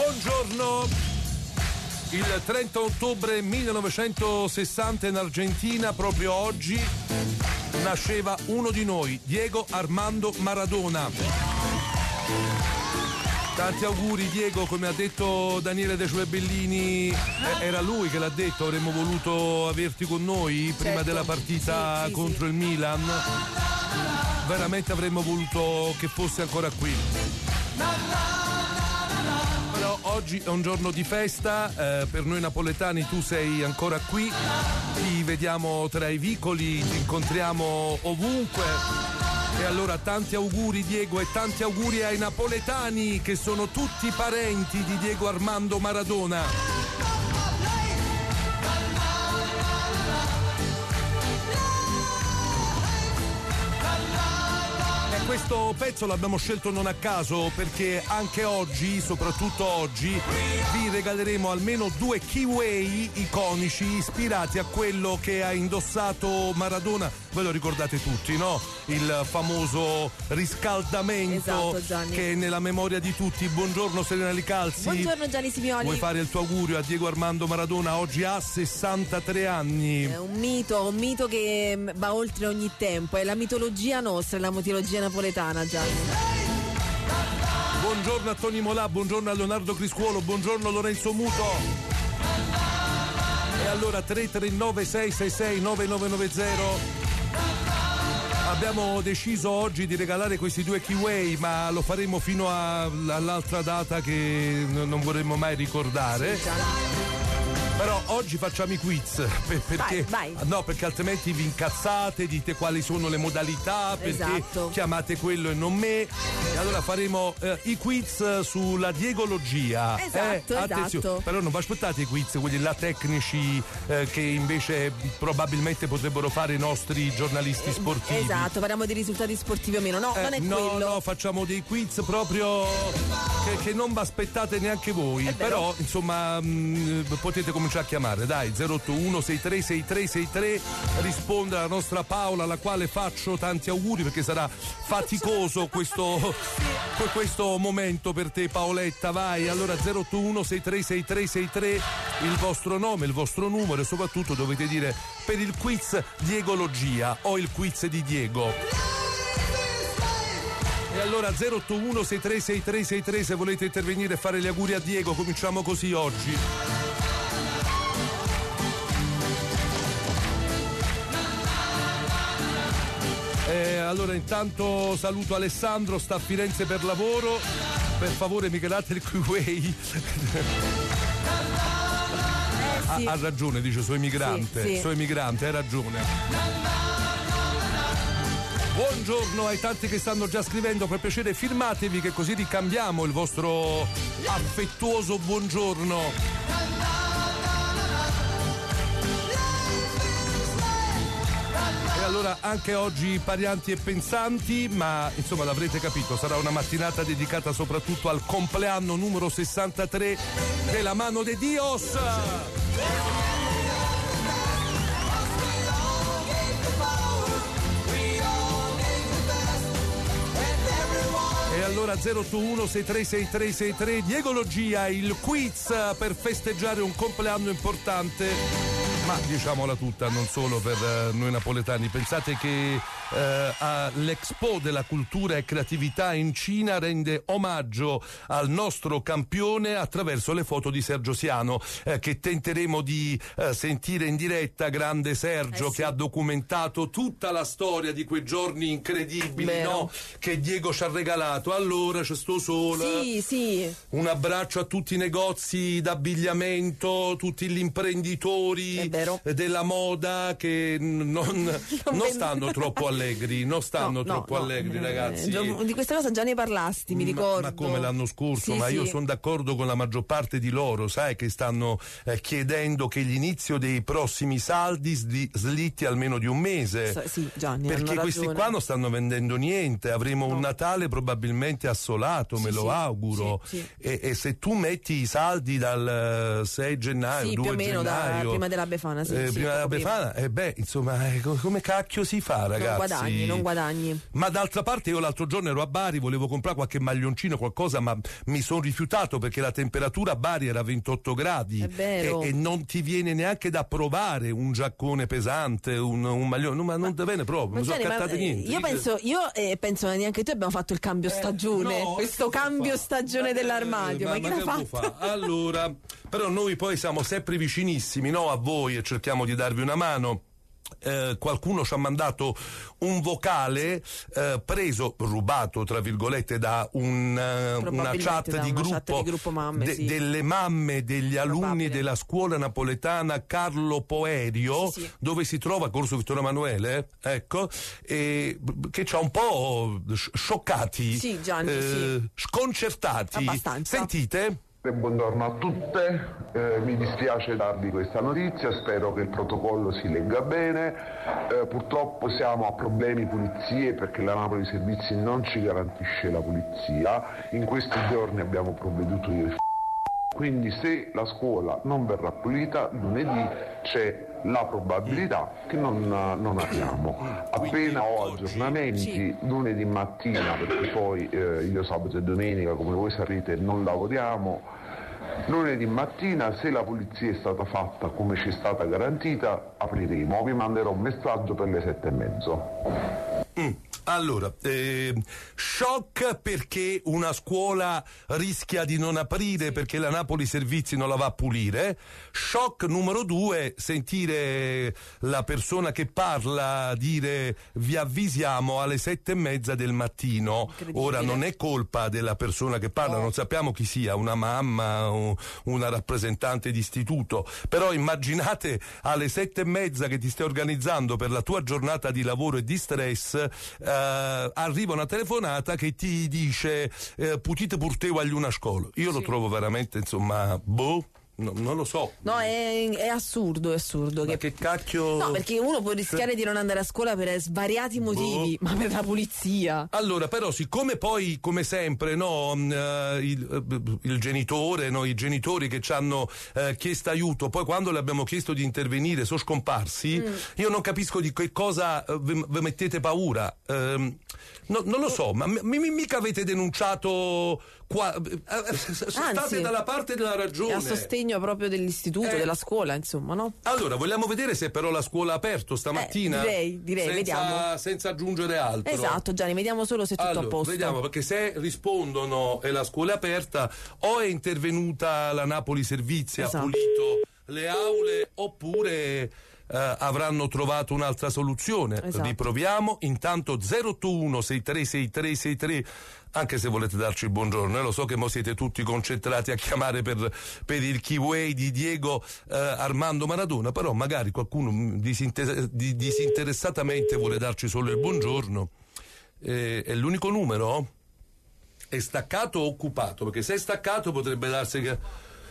Buongiorno. Il 30 ottobre 1960 in Argentina, proprio oggi, nasceva uno di noi, Diego Armando Maradona. Tanti auguri Diego, come ha detto Daniele De Bellini, era lui che l'ha detto, avremmo voluto averti con noi prima della partita contro il Milan. Veramente avremmo voluto che fosse ancora qui. Però oggi è un giorno di festa, per noi napoletani tu sei ancora qui, ti vediamo tra i vicoli, ti incontriamo ovunque. E allora tanti auguri Diego e tanti auguri ai napoletani che sono tutti parenti di Diego Armando Maradona. Questo pezzo l'abbiamo scelto non a caso, perché anche oggi, soprattutto oggi, vi regaleremo almeno 2 keyway iconici ispirati a quello che ha indossato Maradona. Voi lo ricordate tutti, no? Il famoso riscaldamento, esatto, che è nella memoria di tutti. Buongiorno Serena Licalzi. Buongiorno Gianni Simioli. Vuoi fare il tuo augurio a Diego Armando Maradona? Oggi ha 63 anni. È un mito che va oltre ogni tempo, è la mitologia nostra, è la mitologia napoletana, Gianni. Buongiorno a Tony Molà, buongiorno a Leonardo Criscuolo, buongiorno a Lorenzo Muto. E allora 339 666 9990. Abbiamo deciso oggi di regalare questi 2 keyway, ma lo faremo fino all'altra data che non vorremmo mai ricordare. Però oggi facciamo i quiz perché vai. No, perché altrimenti vi incazzate, dite quali sono le modalità, perché chiamate quello e non me. E allora faremo i quiz sulla diegologia. Attenzione. Però non vi aspettate i quiz, quelli là tecnici che invece probabilmente potrebbero fare i nostri giornalisti sportivi. Esatto, parliamo di risultati sportivi o meno. No, non è quello. No, facciamo dei quiz proprio che non vi aspettate neanche voi. Però insomma potete cominciare a chiamare, dai, 081 636363, risponde alla nostra Paola, alla quale faccio tanti auguri perché sarà faticoso questo momento per te Paoletta. Vai, allora 081 636363, il vostro nome, il vostro numero e soprattutto dovete dire per il quiz Diegologia o il quiz di Diego. E allora 081 636363 se volete intervenire e fare gli auguri a Diego. Cominciamo così oggi. Allora intanto saluto Alessandro, sta a Firenze per lavoro, per favore mi date il keyway. Ha ragione, dice suo emigrante, suo emigrante, hai ragione. Buongiorno ai tanti che stanno già scrivendo, per piacere firmatevi che così ricambiamo il vostro affettuoso buongiorno. Allora anche oggi parianti e pensanti, ma insomma l'avrete capito, sarà una mattinata dedicata soprattutto al compleanno numero 63 della mano de Dios. E allora 081 636363 Diegologia, il quiz per festeggiare un compleanno importante. Ma diciamola tutta, non solo per noi napoletani. Pensate che l'Expo della Cultura e Creatività in Cina rende omaggio al nostro campione attraverso le foto di Sergio Siano, che tenteremo di sentire in diretta. Grande Sergio, che ha documentato tutta la storia di quei giorni incredibili, no? Che Diego ci ha regalato. Allora c'è sto sole. Sì. Un abbraccio a tutti i negozi d'abbigliamento, tutti gli imprenditori della moda che non stanno troppo allegri, ragazzi. Di questa cosa già ne parlasti, mi ricordo. Ma come l'anno scorso? Io sono d'accordo con la maggior parte di loro, sai, che stanno chiedendo che l'inizio dei prossimi saldi slitti almeno di un mese. Gianni, perché questi qua non stanno vendendo niente. Avremo un Natale probabilmente assolato, me lo auguro. E se tu metti i saldi dal 6 gennaio, 2 più o meno gennaio, prima della Befana, Befana, sì. Prima della Befana, insomma, come cacchio si fa, ragazzi? Non guadagni. Ma d'altra parte io l'altro giorno ero a Bari, volevo comprare qualche maglioncino, qualcosa, ma mi sono rifiutato perché la temperatura a Bari era 28 gradi. È vero. E non ti viene neanche da provare un giaccone pesante, un maglione, ma non te viene proprio, non sono accattate niente. Io penso che neanche tu abbiamo fatto il cambio stagione, no, questo cambio stagione dell'armadio, ma chi l'ha fatto? Allora, però noi poi siamo sempre vicinissimi, no, a voi, e cerchiamo di darvi una mano. Qualcuno ci ha mandato un vocale rubato tra virgolette da una chat di gruppo mamme, sì. delle mamme degli alunni della scuola napoletana Carlo Poerio, sì. Dove si trova Corso Vittorio Emanuele, ecco, che ci ha un po' scioccati, sì, Gianni, sconcertati. Abbastanza. Sentite? Buongiorno a tutte, mi dispiace darvi questa notizia, spero che il protocollo si legga bene, purtroppo siamo a problemi pulizie perché la Napoli Servizi non ci garantisce la pulizia, in questi giorni abbiamo provveduto io, quindi se la scuola non verrà pulita lunedì c'è la probabilità che non abbiamo. Appena ho aggiornamenti lunedì mattina, perché poi io sabato e domenica, come voi sapete, non lavoriamo. Lunedì mattina, se la pulizia è stata fatta come ci è stata garantita, apriremo. Vi manderò un messaggio per le 7:30. Allora, shock perché una scuola rischia di non aprire perché la Napoli Servizi non la va a pulire. Shock numero 2, sentire la persona che parla dire vi avvisiamo alle 7:30 del mattino. Ora non è colpa della persona che parla, non sappiamo chi sia, una mamma, una rappresentante di istituto, però immaginate alle 7:30 che ti stai organizzando per la tua giornata di lavoro e di stress, arriva una telefonata che ti dice putite purteu agli una scuola. Io lo trovo veramente, insomma, non lo so. No, è assurdo, Ma che cacchio. No, perché uno può rischiare di non andare a scuola per svariati motivi, ma per la pulizia. Allora, però, siccome poi, come sempre, no, il genitore, no, i genitori che ci hanno chiesto aiuto, poi quando le abbiamo chiesto di intervenire sono scomparsi, io non capisco di che cosa vi mettete paura. Non lo so, ma mica avete denunciato state dalla parte della ragione. A sostegno proprio dell'istituto, della scuola, insomma, no? Allora, vogliamo vedere se però la scuola ha aperto stamattina? Direi, vediamo. Senza aggiungere altro. Esatto, Gianni, vediamo solo se è tutto a posto. Vediamo, perché se rispondono e la scuola è aperta, o è intervenuta la Napoli Servizi, ha pulito le aule, oppure avranno trovato un'altra soluzione. Riproviamo. Intanto 081 636363, anche se volete darci il buongiorno, lo so che mo siete tutti concentrati a chiamare per il keyway di Diego Armando Maradona, però magari qualcuno disinteressatamente vuole darci solo il buongiorno. È l'unico numero? È staccato o occupato? Perché se è staccato potrebbe darsi che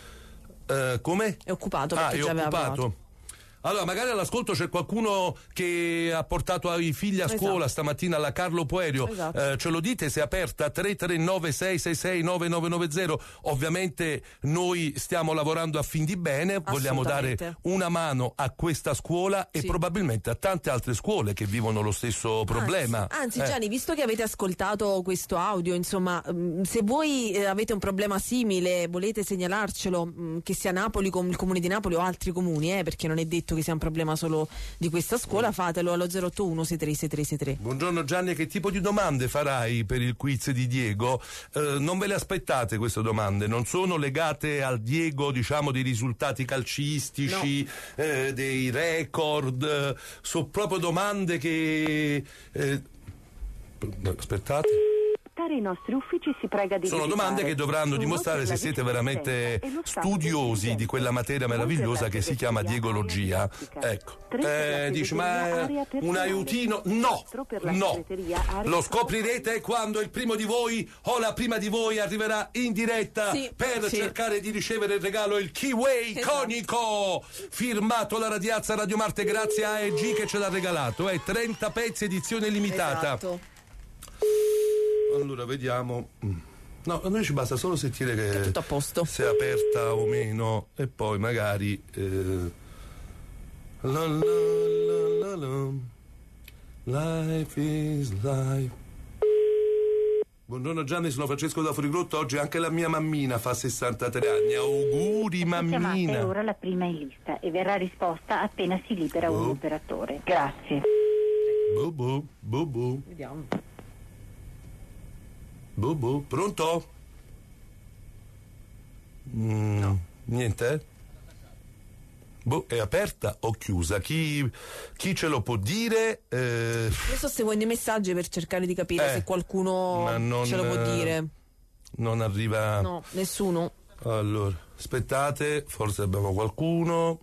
come? È occupato perché è già aveva occupato. provato. Allora, magari all'ascolto c'è qualcuno che ha portato i figli a scuola stamattina alla Carlo Poerio. Ce lo dite se è aperta? 339 666 9990. Ovviamente noi stiamo lavorando a fin di bene, vogliamo dare una mano a questa scuola e probabilmente a tante altre scuole che vivono lo stesso problema. Anzi, Gianni, visto che avete ascoltato questo audio, insomma, se voi avete un problema simile, volete segnalarcelo, che sia Napoli, il comune di Napoli o altri comuni, perché non è detto che sia un problema solo di questa scuola, fatelo allo 081 636363. Buongiorno Gianni, che tipo di domande farai per il quiz di Diego? Non ve le aspettate queste domande, non sono legate al Diego, diciamo, dei risultati calcistici, dei record, sono proprio domande che aspettate. I nostri uffici si prega di sono domande che dovranno dimostrare se siete veramente studiosi di quella materia meravigliosa che si chiama diegologia. Ecco, dici, ma un aiutino? No, lo scoprirete quando il primo di voi o la prima di voi arriverà in diretta per cercare di ricevere il regalo, il keyway conico firmato la Radiazza Radio Marte, grazie a AEG che ce l'ha regalato, 30 pezzi edizione limitata. Allora vediamo. No, a noi ci basta solo sentire che è tutto a posto, se è aperta o meno, e poi magari La, la, la, la, la. Life is life. Buongiorno Gianni, sono Francesco da Fuorigrotto. Oggi anche la mia mammina fa 63 anni. Auguri mammina. Chiamata è ora la prima in lista e verrà risposta appena si libera un operatore. Grazie. Vediamo. Pronto? No. Niente? È aperta o chiusa? Chi ce lo può dire? Io sto seguendo i messaggi per cercare di capire se qualcuno ce lo può dire. Non arriva. No, nessuno. Allora, aspettate, forse abbiamo qualcuno.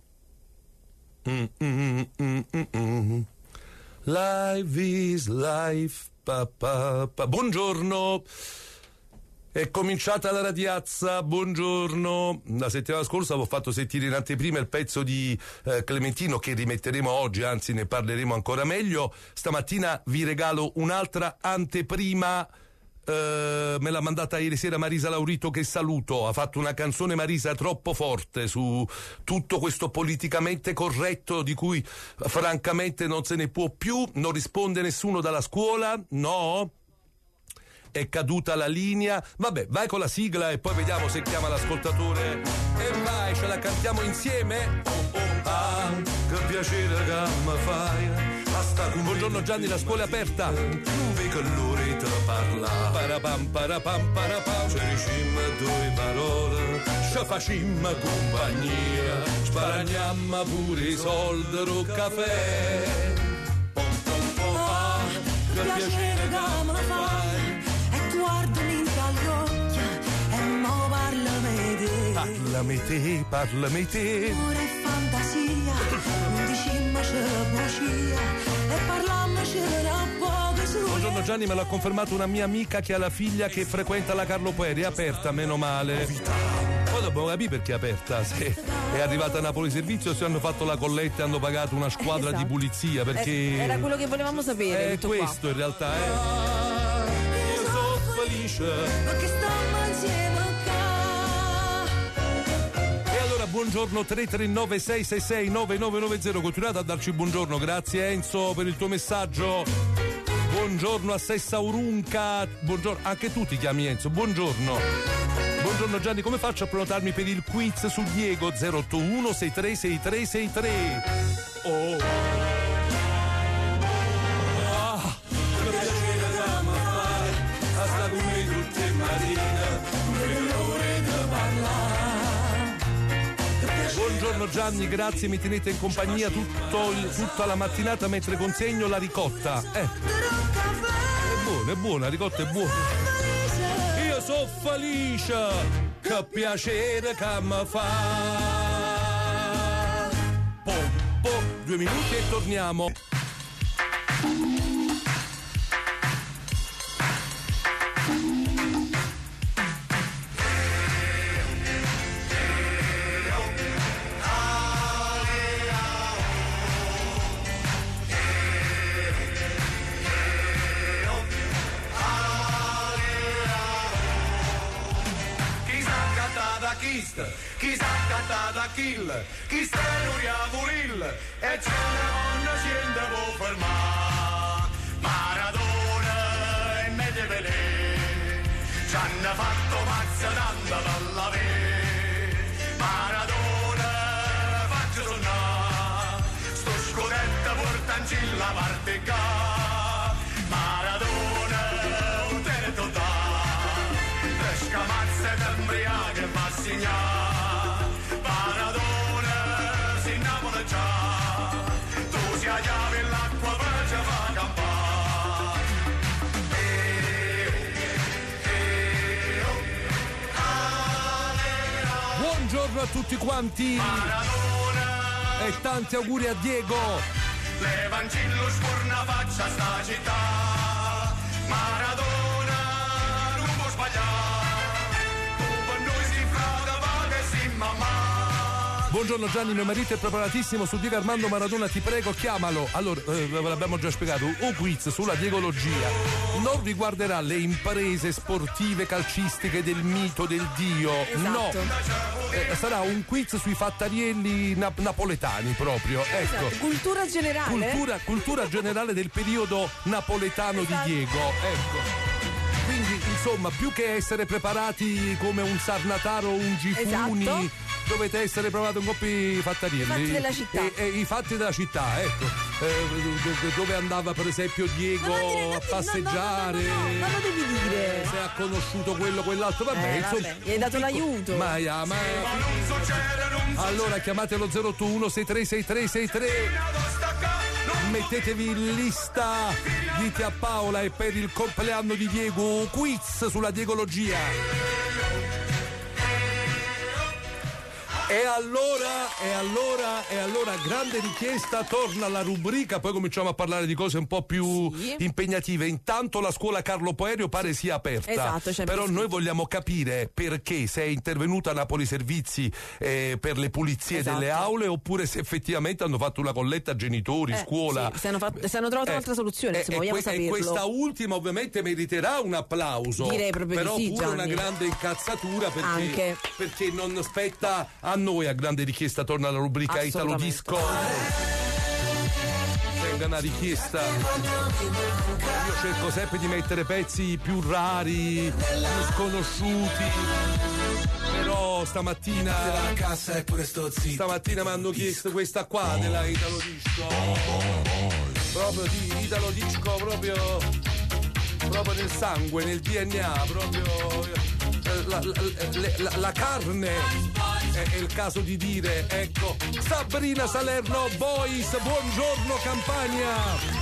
Life is life. Buongiorno. È cominciata la radiazza, buongiorno. La settimana scorsa avevo fatto sentire in anteprima il pezzo di Clementino che rimetteremo oggi, anzi ne parleremo ancora meglio. Stamattina vi regalo un'altra anteprima, me l'ha mandata ieri sera Marisa Laurito, che saluto. Ha fatto una canzone Marisa troppo forte su tutto questo politicamente corretto di cui francamente non se ne può più. Non risponde nessuno dalla scuola, no? È caduta la linea. Vabbè, vai con la sigla e poi vediamo se chiama l'ascoltatore. E vai, ce la cantiamo insieme. Che piacere che mi fai. Buongiorno Gianni, la scuola è aperta. Nubi che l'ore te parla. Parapam parapam parapam. Ci dicimmo due parole, ci facimmo compagnia, sparagnammo pure i soldi ro caffè. Pom pom pom. Che piacere che mi fai. Guardami in gli occhi e mo parlami te. Amore e fantasia, non dicimmo c'è bugia e parlammoci da poco su. Buongiorno Gianni, me l'ha confermato una mia amica che ha la figlia che frequenta la Carlo Peri, è aperta, meno male. Poi dobbiamo capire perché è aperta, se è arrivata a Napoli Servizio, se hanno fatto la colletta e hanno pagato una squadra di pulizia, perché era quello che volevamo sapere. È questo qua in realtà, felice. Ma che stiamo insieme qua. E allora buongiorno 339 666 9990, continuate a darci buongiorno. Grazie Enzo per il tuo messaggio. Buongiorno a Sessa Urunca. Buongiorno, anche tu ti chiami Enzo. Buongiorno. Buongiorno Gianni, come faccio a prenotarmi per il quiz su Diego? 081 636363. Oh. Buongiorno Gianni, grazie, mi tenete in compagnia tutta la mattinata mentre consegno la ricotta. È buona, la ricotta è buona. Io so felice, che piacere che mi fa. Pompo, 2 minuti e torniamo. Chi sa cantata kill, chi sta Nuriavuril e ce ne scende può fermare. Maradona e Medevele ci hanno fatto mazza tanta dalla ve. Maradona faccio tornare sto scudetto portancilla parte ca. Maradona un teretto da pesca mazza d'embriache va a segnare. Buongiorno a tutti quanti. Maradona. E tanti auguri a Diego. L'Evangelo sforna faccia sta città. Maradona non può sbagliare. Con noi si frada va che si mamma. Buongiorno Gianni, mio marito è preparatissimo su Diego Armando Maradona, ti prego chiamalo. Allora, ve l'abbiamo già spiegato, un quiz sulla diegologia non riguarderà le imprese sportive calcistiche del mito del dio, Esatto. no, sarà un quiz sui fattarielli napoletani proprio, ecco. Esatto. Cultura generale. Cultura generale del periodo napoletano Esatto. di Diego, ecco. Quindi, insomma, più che essere preparati come un Sarnataro o un Gifuni, Esatto. dovete essere preparati un po' più i fattarielli. I fatti della città. I fatti della città, ecco. Dove andava per esempio Diego a passeggiare. Non lo devi dire. Se ha conosciuto quello, quell'altro, vabbè, insomma. Gli hai dato l'aiuto. Ma allora chiamate lo 081 636363. Mettetevi in lista, dite a Paola e per il compleanno di Diego quiz sulla diegologia. E allora, grande richiesta, torna la rubrica, poi cominciamo a parlare di cose un po' più impegnative. Intanto la scuola Carlo Poerio pare sia aperta, Esatto, c'è però presente. noi vogliamo capire perché, se è intervenuta Napoli Servizi per le pulizie Esatto. delle aule, oppure se effettivamente hanno fatto una colletta a genitori, scuola. Sì, se hanno trovato un'altra soluzione, insomma, vogliamo saperlo. Questa ultima ovviamente meriterà un applauso. Direi proprio di però sì, pure Gianni. una grande incazzatura Anche. perché non spetta a noi, a grande richiesta torna la rubrica Italo Assolutamente. Disco. Venga una richiesta. Io cerco sempre di mettere pezzi più rari, più sconosciuti. Però stamattina mi hanno chiesto questa qua della Italo Disco. Proprio di Italo Disco, proprio nel sangue, nel DNA, proprio la carne. È il caso di dire, ecco, Sabrina Salerno, Boys, buongiorno Campania.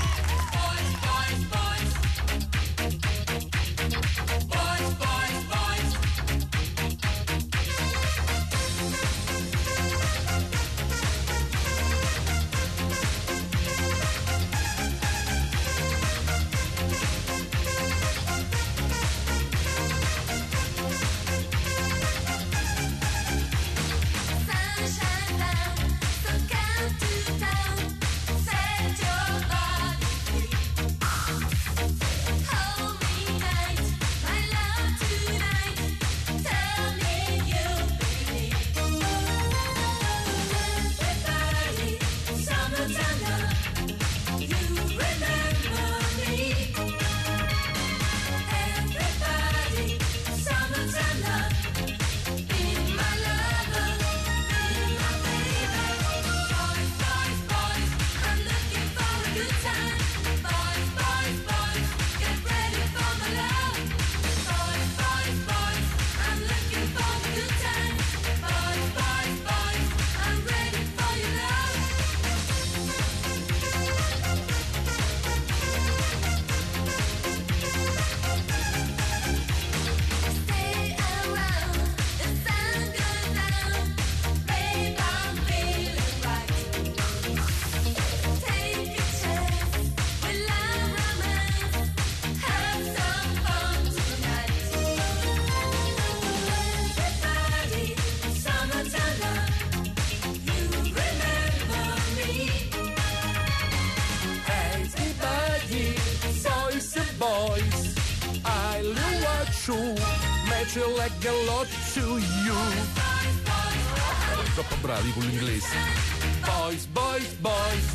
Sunshine down, so count to town, set your body match like a lot to you. Troppo bravi con l'inglese. Boys, boys, boys.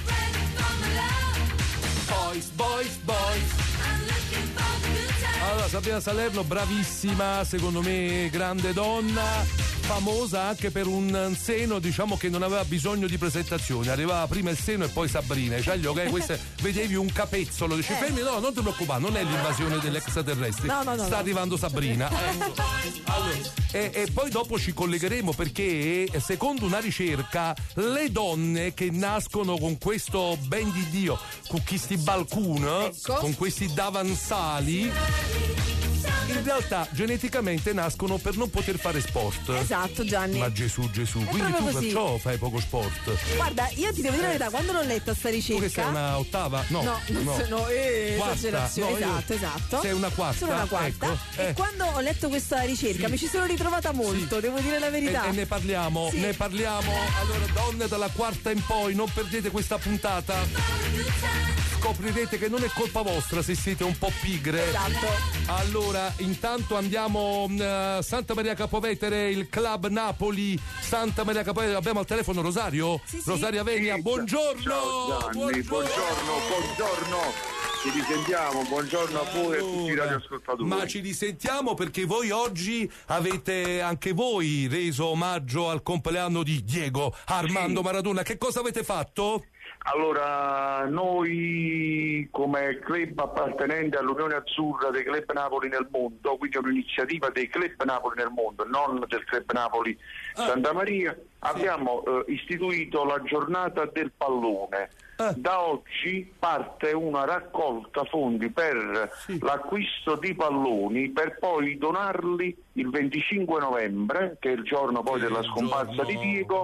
Boys, boys, boys. Allora, Sabrina Salerno, bravissima, secondo me grande donna, famosa anche per un seno, diciamo, che non aveva bisogno di presentazioni, arrivava prima il seno e poi Sabrina, cioè, ok, queste, vedevi un capezzolo, dici fermi, no, non ti preoccupare, non è l'invasione degli extraterrestri, no, sta arrivando Sabrina. Ecco. Allora, e poi dopo ci collegheremo perché secondo una ricerca le donne che nascono con questo ben di Dio, con questi balcone, ecco, con questi davanzali, in realtà geneticamente nascono per non poter fare sport. Esatto, Gianni. Ma Gesù, quindi tu proprio così. perciò fai poco sport. Guarda, io ti devo dire la verità, quando l'ho letta sta Tu che sei ricerca. una ottava? No, Quarta. Esagerazione, No, esatto. sei una quarta. Sono una quarta. Ecco. E quando ho letto questa ricerca mi ci sono ritrovata molto, devo dire la verità. E ne parliamo, Sì. ne parliamo. Allora, donne, dalla quarta in poi, non perdete questa puntata. Scoprirete che non è colpa vostra se siete un po' pigre. Esatto. Allora, intanto andiamo Santa Maria Capovetere, il Club Napoli, Santa Maria Capovetere. Abbiamo al telefono Rosario? Sì. Rosaria Venia, buongiorno! Ciao Gianni, buongiorno. Ci risentiamo, buongiorno a voi e a tutti i radioascoltatori. Ma ci risentiamo perché voi oggi avete anche voi reso omaggio al compleanno di Diego Armando Maradona. Che cosa avete fatto? Allora, noi come club appartenente all'Unione Azzurra dei Club Napoli nel mondo, quindi è un'iniziativa dei Club Napoli nel mondo, non del Club Napoli Santa Maria, abbiamo istituito la giornata del pallone. Da oggi parte una raccolta fondi per l'acquisto di palloni per poi donarli il 25 novembre, che è il giorno poi della scomparsa di Diego,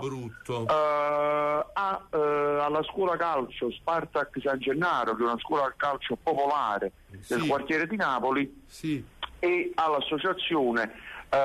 alla scuola calcio Spartak San Gennaro, che è una scuola calcio popolare del quartiere di Napoli, e all'associazione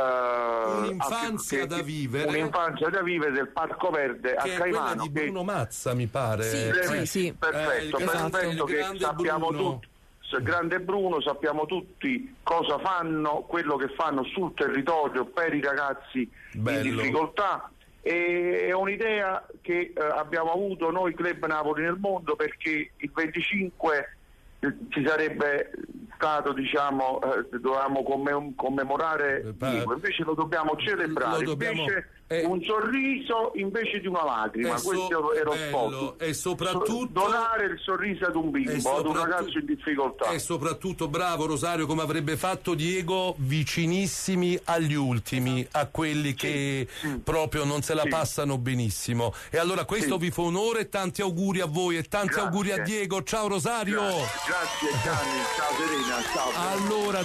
Un'infanzia da vivere del Parco Verde a che è Caivano, quella di Bruno Mazza, mi pare. Sì. Perfetto, esatto, che sappiamo tutti. Grande Bruno, sappiamo tutti cosa fanno, quello che fanno sul territorio per i ragazzi in difficoltà. E è un'idea che abbiamo avuto noi Club Napoli nel mondo, perché il 25 ci sarebbe stato, dovevamo commemorare Diego, invece lo dobbiamo celebrare, invece un sorriso invece di una lacrima, questo era lo e soprattutto donare il sorriso ad un bimbo, ad un ragazzo in difficoltà. E soprattutto, bravo Rosario, come avrebbe fatto Diego, vicinissimi agli ultimi, a quelli che proprio non se la passano benissimo. E allora questo vi fa onore, tanti auguri a voi e tanti auguri a Diego. Ciao Rosario. Grazie Gianni, ciao Serena, ciao. Allora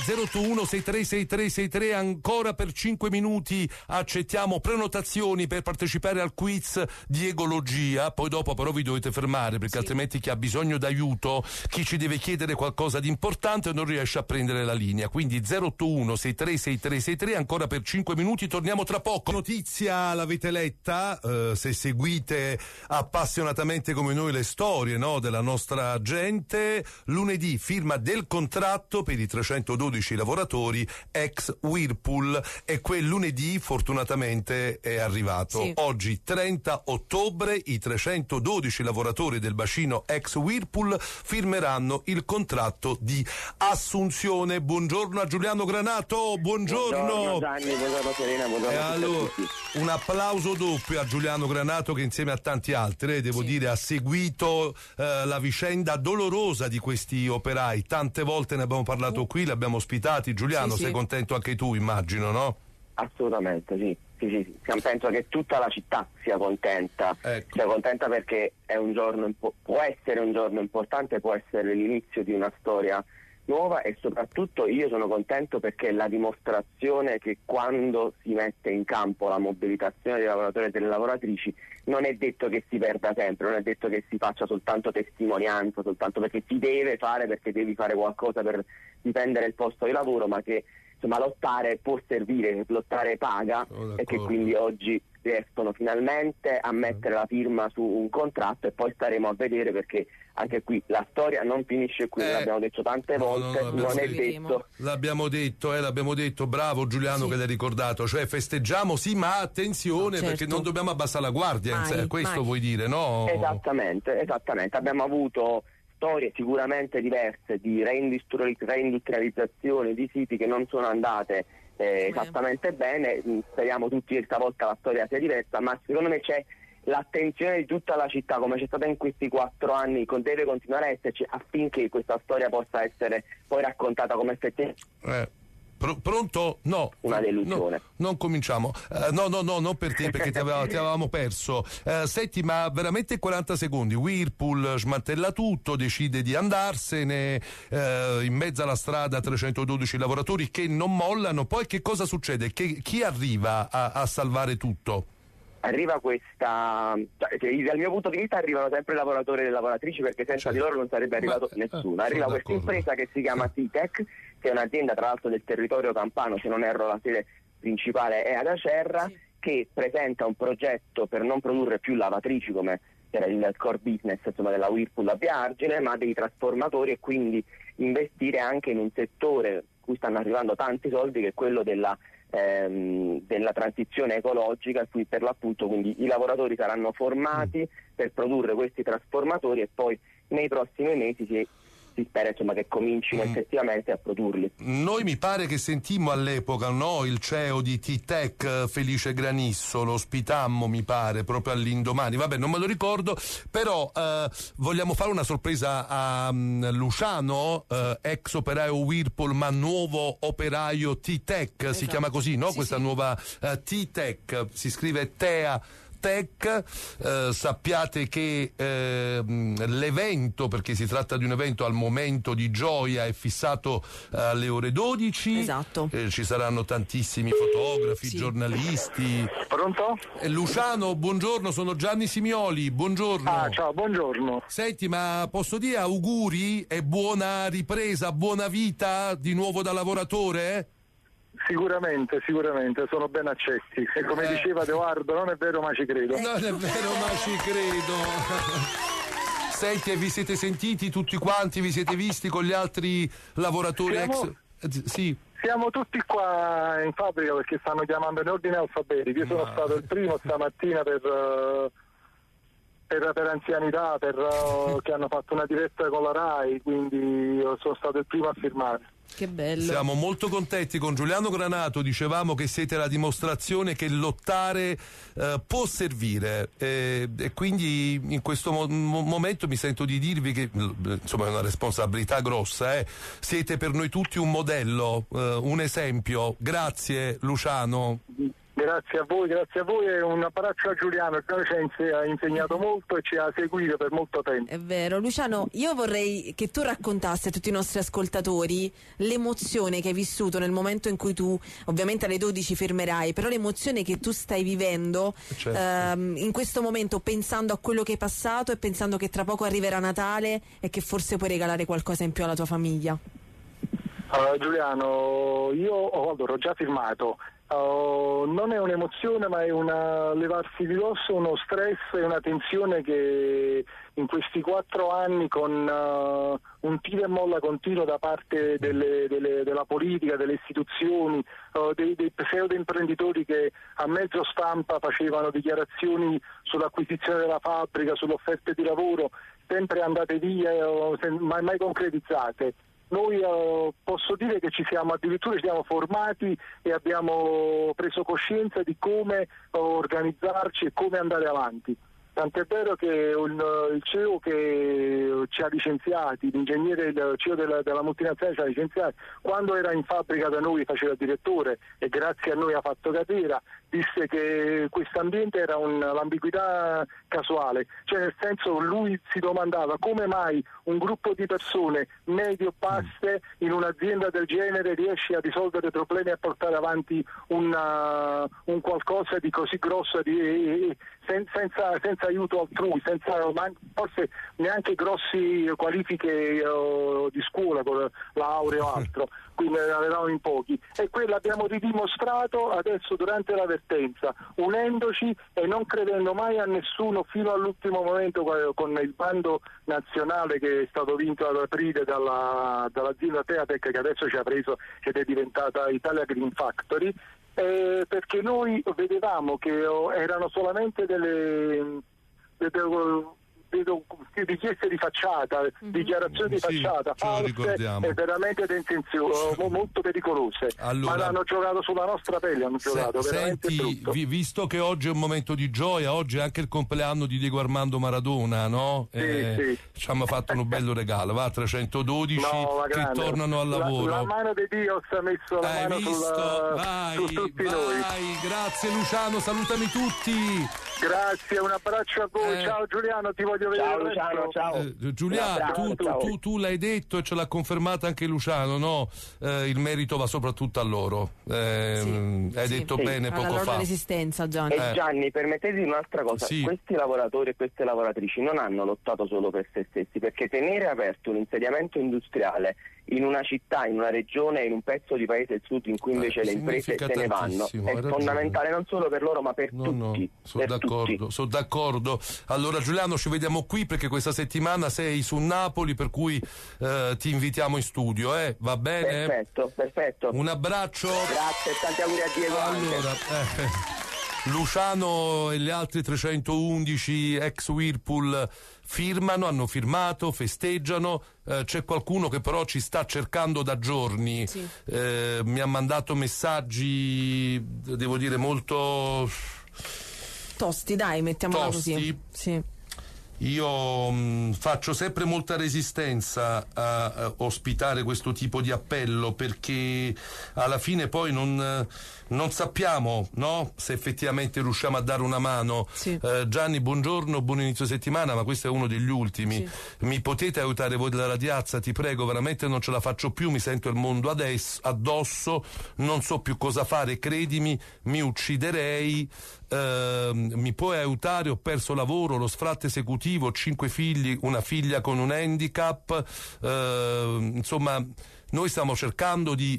081636363 ancora per 5 minuti accettiamo prenotazioni per partecipare al quiz Diegologia, poi dopo però vi dovete fermare perché altrimenti chi ha bisogno d'aiuto, chi ci deve chiedere qualcosa di importante non riesce a prendere la linea, quindi 081636363 ancora per 5 minuti, torniamo tra poco. Notizia l'avete letta, se seguite appassionatamente come noi le storie, no, della nostra gente, lunedì firma del contratto per i 312 lavoratori ex Whirlpool e quel lunedì fortunatamente è arrivato. Oggi 30 ottobre i 312 lavoratori del bacino ex Whirlpool firmeranno il contratto di assunzione. Buongiorno a Giuliano Granato, buongiorno Gianni, buongiorno Serena, buongiorno a tutti. Un applauso doppio a Giuliano Granato che insieme a tanti altri devo dire ha seguito la vicenda dolorosa di questi operai, tante volte ne abbiamo parlato qui, li abbiamo ospitati. Giuliano, sei contento anche tu, immagino, no? Assolutamente sì. Penso che tutta la città sia contenta, sia contenta perché è un giorno può essere un giorno importante, può essere l'inizio di una storia nuova e soprattutto io sono contento perché è la dimostrazione che quando si mette in campo la mobilitazione dei lavoratori e delle lavoratrici non è detto che si perda sempre, non è detto che si faccia soltanto testimonianza, soltanto perché si deve fare, perché devi fare qualcosa per difendere il posto di lavoro, ma che insomma lottare può servire, lottare paga e che quindi oggi riescono finalmente a mettere la firma su un contratto e poi staremo a vedere, perché anche qui la storia non finisce qui, l'abbiamo detto tante volte, non è detto. L'abbiamo detto, bravo Giuliano che l'hai ricordato, cioè festeggiamo ma attenzione perché non dobbiamo abbassare la guardia, questo vuoi dire, no? Esattamente, abbiamo avuto storie sicuramente diverse di reindustrializzazione di siti che non sono andate esattamente bene, speriamo tutti che stavolta la storia sia diversa, ma secondo me c'è l'attenzione di tutta la città, come c'è stata in questi 4 anni, deve continuare a esserci affinché questa storia possa essere poi raccontata come effettivamente Pronto? No. Una delusione. No, non cominciamo. No, non per te, perché ti avevamo perso. Senti, ma veramente 40 secondi. Whirlpool smantella tutto, decide di andarsene, in mezzo alla strada 312 lavoratori che non mollano. Poi che cosa succede? Chi arriva a salvare tutto? Arriva questa, dal mio punto di vista arrivano sempre lavoratori e lavoratrici, perché senza di loro non sarebbe arrivato nessuno. Arriva questa impresa che si chiama T-Tech, che è un'azienda tra l'altro del territorio campano, se non erro la sede principale è ad Acerra, che presenta un progetto per non produrre più lavatrici come era il core business, insomma, della Whirlpool a Via Argine, ma dei trasformatori, e quindi investire anche in un settore cui stanno arrivando tanti soldi, che è quello della transizione ecologica, in cui per l'appunto quindi i lavoratori saranno formati per produrre questi trasformatori, e poi nei prossimi mesi si spera, insomma, che comincino effettivamente a produrli. Noi mi pare che sentimmo all'epoca, no, il CEO di T-Tech, Felice Granisso, lo ospitammo, mi pare, proprio all'indomani. Vabbè, non me lo ricordo, però vogliamo fare una sorpresa a Luciano, ex operaio Whirlpool ma nuovo operaio T-Tech, esatto. Si chiama così, no? Sì, questa nuova T-Tech, si scrive TEA Tech. Sappiate che l'evento, perché si tratta di un evento al momento di gioia, è fissato alle ore 12. Esatto. Ci saranno tantissimi fotografi, giornalisti. Pronto? Luciano, buongiorno, sono Gianni Simioli, buongiorno. Ciao, buongiorno. Senti, ma posso dire auguri e buona ripresa, buona vita di nuovo da lavoratore? Sicuramente, sono ben accetti. E come diceva Edoardo, non è vero ma ci credo. Non è vero ma ci credo. Senti, e vi siete sentiti tutti quanti, vi siete visti con gli altri lavoratori Sì. Siamo tutti qua in fabbrica perché stanno chiamando in ordine alfabetico. Io sono stato il primo stamattina per anzianità, che hanno fatto una diretta con la RAI, quindi sono stato il primo a firmare. Che bello. Siamo molto contenti. Con Giuliano Granato dicevamo che siete la dimostrazione che lottare può servire, e quindi in questo momento mi sento di dirvi che insomma è una responsabilità grossa, siete per noi tutti un modello, un esempio. Grazie Luciano. Grazie a voi e un abbraccio a Giuliano, che ci ha insegnato molto e ci ha seguito per molto tempo. È vero. Luciano, io vorrei che tu raccontassi a tutti i nostri ascoltatori l'emozione che hai vissuto nel momento in cui tu, ovviamente alle 12 fermerai, però l'emozione che tu stai vivendo in questo momento, pensando a quello che hai passato e pensando che tra poco arriverà Natale e che forse puoi regalare qualcosa in più alla tua famiglia. Giuliano, io ho già firmato. Non è un'emozione, ma è una levarsi di dosso uno stress e una tensione che in questi 4 anni, con un tira e molla continuo da parte della politica, delle istituzioni, dei pseudo imprenditori che a mezzo stampa facevano dichiarazioni sull'acquisizione della fabbrica, sulle offerte di lavoro, sempre andate via, mai concretizzate. Noi posso dire che ci siamo formati e abbiamo preso coscienza di come organizzarci e come andare avanti. Tant'è vero che il CEO che ci ha licenziati, l'ingegnere, il CEO della multinazionale ci ha licenziati, quando era in fabbrica da noi faceva il direttore e grazie a noi ha fatto carriera, disse che questo ambiente era l'ambiguità casuale, cioè nel senso lui si domandava come mai un gruppo di persone medio-basse in un'azienda del genere riesce a risolvere problemi e a portare avanti un qualcosa di così grosso senza aiuto altrui, senza forse neanche grossi qualifiche di scuola con laurea o altro, quindi ne avevamo in pochi, e quello abbiamo ridimostrato adesso durante la vertenza, unendoci e non credendo mai a nessuno fino all'ultimo momento, con il bando nazionale che è stato vinto ad aprile dall'azienda Teatec, che adesso ci ha preso ed è diventata Italia Green Factory. Perché noi vedevamo che erano solamente dei vedo richieste di facciata, dichiarazioni di facciata false e veramente molto pericolose. Allora, ma hanno giocato sulla nostra pelle, veramente senti, brutto. Visto che oggi è un momento di gioia, oggi è anche il compleanno di Diego Armando Maradona, no? Sì. Ci hanno fatto un bello regalo, va, 312 che tornano al lavoro. La mano di Dio ha messo la mano su tutti noi. Grazie Luciano, salutami tutti. Grazie, un abbraccio a voi. Ciao Giuliano, ti voglio vedere. Ciao Luciano, ciao. Giuliano, tu l'hai detto e ce l'ha confermato anche Luciano, no? Il merito va soprattutto a loro. Hai detto bene poco alla fa. loro resistenza, Gianni. E Gianni, permettete un'altra cosa, questi lavoratori e queste lavoratrici non hanno lottato solo per se stessi, perché tenere aperto un insediamento industriale in una città, in una regione, in un pezzo di paese del sud in cui invece le imprese se ne vanno è fondamentale non solo per loro ma per tutti. Sono d'accordo. Allora Giuliano, ci vediamo qui perché questa settimana sei su Napoli, per cui ti invitiamo in studio, va bene? Perfetto. Un abbraccio. Grazie e tanti auguri a Diego. Allora, Luciano e gli altri 311 ex Whirlpool hanno firmato, festeggiano. C'è qualcuno che però ci sta cercando da giorni, mi ha mandato messaggi, devo dire, molto tosti, dai, mettiamola così. Sì. Io faccio sempre molta resistenza a ospitare questo tipo di appello, perché alla fine poi non sappiamo, no? Se effettivamente riusciamo a dare una mano. Gianni, buongiorno, buon inizio settimana, ma questo è uno degli ultimi. Mi potete aiutare voi della Radiazza? Ti prego, veramente non ce la faccio più, mi sento il mondo addosso, non so più cosa fare, credimi, mi ucciderei. Mi puoi aiutare? Ho perso lavoro, lo sfratto esecutivo, 5 figli, una figlia con un handicap. Insomma, noi stiamo cercando di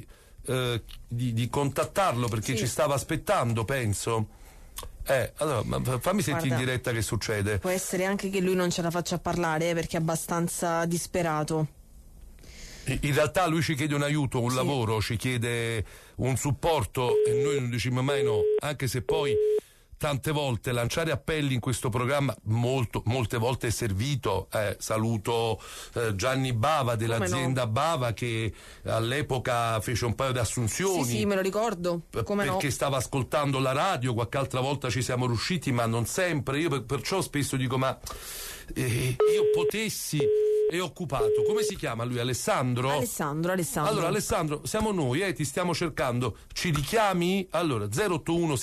contattarlo perché ci stava aspettando, penso. Allora, fammi sentire in diretta che succede. Può essere anche che lui non ce la faccia parlare perché è abbastanza disperato. In realtà lui ci chiede un aiuto, un lavoro, ci chiede un supporto e noi non diciamo mai no, anche se poi tante volte lanciare appelli in questo programma molte volte è servito. Saluto Gianni Bava dell'azienda Bava, che all'epoca fece un paio di assunzioni. Sì, me lo ricordo. Perché stava ascoltando la radio, qualche altra volta ci siamo riusciti, ma non sempre. Io perciò spesso dico, ma io potessi. È occupato. Come si chiama lui? Alessandro? Alessandro. Allora Alessandro, siamo noi, ti stiamo cercando. Ci richiami? Allora 081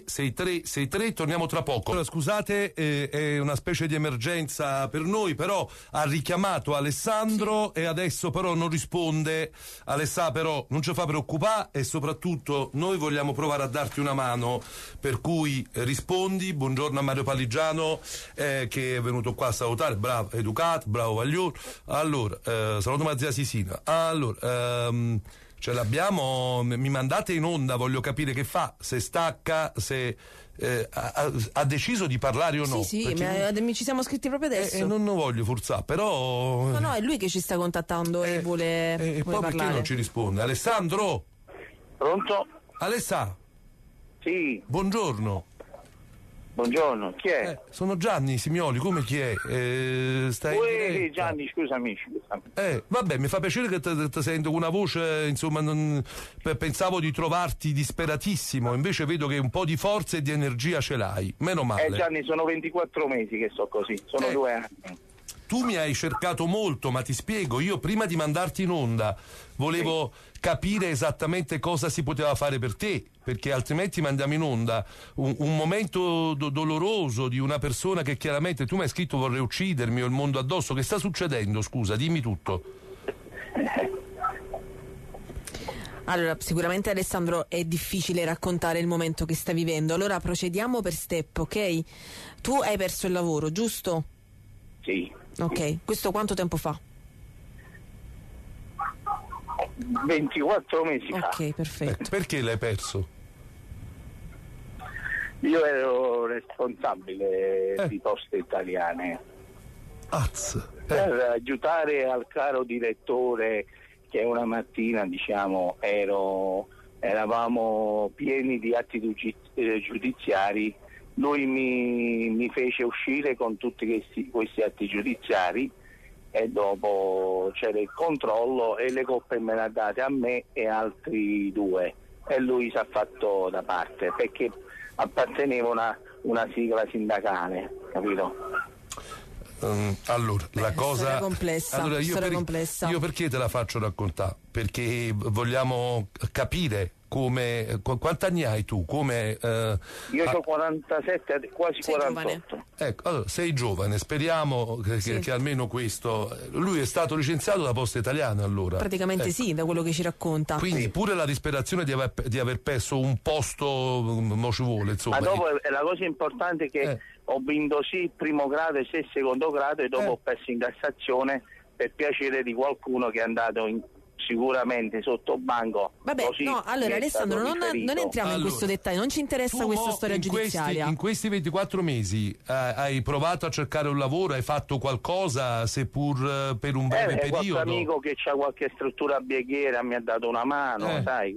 63 torniamo tra poco. Allora, scusate, è una specie di emergenza per noi, però ha richiamato Alessandro e adesso però non risponde. Alessà, però non ci fa preoccupare e soprattutto noi vogliamo provare a darti una mano, per cui rispondi. Buongiorno a Mario Paligiano, che è venuto qua a salutare, bravo, educato, bravo Vaglione. Allora, saluto la zia Sisina. Allora, ce l'abbiamo, mi mandate in onda, voglio capire che fa, se stacca, se ha deciso di parlare o no. Sì, ci siamo scritti proprio adesso. Non voglio forzare, però. No, è lui che ci sta contattando e vuole poi parlare. Perché non ci risponde? Alessandro? Pronto? Alessà? Sì. Buongiorno. Buongiorno, chi è? Sono Gianni Simioli, come chi è? Stai in diretta? Gianni, scusami. Vabbè, mi fa piacere che ti sento con una voce, insomma, pensavo di trovarti disperatissimo, invece vedo che un po' di forza e di energia ce l'hai, meno male. Gianni, sono 24 mesi che sto così, sono 2 anni. Tu mi hai cercato molto, ma ti spiego, io prima di mandarti in onda volevo capire esattamente cosa si poteva fare per te, perché altrimenti mandiamo in onda un momento doloroso di una persona che chiaramente tu mi hai scritto vorrei uccidermi, ho il mondo addosso. Che sta succedendo? Scusa, dimmi tutto. Allora, sicuramente Alessandro è difficile raccontare il momento che sta vivendo, allora procediamo per step, ok? Tu hai perso il lavoro, giusto? Sì. Ok, questo quanto tempo fa? 24 mesi fa. Ok, perfetto. Perché l'hai perso? Io ero responsabile di Poste Italiane per aiutare al caro direttore, che una mattina, diciamo, eravamo pieni di atti giudiziari lui mi fece uscire con tutti questi atti giudiziari e dopo c'era il controllo e le coppe me le ha date a me e altri 2 e lui si è fatto da parte perché apparteneva una sigla sindacale, capito? Allora, la cosa complessa. Allora, complessa. Io perché te la faccio raccontare? Perché vogliamo capire come. Quanti anni hai tu? Io ho 47, quasi 48. Ecco, allora, sei giovane, speriamo che almeno questo. Lui è stato licenziato da Poste Italiane, allora. Praticamente sì, da quello che ci racconta. Quindi pure la disperazione di aver perso un posto mo ci vuole, insomma. Ma dopo la cosa importante è che ho vinto sì il primo grado e sì il secondo grado e dopo ho perso in Cassazione per piacere di qualcuno che è andato sicuramente sotto banco. Vabbè, così no, allora Alessandro non entriamo in questo dettaglio, non ci interessa questa storia giudiziaria. In questi 24 mesi hai provato a cercare un lavoro, hai fatto qualcosa seppur per un breve periodo? Qualche amico che ha qualche struttura bieghiera mi ha dato una mano, sai,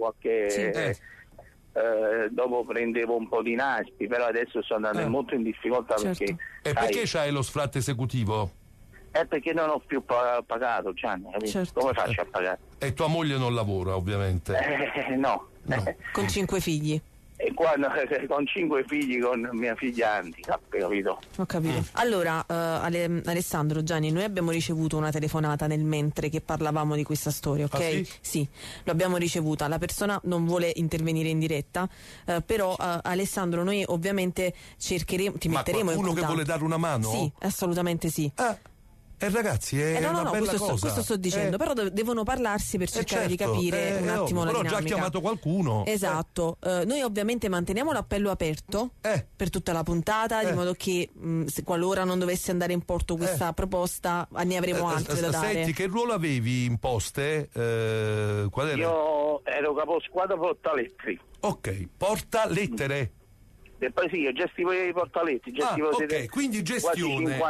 dopo prendevo un po' di naspi, però adesso sto andando molto in difficoltà perché. E perché c'hai lo sfratto esecutivo? Perché non ho più pagato, Gianni, come faccio a pagare? E tua moglie non lavora, ovviamente? No. Con 5 figli? E con 5 figli, con mia figlia handicap, capito? Ho capito. Allora, Alessandro, Gianni, noi abbiamo ricevuto una telefonata nel mentre che parlavamo di questa storia, ok? Sì, l'abbiamo ricevuta. La persona non vuole intervenire in diretta, però Alessandro, noi ovviamente cercheremo, ti metteremo in contatto. Ma qualcuno che vuole dare una mano? Sì, assolutamente sì. Ragazzi, è una bella cosa. Questo sto dicendo, però devono parlarsi per cercare di capire un attimo la dinamica. Però ho già chiamato qualcuno. Esatto. Noi ovviamente manteniamo l'appello aperto per tutta la puntata, di modo che qualora non dovesse andare in porto questa proposta, ne avremo altre da dare. Senti, che ruolo avevi in Poste? Qual era? Io ero caposquadra portaletri. Ok, portalettere. E poi sì, io gestivo i portaletti, quindi gestione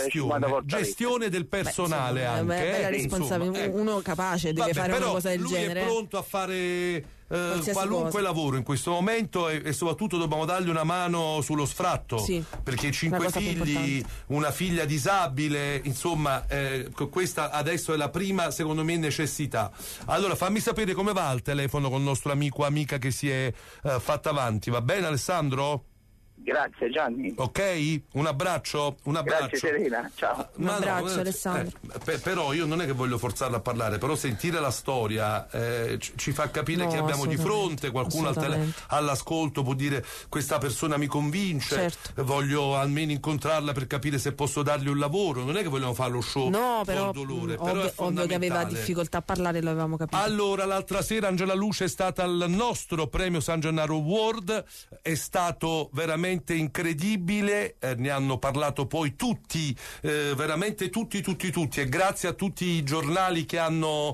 del personale. È bella responsabilità, uno capace deve fare una cosa del genere. Lui è pronto a fare qualunque lavoro in questo momento e soprattutto dobbiamo dargli una mano sullo sfratto, perché 5 figli, una figlia disabile, insomma, questa adesso è la prima, secondo me, necessità. Allora fammi sapere come va al telefono con il nostro amico o amica che si è fatta avanti, va bene Alessandro? Grazie Gianni. Ok? Un abbraccio? Grazie Serena, ciao. Un abbraccio Alessandro. Però io non è che voglio forzarlo a parlare, però sentire la storia ci fa capire che abbiamo di fronte qualcuno all'ascolto può dire questa persona mi convince, voglio almeno incontrarla per capire se posso dargli un lavoro, non è che vogliamo fare lo show col dolore, però è ovvio che aveva difficoltà a parlare, lo avevamo capito. Allora l'altra sera Angela Luce è stata al nostro premio San Gennaro Award, è stato veramente incredibile, ne hanno parlato poi tutti, veramente tutti e grazie a tutti i giornali che hanno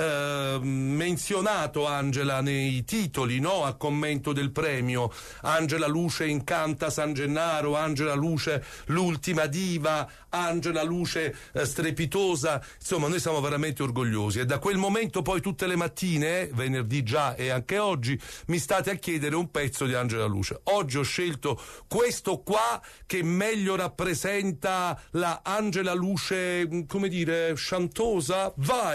menzionato Angela nei titoli, no? A commento del premio. Angela Luce incanta San Gennaro, Angela Luce l'ultima diva, Angela Luce strepitosa, insomma noi siamo veramente orgogliosi e da quel momento poi tutte le mattine, venerdì già e anche oggi, mi state a chiedere un pezzo di Angela Luce. Oggi ho scelto questo qua che meglio rappresenta la Angela Luce, come dire, chantosa. Vai!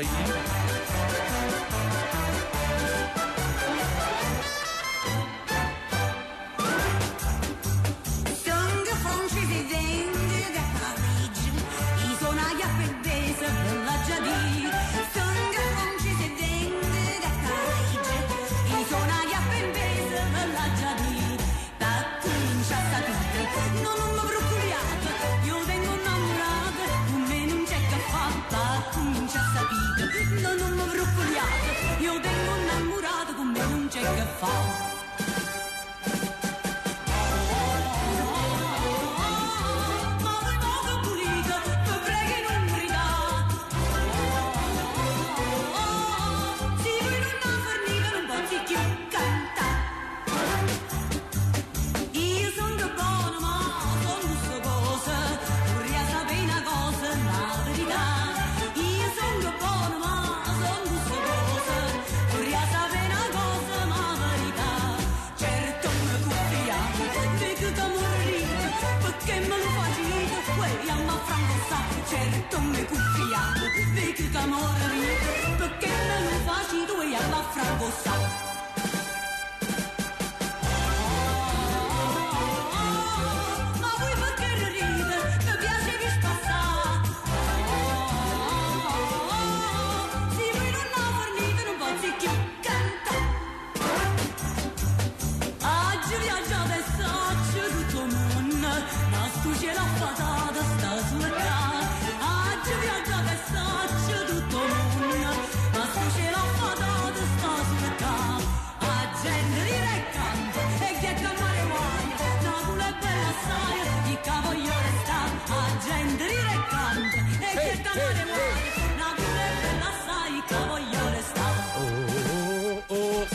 Non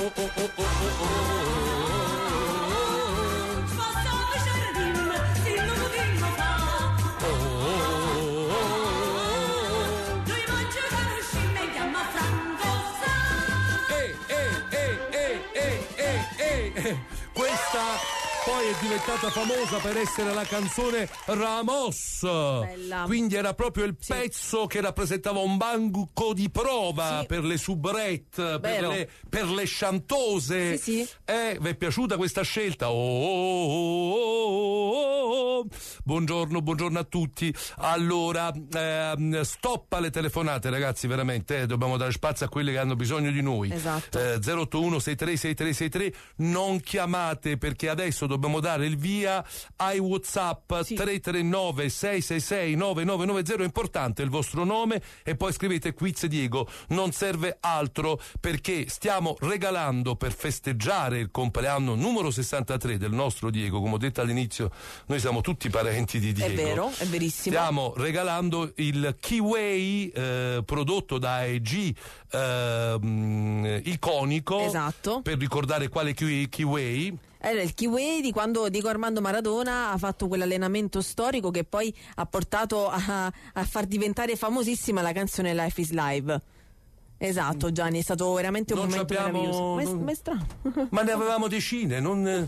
Questa poi è diventata famosa per essere la canzone Ramos. Bella. Quindi era proprio il pezzo che rappresentava un banco di prova per le soubrette, per le chantose. Sì. Vi è piaciuta questa scelta? Buongiorno a tutti. Allora, stop alle telefonate, ragazzi, veramente, dobbiamo dare spazio a quelli che hanno bisogno di noi. Esatto. 081 636363, non chiamate, perché adesso dobbiamo dare il via ai WhatsApp. 339 666 9990. È importante il vostro nome e poi scrivete Quiz Diego, non serve altro, perché stiamo regalando, per festeggiare il compleanno numero 63 del nostro Diego. Come ho detto all'inizio, noi siamo tutti parenti di Diego. È vero, è verissimo. Stiamo regalando il Kiwi prodotto da AEG, iconico. Esatto. Per ricordare quale Kiwi? Era il Kiwi di quando Diego Armando Maradona ha fatto quell'allenamento storico che poi ha portato a far diventare famosissima la canzone Life is Live. Esatto, Gianni, è stato veramente un momento meraviglioso. Ma è strano. Ma ne avevamo decine, non...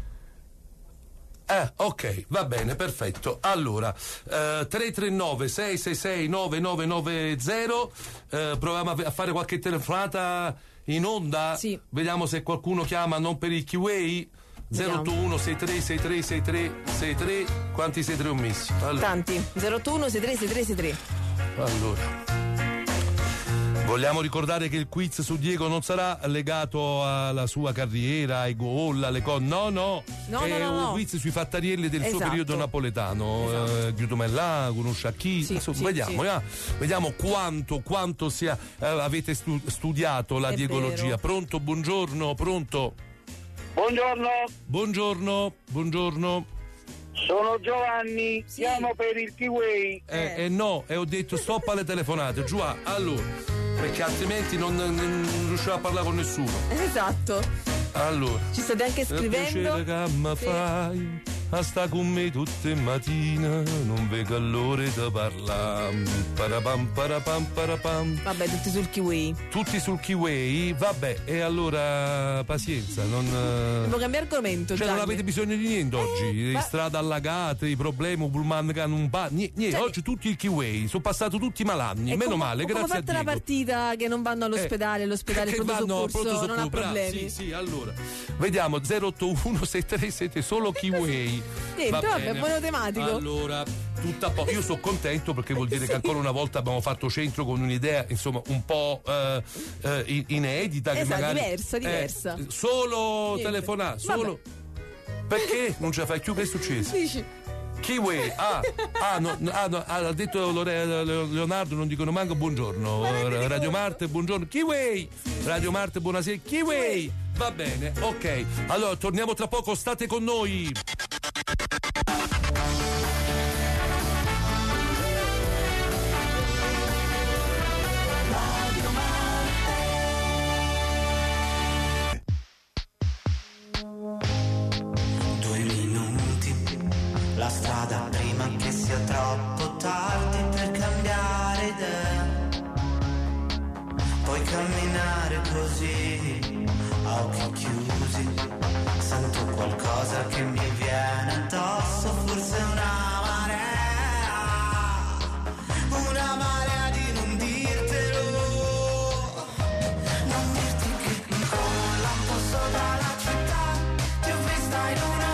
ok, va bene, perfetto. Allora, 339 666 9990. Proviamo a fare qualche telefonata in onda. Sì. Vediamo se qualcuno chiama non per il Kiwi. 081 63 63. Quanti 63 ho messi? Allora. Tanti. 081 63 Allora, vogliamo ricordare che il quiz su Diego non sarà legato alla sua carriera, ai gol, alle cose. No. È un quiz sui fattarielli del suo periodo napoletano. Giutomellà, Conosciacchi. Vediamo quanto sia avete studiato la diegologia. Vero. Pronto? Buongiorno. Buongiorno. Sono Giovanni, chiamo per il Kiwi. No, ho detto stop alle telefonate, giù. Allora, perché altrimenti non riuscivo a parlare con nessuno. Esatto. Allora, ci state anche scrivendo. Che mi fai a sta con me tutte mattine, non vedo l'ora di parlare. Parapam. Vabbè, tutti sul Kiwi. Vabbè, e allora pazienza, devo cambiare argomento. Cioè, non avete bisogno di niente oggi, strade allagate, i problemi, pullman che non va, niente, oggi tutti il Kiwi, sono passati tutti malanni, meno male, grazie a Dio. Come la partita che non vanno all'ospedale, l'ospedale pronto soccorso non ha problemi. Sì, allora, vediamo 081 637 solo Kiwi. Vabbè, monotematico. Allora, io sono contento perché vuol dire che ancora una volta abbiamo fatto centro con un'idea, insomma, un po' inedita. Esatto, che magari, diversa. Solo telefonare, solo. Vabbè. Perché non ce la fai più? Che è successo? Dici. Kiwi, ha detto Leonardo, non dicono manco buongiorno. Radio Marte, buongiorno. Kiwi! Radio Marte, buonasera. Kiwi! Va bene, ok. Allora, torniamo tra poco, state con noi. La strada prima che sia troppo tardi per cambiare idea. Puoi camminare così, a occhi chiusi. Sento qualcosa che mi viene addosso, forse una marea di non dirtelo. Non dirti che con un lampo sopra la città ti ho vista in una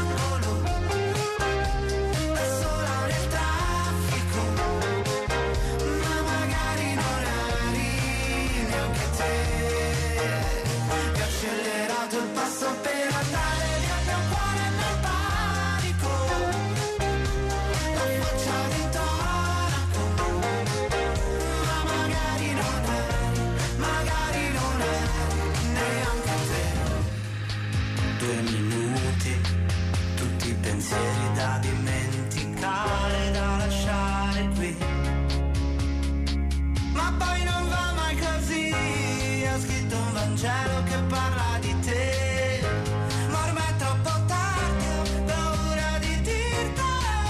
da dimenticare, da lasciare qui. Ma poi non va mai così. Ho scritto un Vangelo che e parla di te, ma ormai è troppo tardi, ho paura di dirti.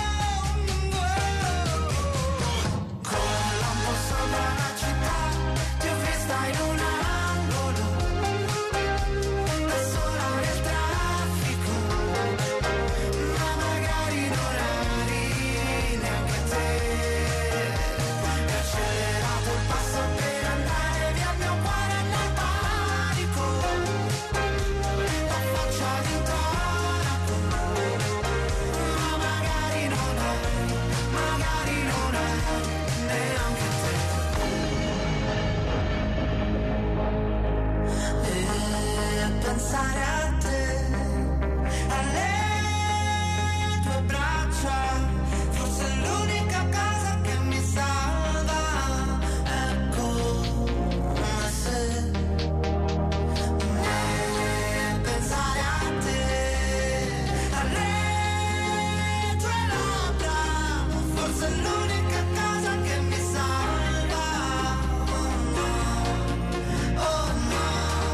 Con la lampo sopra la città, ti ho vista in un angolo, da sola nel traffico, ma magari non eri neanche te. Mi ha accelerato il passo per andare via, il mio cuore nel panico, la faccia di intonaco, ma magari non eri neanche te. E pensare a te, alle tue braccia, forse è l'unica cosa che mi salva. È come se pensare a te, alle tue labbra, forse è l'unica cosa che mi salva. Oh no,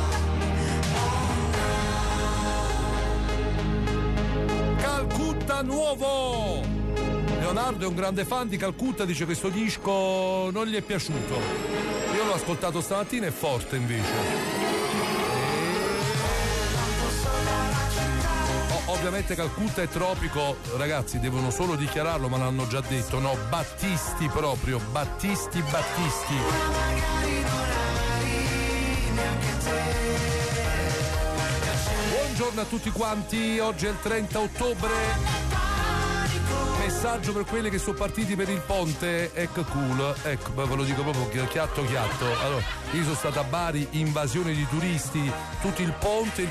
Calcutta nuovo! Leonardo è un grande fan di Calcutta, dice che questo disco non gli è piaciuto. Io l'ho ascoltato stamattina, è forte invece. Ovviamente Calcutta è tropico, ragazzi, devono solo dichiararlo, ma l'hanno già detto, no? Battisti proprio, Battisti. Buongiorno a tutti quanti, oggi è il 30 ottobre. Messaggio per quelli che sono partiti per il ponte, ecco cool, ecco, ve lo dico proprio chiatto. Allora, io sono stato a Bari, invasione di turisti, tutto il ponte,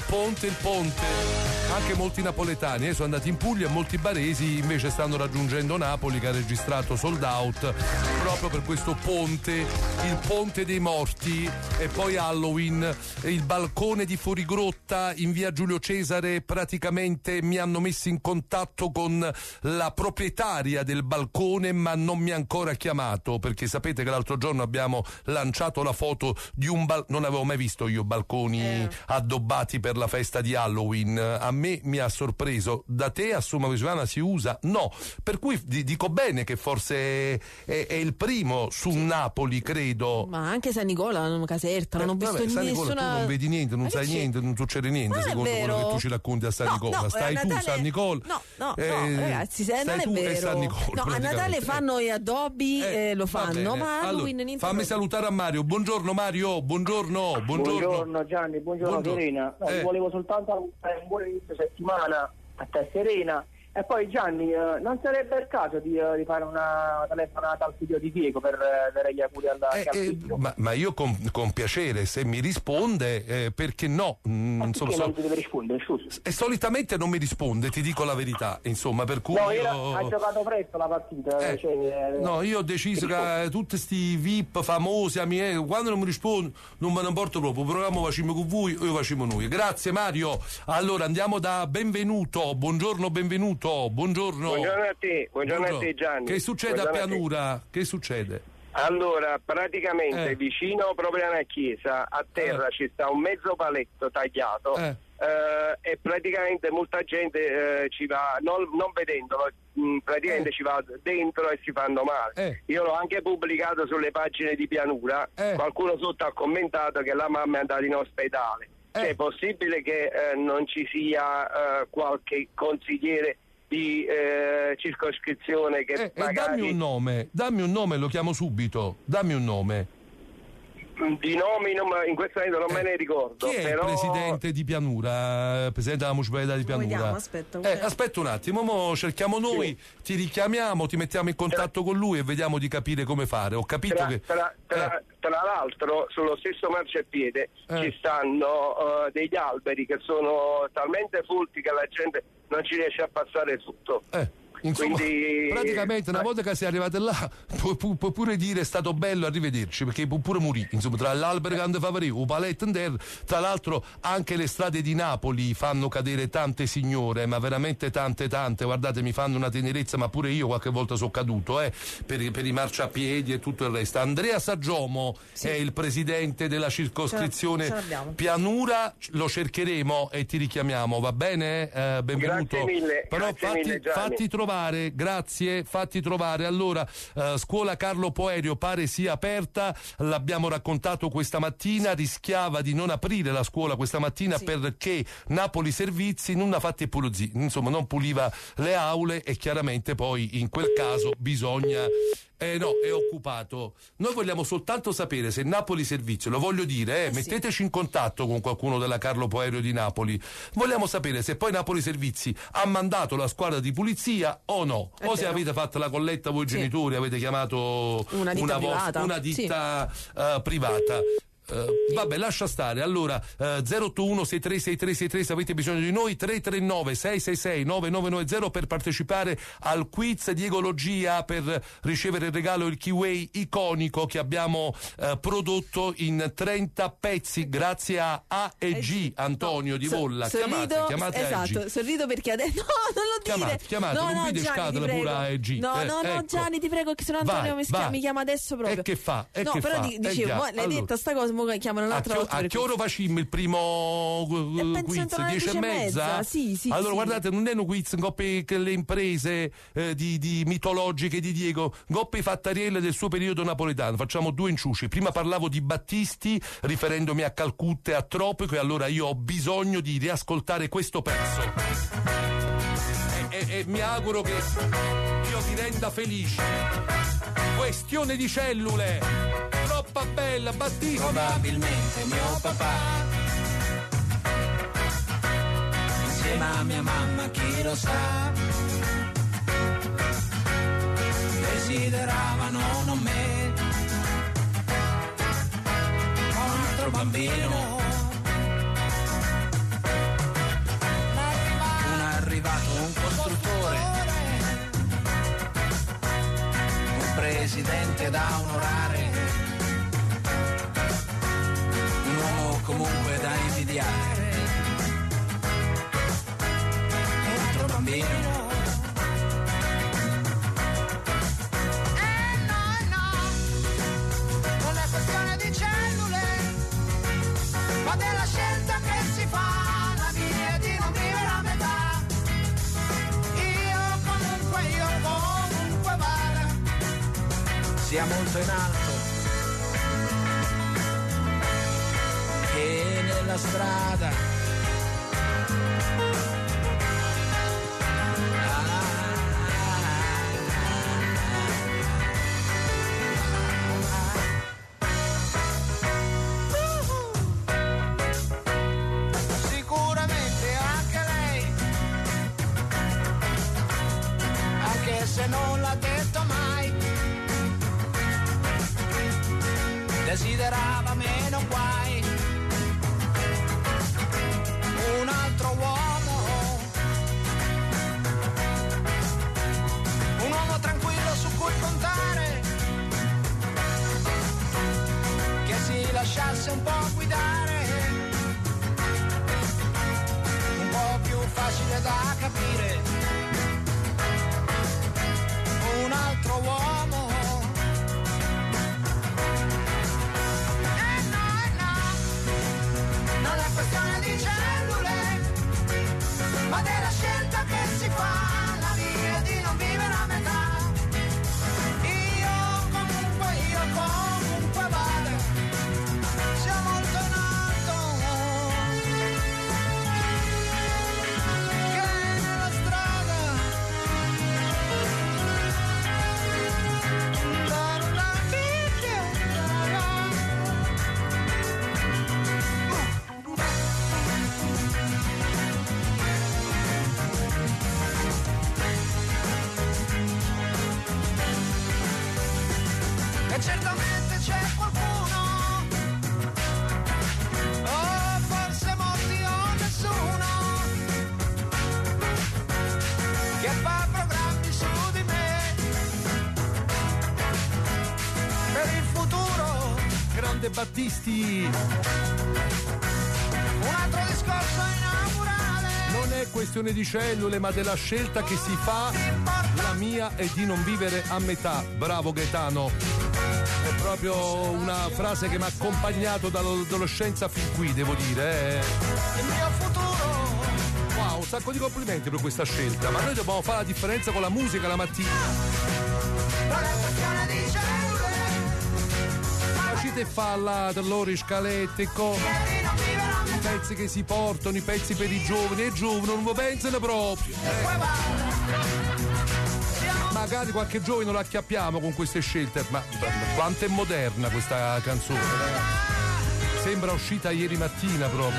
anche molti napoletani, sono andati in Puglia e molti baresi invece stanno raggiungendo Napoli, che ha registrato sold out proprio per questo ponte, il ponte dei morti, e poi Halloween, il balcone di Fuorigrotta in via Giulio Cesare, praticamente mi hanno messo in contatto con la proprietaria del balcone, ma non mi ha ancora chiamato, perché sapete che l'altro giorno abbiamo lanciato la foto di un non avevo mai visto io balconi addobbati per la festa di Halloween. A me mi ha sorpreso. Da te a Somma Vesuviana si usa? No, per cui dico bene che forse è il primo su Napoli, credo. Ma anche San Nicola, Caserta, non ho visto San Nicola, nessuna... tu non vedi niente, non sai niente, non succede niente secondo quello che tu ci racconti a San Nicola. Stai tu, Natale... San Nicola. No, ragazzi, non è tu vero. E San Nicola, no, a Natale fanno gli addobbi, lo fanno, ma Halloween allora, fammi salutare a Mario. Buongiorno Mario, buongiorno. Buongiorno Gianni, buongiorno Serena. No, volevo soltanto fare un buon inizio settimana a te Serena. E poi Gianni, non sarebbe il caso di fare una telefonata al figlio di Diego per dare gli auguri al figlio? Ma io con piacere, se mi risponde, perché no? Non ti deve rispondere, scusa. E solitamente non mi risponde, ti dico la verità, insomma, per cui ha giocato presto la partita. No, io ho deciso che tutti sti VIP famosi, quando non mi risponde non me ne importa proprio, programma facciamo con voi, io facciamo noi. Grazie Mario. Allora andiamo da Benvenuto. Buongiorno Benvenuto. Buongiorno a te Gianni. Che succede a Pianura? Che succede? Allora, praticamente vicino proprio alla chiesa, a terra ci sta un mezzo paletto tagliato e praticamente molta gente ci va, non vedendolo, praticamente ci va dentro e si fanno male. Io l'ho anche pubblicato sulle pagine di Pianura, qualcuno sotto ha commentato che la mamma è andata in ospedale. È possibile che non ci sia qualche consigliere di circoscrizione che magari... dammi un nome, lo chiamo subito, dammi un nome. Di nomi in questo momento non me ne ricordo. Chi è il presidente di Pianura? Presidente della municipalità di Pianura? Aspetta un attimo, mo cerchiamo noi, ti richiamiamo, ti mettiamo in contatto con lui e vediamo di capire come fare. Ho capito che tra l'altro sullo stesso marciapiede ci stanno degli alberi che sono talmente folti che la gente non ci riesce a passare sotto. Insomma, Quindi, praticamente una volta che sei arrivati là puoi pure dire è stato bello, arrivederci, perché può pure morire, insomma, tra l'albero che hanno favorito, un paletto in terra. Tra l'altro anche le strade di Napoli fanno cadere tante signore, ma veramente tante, guardate, mi fanno una tenerezza, ma pure io qualche volta sono caduto per i marciapiedi e tutto il resto. Andrea Saggiomo è il presidente della circoscrizione Pianura, lo cercheremo e ti richiamiamo, va bene? Benvenuto. Grazie mille. Però grazie fatti trovare, grazie, fatti trovare. Allora, scuola Carlo Poerio pare sia aperta, l'abbiamo raccontato questa mattina, rischiava di non aprire la scuola questa mattina perché Napoli Servizi non ha fatto pulizia, insomma non puliva le aule e chiaramente poi in quel caso bisogna... no, è occupato. Noi vogliamo soltanto sapere se Napoli Servizio, lo voglio dire, metteteci in contatto con qualcuno della Carlo Poerio di Napoli. Vogliamo sapere se poi Napoli Servizi ha mandato la squadra di pulizia o no. O se avete fatto la colletta voi genitori, avete chiamato una ditta privata. Vabbè, lascia stare. Allora 081 636363 se avete bisogno di noi, 339 666 9990 per partecipare al quiz di ecologia, per ricevere il regalo il Kiwi iconico che abbiamo prodotto in 30 pezzi grazie a AEG. Antonio di Volla, chiamate esatto, AEG. sorrido perché adesso non lo dire, chiamate non vi descatela pure AEG. No, Gianni, ti prego, che se no Antonio mi chiama adesso proprio. E che fa? Però dicevo, l'hai detta sta cosa, chiamano un'altra volta. A che ora facciamo il primo quiz? 10:30? Sì, allora guardate, non è un quiz coppe le imprese di mitologiche di Diego, coppe fattarielle del suo periodo napoletano. Facciamo due inciuci. Prima parlavo di Battisti riferendomi a Calcutta e a Tropico, e allora io ho bisogno di riascoltare questo pezzo e mi auguro che io ti renda felice. Questione di cellule, troppa bella, Battisti. Probabilmente mio papà, insieme a mia mamma, chi lo sa, desideravano non me, ma un altro bambino. Un arrivato, un costruttore, un presidente da onorare, un uomo comunque da invidiare, un altro bambino. Non è questione di cellule, ma della scelta che si fa, la mia è di non vivere a metà. Io comunque vada, Sia molto in alto che nella strada. sicuramente anche lei, anche se non l'ha detto mai, Desiderava meno guai, un altro uomo, un uomo tranquillo su cui contare, che si lasciasse un po' guidare, un po' più facile da capire, un altro uomo. Non è questione di cellule, ma della scelta che si fa, la mia è di non vivere a metà. Io comunque vada, sia molto in alto che nella strada. De Battisti. Un altro discorso inaugurale. Non è questione di cellule, ma della scelta che si fa. La mia è di non vivere a metà. Bravo Gaetano. È proprio una frase che mi ha accompagnato dall'adolescenza fin qui, devo dire. Il mio futuro. Wow, un sacco di complimenti per questa scelta, ma noi dobbiamo fare la differenza con la musica la mattina. Non è questione di cellule. Facite falla per loro scalette, i pezzi che si portano, i pezzi per i giovani, e i giovani non vi pensano proprio. Magari qualche giovane non la acchiappiamo con queste scelte, ma quanto è moderna questa canzone, ragazzi. Sembra uscita ieri mattina proprio,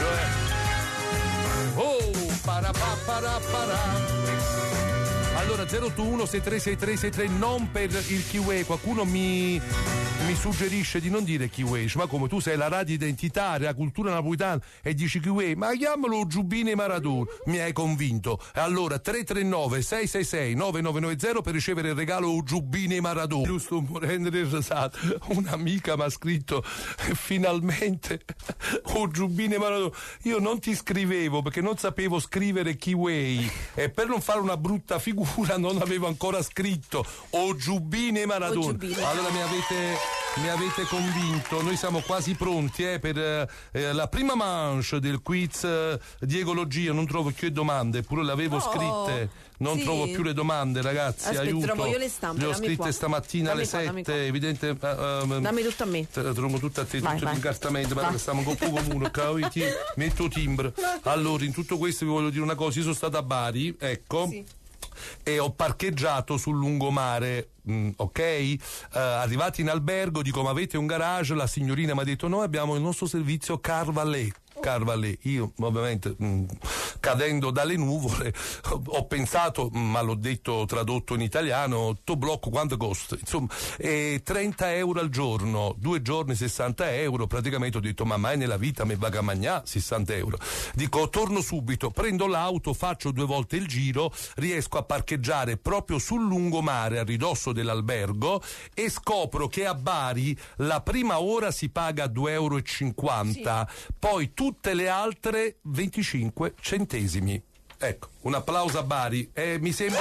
Oh, parapaparaparà. Allora 021-636363, non per il Kiwi. Qualcuno mi suggerisce di non dire Kiwi, ma come tu sei la radio identitaria, la cultura napolitana, e dici Kiwi, ma chiamalo Giubbini Maradona. Mi hai convinto. Allora 339-666-9990 per ricevere il regalo Giubbini Maradona. Giusto un prendere il rasato. Un'amica mi ha scritto finalmente Giubbini Maradona. Io non ti scrivevo perché non sapevo scrivere Kiwi, e per non fare una brutta figura non avevo ancora scritto Giubbini Maradona. Allora mi avete convinto. Noi siamo quasi pronti per la prima manche del quiz di ecologia. Non trovo più le domande, eppure le avevo scritte. Non trovo più le domande, ragazzi. Aspetta, aiuto. trovo io le stampe. Le ho scritte qua. stamattina alle 7. Evidente. Dammi tutto a me. Trovo tutto a te, tutto l'incartamento. Ma stiamo con poco comune. Metto timbro. Allora, in tutto questo vi voglio dire una cosa. Io sono stato a Bari, ecco. Sì. E ho parcheggiato sul lungomare, ok? Arrivati in albergo, dico, ma avete un garage? La signorina mi ha detto, no, abbiamo il nostro servizio Car Valet. Io ovviamente cadendo dalle nuvole ho pensato, ma l'ho detto tradotto in italiano, to blocco quanto costa, insomma, 30 euro al giorno, 2 giorni 60 euro, praticamente ho detto, ma mai nella vita mi va a mangiare 60 euro. Dico, torno subito, prendo l'auto, faccio 2 volte il giro, riesco a parcheggiare proprio sul lungomare a ridosso dell'albergo e scopro che a Bari la prima ora si paga 2,50 euro, poi tutte le altre 25 centesimi. Ecco, un applauso a Bari. Mi sembra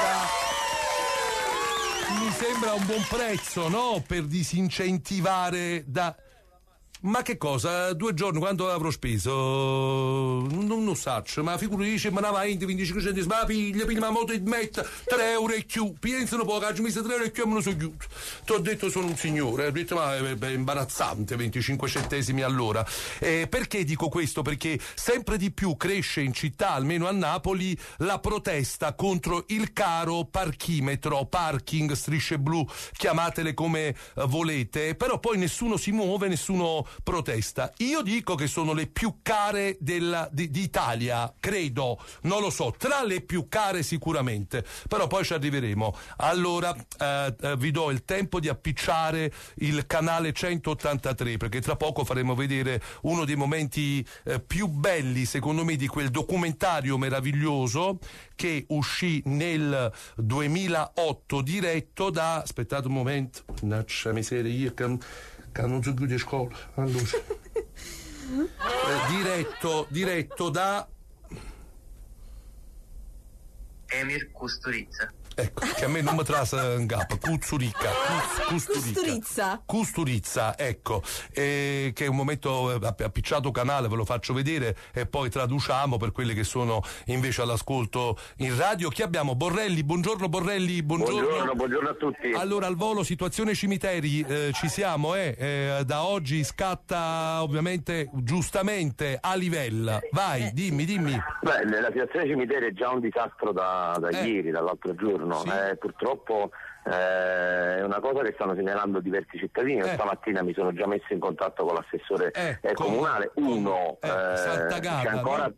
un buon prezzo, no? Per disincentivare da... Ma che cosa? 2 giorni quanto avrò speso? Non so, ma figurati, dice, ma 20-25 centesimi, ma piglia la moto e metta 3 euro e più. Pensano poco, ci ho messo 3 euro e più e me lo so chiuso. Ti ho detto sono un signore, ho detto ma è imbarazzante 25 centesimi all'ora. Perché dico questo? Perché sempre di più cresce in città, almeno a Napoli, la protesta contro il caro parchimetro, parking, strisce blu, chiamatele come volete, però poi nessuno si muove, nessuno protesta. Io dico che sono le più care d'Italia, credo, non lo so, tra le più care sicuramente, però poi ci arriveremo. Allora vi do il tempo di appicciare il canale 183, perché tra poco faremo vedere uno dei momenti più belli secondo me di quel documentario meraviglioso che uscì nel 2008 diretto da, aspettate un momento, naccia miseria, io che non so più di scuola, allora. diretto da Emir Kusturica. Ecco, che a me non mi trasa in capo, Kusturica, ecco, che è un momento appicciato canale, ve lo faccio vedere e poi traduciamo per quelli che sono invece all'ascolto in radio. Chi abbiamo? Borrelli, buongiorno Borrelli, buongiorno. Buongiorno a tutti. Allora, al volo, situazione cimiteri, ci siamo, da oggi scatta ovviamente giustamente a livello. Vai, dimmi. Beh, la situazione cimiteri è già un disastro da ieri, dall'altro giorno. Sì. Purtroppo è una cosa che stanno segnalando diversi cittadini. Stamattina mi sono già messo in contatto con l'assessore comunale. Sant'Agata.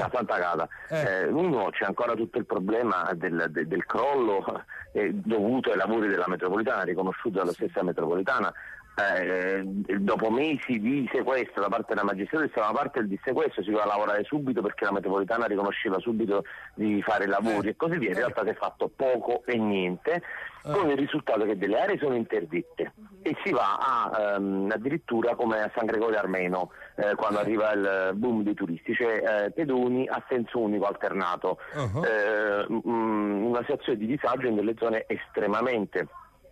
Uno, c'è ancora tutto il problema del crollo dovuto ai lavori della metropolitana, riconosciuto dalla stessa metropolitana. dopo mesi di sequestro da parte della magistratura, una parte del dissequestro si doveva lavorare subito perché la metropolitana riconosceva subito di fare i lavori e così via. In realtà si è fatto poco e niente, con il risultato che delle aree sono interdette e si va addirittura come a San Gregorio Armeno, quando arriva il boom dei turisti, cioè pedoni a senso unico alternato, una situazione di disagio in delle zone estremamente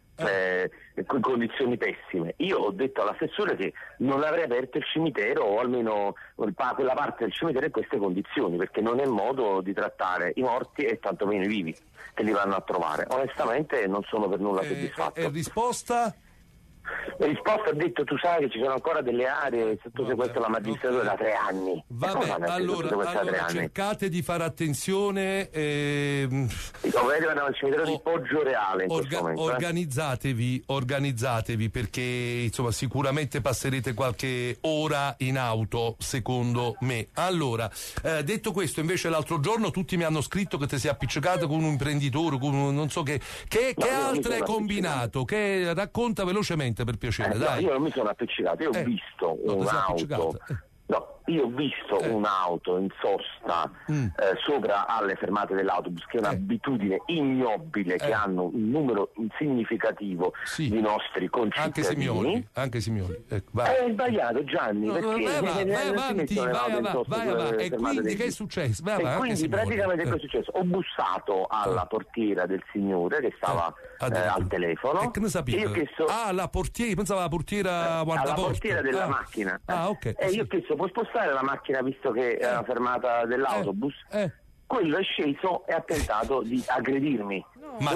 con condizioni pessime. Io ho detto all'assessore che non avrei aperto il cimitero, o almeno quella parte del cimitero in queste condizioni, perché non è modo di trattare i morti e tantomeno i vivi che li vanno a trovare. Onestamente non sono per nulla soddisfatto. E risposta? La risposta ha detto: tu sai che ci sono ancora delle aree sotto sequestro della magistratura da 3 anni. Vabbè, allora cercate di fare attenzione. Il cimitero di Poggio Reale in questo momento, organizzatevi perché insomma sicuramente passerete qualche ora in auto, secondo me. Allora, detto questo, invece l'altro giorno tutti mi hanno scritto che ti sei appiccicato con un imprenditore, con un, non so che altro hai combinato, che racconta velocemente, per piacere, dai. Io non mi sono appiccicato, io ho visto un'auto. No, io ho visto un'auto in sosta sopra alle fermate dell'autobus, che è un'abitudine ignobile che hanno un numero significativo di nostri concittadini. Anche Simioni. È sbagliato, Gianni, perché vai avanti. E quindi che è successo? Quindi praticamente che è successo? Ho bussato alla portiera del signore che stava al telefono. E che ne sapevi? Io ho chiesto, la portiera, pensavo alla portiera guardaporta. Alla portiera della macchina. Ok. E io ho chiesto: puoi spostare la macchina visto che è la fermata dell'autobus? Quello è sceso e ha tentato di aggredirmi. Ma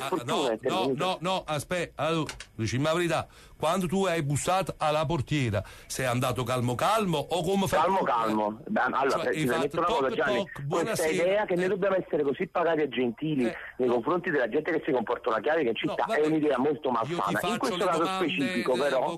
no, aspetta, allora, dici la verità, quando tu hai bussato alla portiera sei andato calmo o come fai? Calmo. Allora, ti metto una cosa, Gianni, questa idea che noi dobbiamo essere così pagati e gentili nei confronti della gente che si comporta una chiave che in città è un'idea molto malsana. In questo caso specifico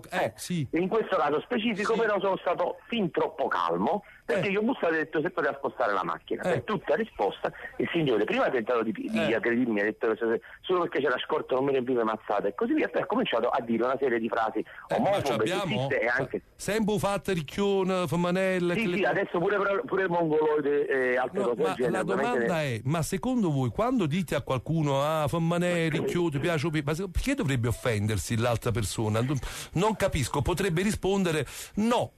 però sono stato fin troppo calmo, perché io ho bussato e ho detto se poteva spostare la macchina. Per tutta risposta il signore prima ha tentato di aggredirmi, ha detto solo perché c'era scorto non mi riempiva mazzate e così via, poi ha cominciato a dire una serie di frasi omofobe, sessiste e anche sempre fatta ricchione, Fammanella. Sì, adesso pure mongoloide e altre cose del genere. La domanda è: ma secondo voi quando dite a qualcuno Fammanella, ricchione, ti piace, ma perché dovrebbe offendersi l'altra persona? Non capisco, potrebbe rispondere no,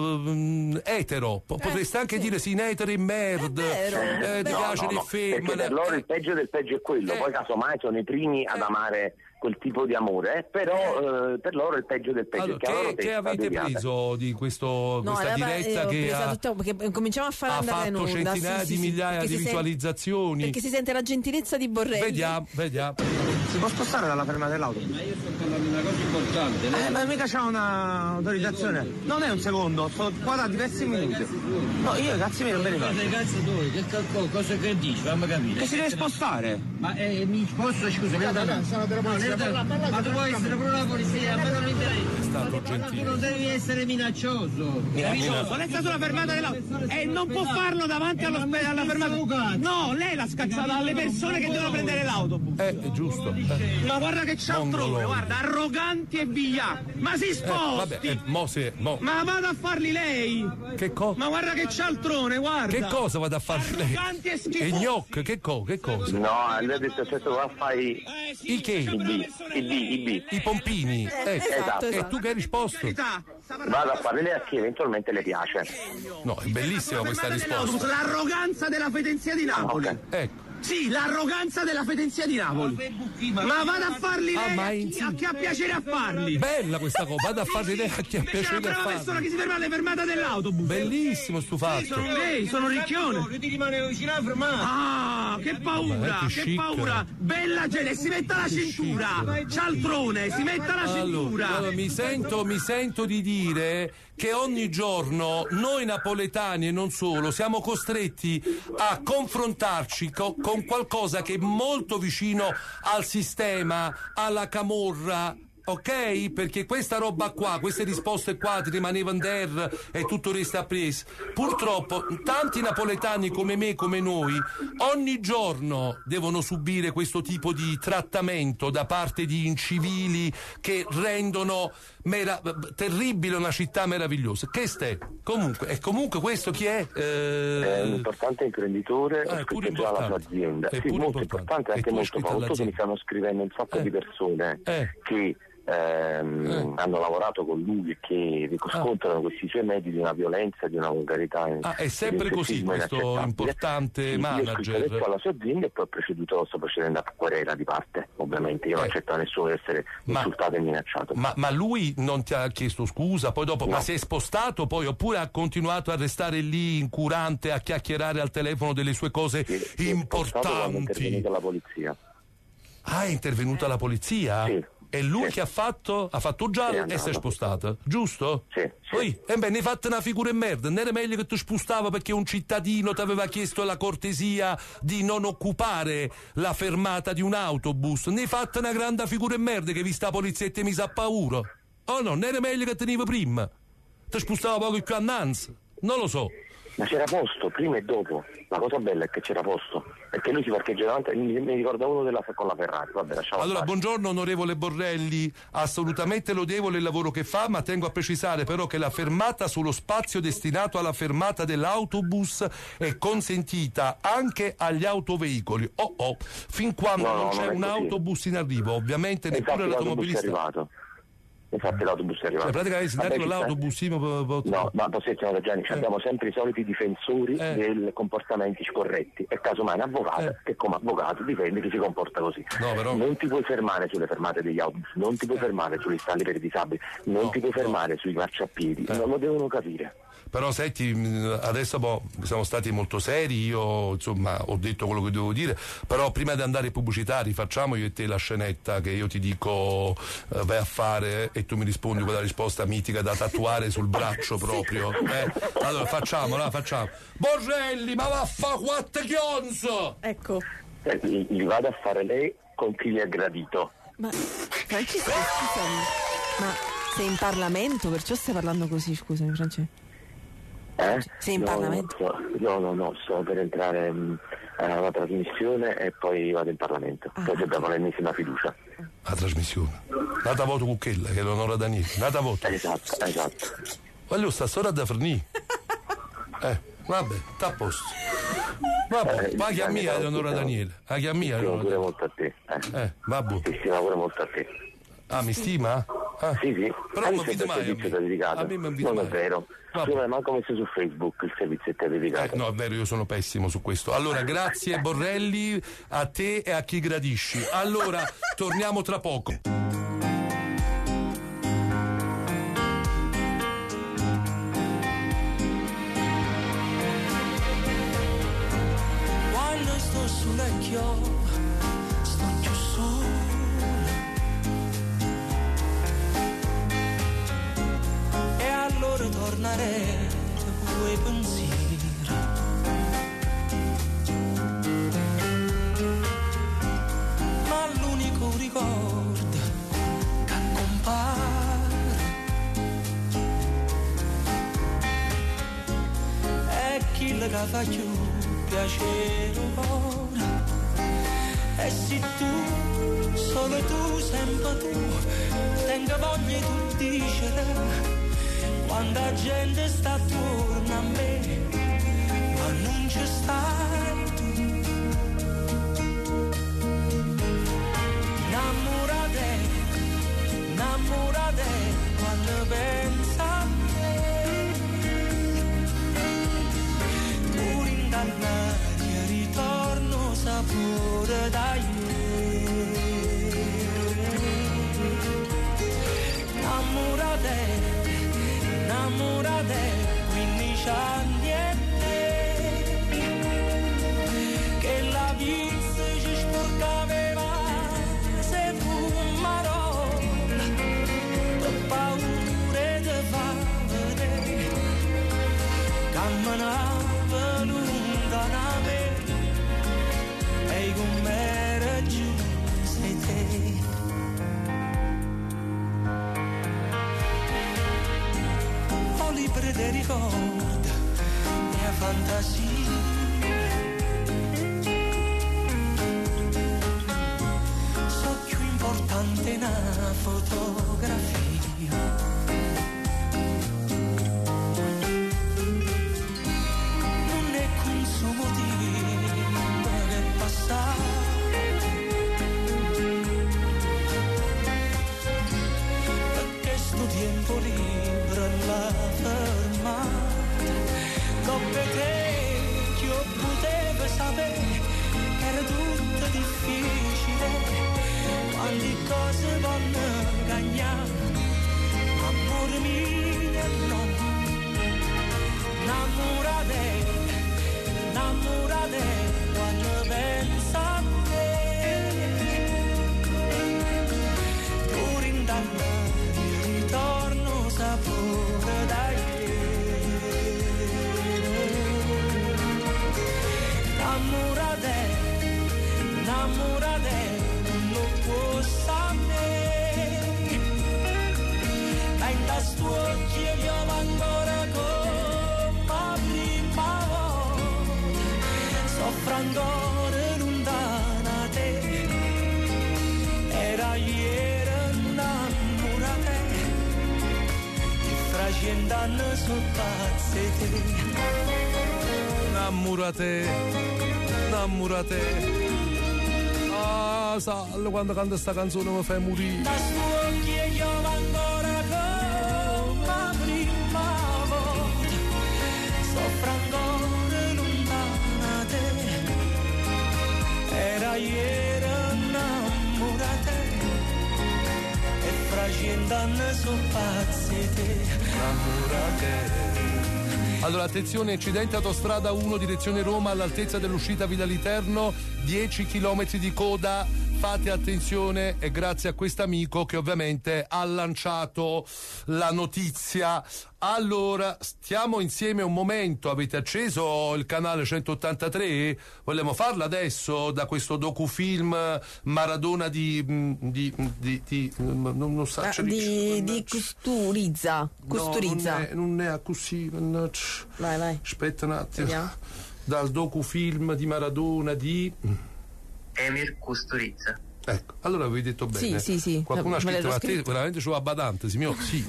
etero. Potreste anche dire sì, etero e merda, ti piace le femmine. Perché per loro il peggio del peggio è quello, poi casomai sono i primi ad amare quel tipo di amore, però per loro il peggio del peggio. Allora, che avete preso di questa diretta che perché cominciamo a fare andare in fatto onda, centinaia di migliaia di visualizzazioni? Perché si sente la gentilezza di Borrelli. Vediamo. Si può spostare dalla fermata dell'auto? Ma io sto parlando di una cosa importante. Ma mica c'è un'autorizzazione. Non è un secondo, sto qua da diversi minuti. No, io cazzi miei non me ne vado. Cazzo tu, che cosa che dici? Fammi capire. Che si deve spostare? Ma mi sposto, scusa, ma tu vuoi essere pure la polizia, a me non interessa. È stato gentile. Tu non devi essere minaccioso. Lei sulla fermata dell'auto e non può farlo davanti alla fermata. No, lei l'ha scacciata alle persone che devono prendere l'autobus. È giusto. Ma guarda che cialtrone, guarda, arroganti e vigliacchi. Ma si sposti! Ma vada a farli lei! Che cosa? Ma guarda che cialtrone, guarda! Che cosa vado a farli lei? Arroganti e schifosi! E gnocchi, che cosa? No, lui ha detto certo va a fare i che? I B. I pompini. Esatto. E tu che hai risposto? Vado a farli lei a chi eventualmente le piace. No, è bellissima questa risposta. L'arroganza della fedenzia di Napoli. Ecco. Sì, l'arroganza della fedenzia di Napoli. Ma vada a farli lei a chi ha piacere a farli. Bella questa cosa, vada a farli lei a chi ha piacere a farli. C'è una persona che si ferma alle fermate dell'autobus. Bellissimo sto fatto. Sì, sono gay, sono ricchione. Ti rimane vicino alla fermata. Ah, che paura, che paura. Bella gente, si metta la cintura. Cialtrone, si metta la cintura. Allora, mi sento di dire che ogni giorno noi napoletani e non solo siamo costretti a confrontarci con qualcosa che è molto vicino al sistema, alla camorra, ok? Perché questa roba qua, queste risposte qua ti rimanevano der e tutto resta appreso. Purtroppo tanti napoletani come me, come noi, ogni giorno devono subire questo tipo di trattamento da parte di incivili che rendono terribile una città meravigliosa. Che ste? Comunque questo chi è? È un importante imprenditore, ho scritto già la sua azienda. Sì, molto importante, anche molto famoso. Mi stanno scrivendo un sacco di persone che hanno lavorato con lui e che riscontrano questi suoi metodi di una violenza, di una volgarità. È sempre così questo importante manager. Io ho detto alla sua azienda e poi sto procedendo a querela di parte, ovviamente. Io non accetto a nessuno di essere insultato e minacciato. Ma lui non ti ha chiesto scusa poi dopo? No. Ma si è spostato poi oppure ha continuato a restare lì incurante a chiacchierare al telefono delle sue cose importanti? È intervenuta la polizia. È intervenuta la polizia? Sì. E lui che ha fatto? Ha fatto giallo e si è spostata, giusto? Sì. Poi, ne hai fatto una figura in merda, non era meglio che tu spostava perché un cittadino ti aveva chiesto la cortesia di non occupare la fermata di un autobus, ne hai fatto una grande figura in merda che vista la polizietta mi sa paura. Oh no, non era meglio che teniva prima? Ti spostava poco più annanzi? Non lo so. Ma c'era posto, prima e dopo. La cosa bella è che c'era posto. Perché lui si parcheggia davanti, mi ricorda uno con la Ferrari. Vabbè, lasciamo allora, fare. Buongiorno onorevole Borrelli, assolutamente lodevole il lavoro che fa, ma tengo a precisare però che la fermata sullo spazio destinato alla fermata dell'autobus è consentita anche agli autoveicoli. Fin quando non c'è un autobus in arrivo, ovviamente neppure l'automobilista. Infatti l'autobus è arrivato. Praticamente se arriva l'autobus no, ma Gianni, abbiamo sempre i soliti difensori dei comportamenti scorretti e casomai un avvocato che come avvocato difende chi si comporta così. No, però... Non ti puoi fermare sulle fermate degli autobus, non ti puoi fermare sugli stalli per i disabili, non ti puoi fermare sui marciapiedi, non lo devono capire. Però senti, adesso siamo stati molto seri, io insomma ho detto quello che dovevo dire, però prima di andare ai pubblicità rifacciamo io e te la scenetta che io ti dico vai a fare e tu mi rispondi quella risposta mitica da tatuare sul braccio proprio. Allora facciamo. Borrelli, ma va a fa 4 chionzo! Ecco. Li vado a fare lei con chi gli è gradito. Ma Francesco, scusami, ma sei in Parlamento, perciò stai parlando così, scusami Francesco. Sei in Parlamento? No, sto per entrare alla trasmissione e poi vado in Parlamento. Poi abbiamo l'ennesima fiducia. La trasmissione? Nata voto con quella, che è l'Onora Daniele. Nata voto. Esatto. Voglio sta storia da Fornì. Vabbè, sta a posto. Vabbè, ma che a mia Eleonora Daniele. A che a mia Eleonora Daniele. Molto a te. Vabbè. Ti stima pure molto a te. Mi stima? Sì. Però non mi mai servizio dedicato. A me mi non è vero. Tu non hai manco messo su Facebook il servizio è dedicato. No, è vero, io sono pessimo su questo. Allora, grazie Borrelli, a te e a chi gradisci. Allora, torniamo tra poco. Quando sto sul letto sto più solo e allora tornerei da quei pensieri ma l'unico ricordo che compare è chi le fa più piacere ora e se tu, solo tu, sempre tu tenga voglia di dicere quando la gente sta attorno a me ma non ci stai tu innamorate quando pensa a me pure in dall'aria ritorno sapore da ieri innamorate 15 anni e te che la vita ci sporcava se fumarola per paura di far vedere camminava lontana me e con me era giù sei te se ricorda mia fantasia. So più importante una fotografia. Non è consumo che passare. Tiempo libero alla fermata, coppe che io potevo sapere che era tutto difficile, quante cose vanno cagnare, amore mio no, innamorate, quando pensa a te, pure in danno torno sapore da ieri. Innamorate, non può sapere, ma in tasto occhi io ancora come la prima volta, soffro ancora lontana te, era ieri. Cent'anni sono pazze te. Innamorate. Ah, Sallo, quando canta sta canzone mi fai morire. Da stuocchi e io ancora come la prima volta, soffro ancora lontana te, era ieri innamorate, e fra cent'anni sono pazze te. Allora, attenzione, incidente autostrada 1 direzione Roma all'altezza dell'uscita Villa Literno, 10 km di coda, fate attenzione, e grazie a quest'amico che ovviamente ha lanciato la notizia. Allora, stiamo insieme un momento, avete acceso il canale 183? Vogliamo farla adesso da questo docufilm Maradona di Custorizza. No, non è così. Vai. Aspetta un attimo. Vediamo. Dal docufilm di Maradona di Emir Kusturica. Ecco, allora avevi detto bene. Sì. Qualcuno ha scritto, ma te veramente c'ho la badante, signor? Sì.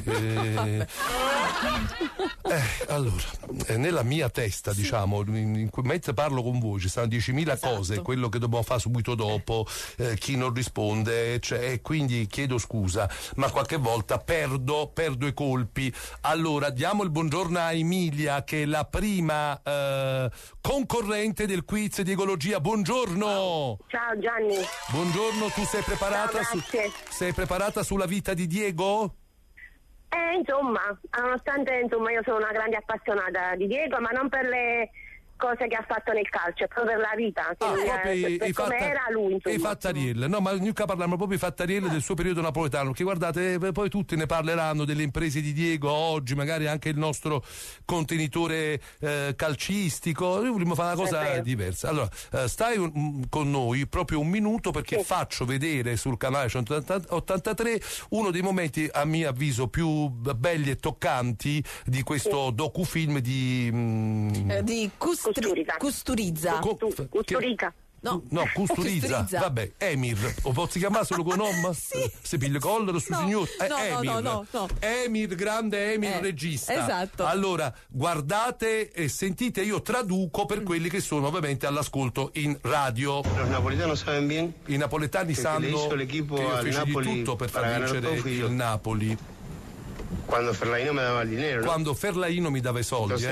Allora, nella mia testa, diciamo, mentre parlo con voi ci stanno 10.000 cose, quello che dobbiamo fare subito dopo, chi non risponde, e quindi chiedo scusa, ma qualche volta perdo i colpi. Allora, diamo il buongiorno a Emilia, che è la prima concorrente del quiz di ecologia. Buongiorno! Ciao Gianni. Buongiorno, tu sei preparata? Sei preparata sulla vita di Diego? Insomma, nonostante io sono una grande appassionata di Diego, ma non per le cose che ha fatto nel calcio, proprio per la vita, per come era lui, insomma. E Fattariel, no, ma noi parliamo proprio di Fattariel del suo periodo napoletano, perché guardate, poi tutti ne parleranno delle imprese di Diego oggi, magari anche il nostro contenitore calcistico. Noi vogliamo fare una cosa diversa. Allora, stai con noi proprio un minuto, perché faccio vedere sul canale 183 uno dei momenti, a mio avviso, più belli e toccanti di questo docufilm di Custorizza. No, Custorizza. Vabbè, Emir. O posso chiamare solo con nome? Sì. Se piglio collero su signor. Emir. No. Emir, grande Emir, regista. Esatto. Allora, guardate e sentite, io traduco per quelli che sono ovviamente all'ascolto in radio. Los napolitanos saben bien. I napoletani sanno che io feci di tutto per far vincere il Napoli. Quando Ferlaino mi dava il dinero. No? Quando Ferlaino mi dava i soldi,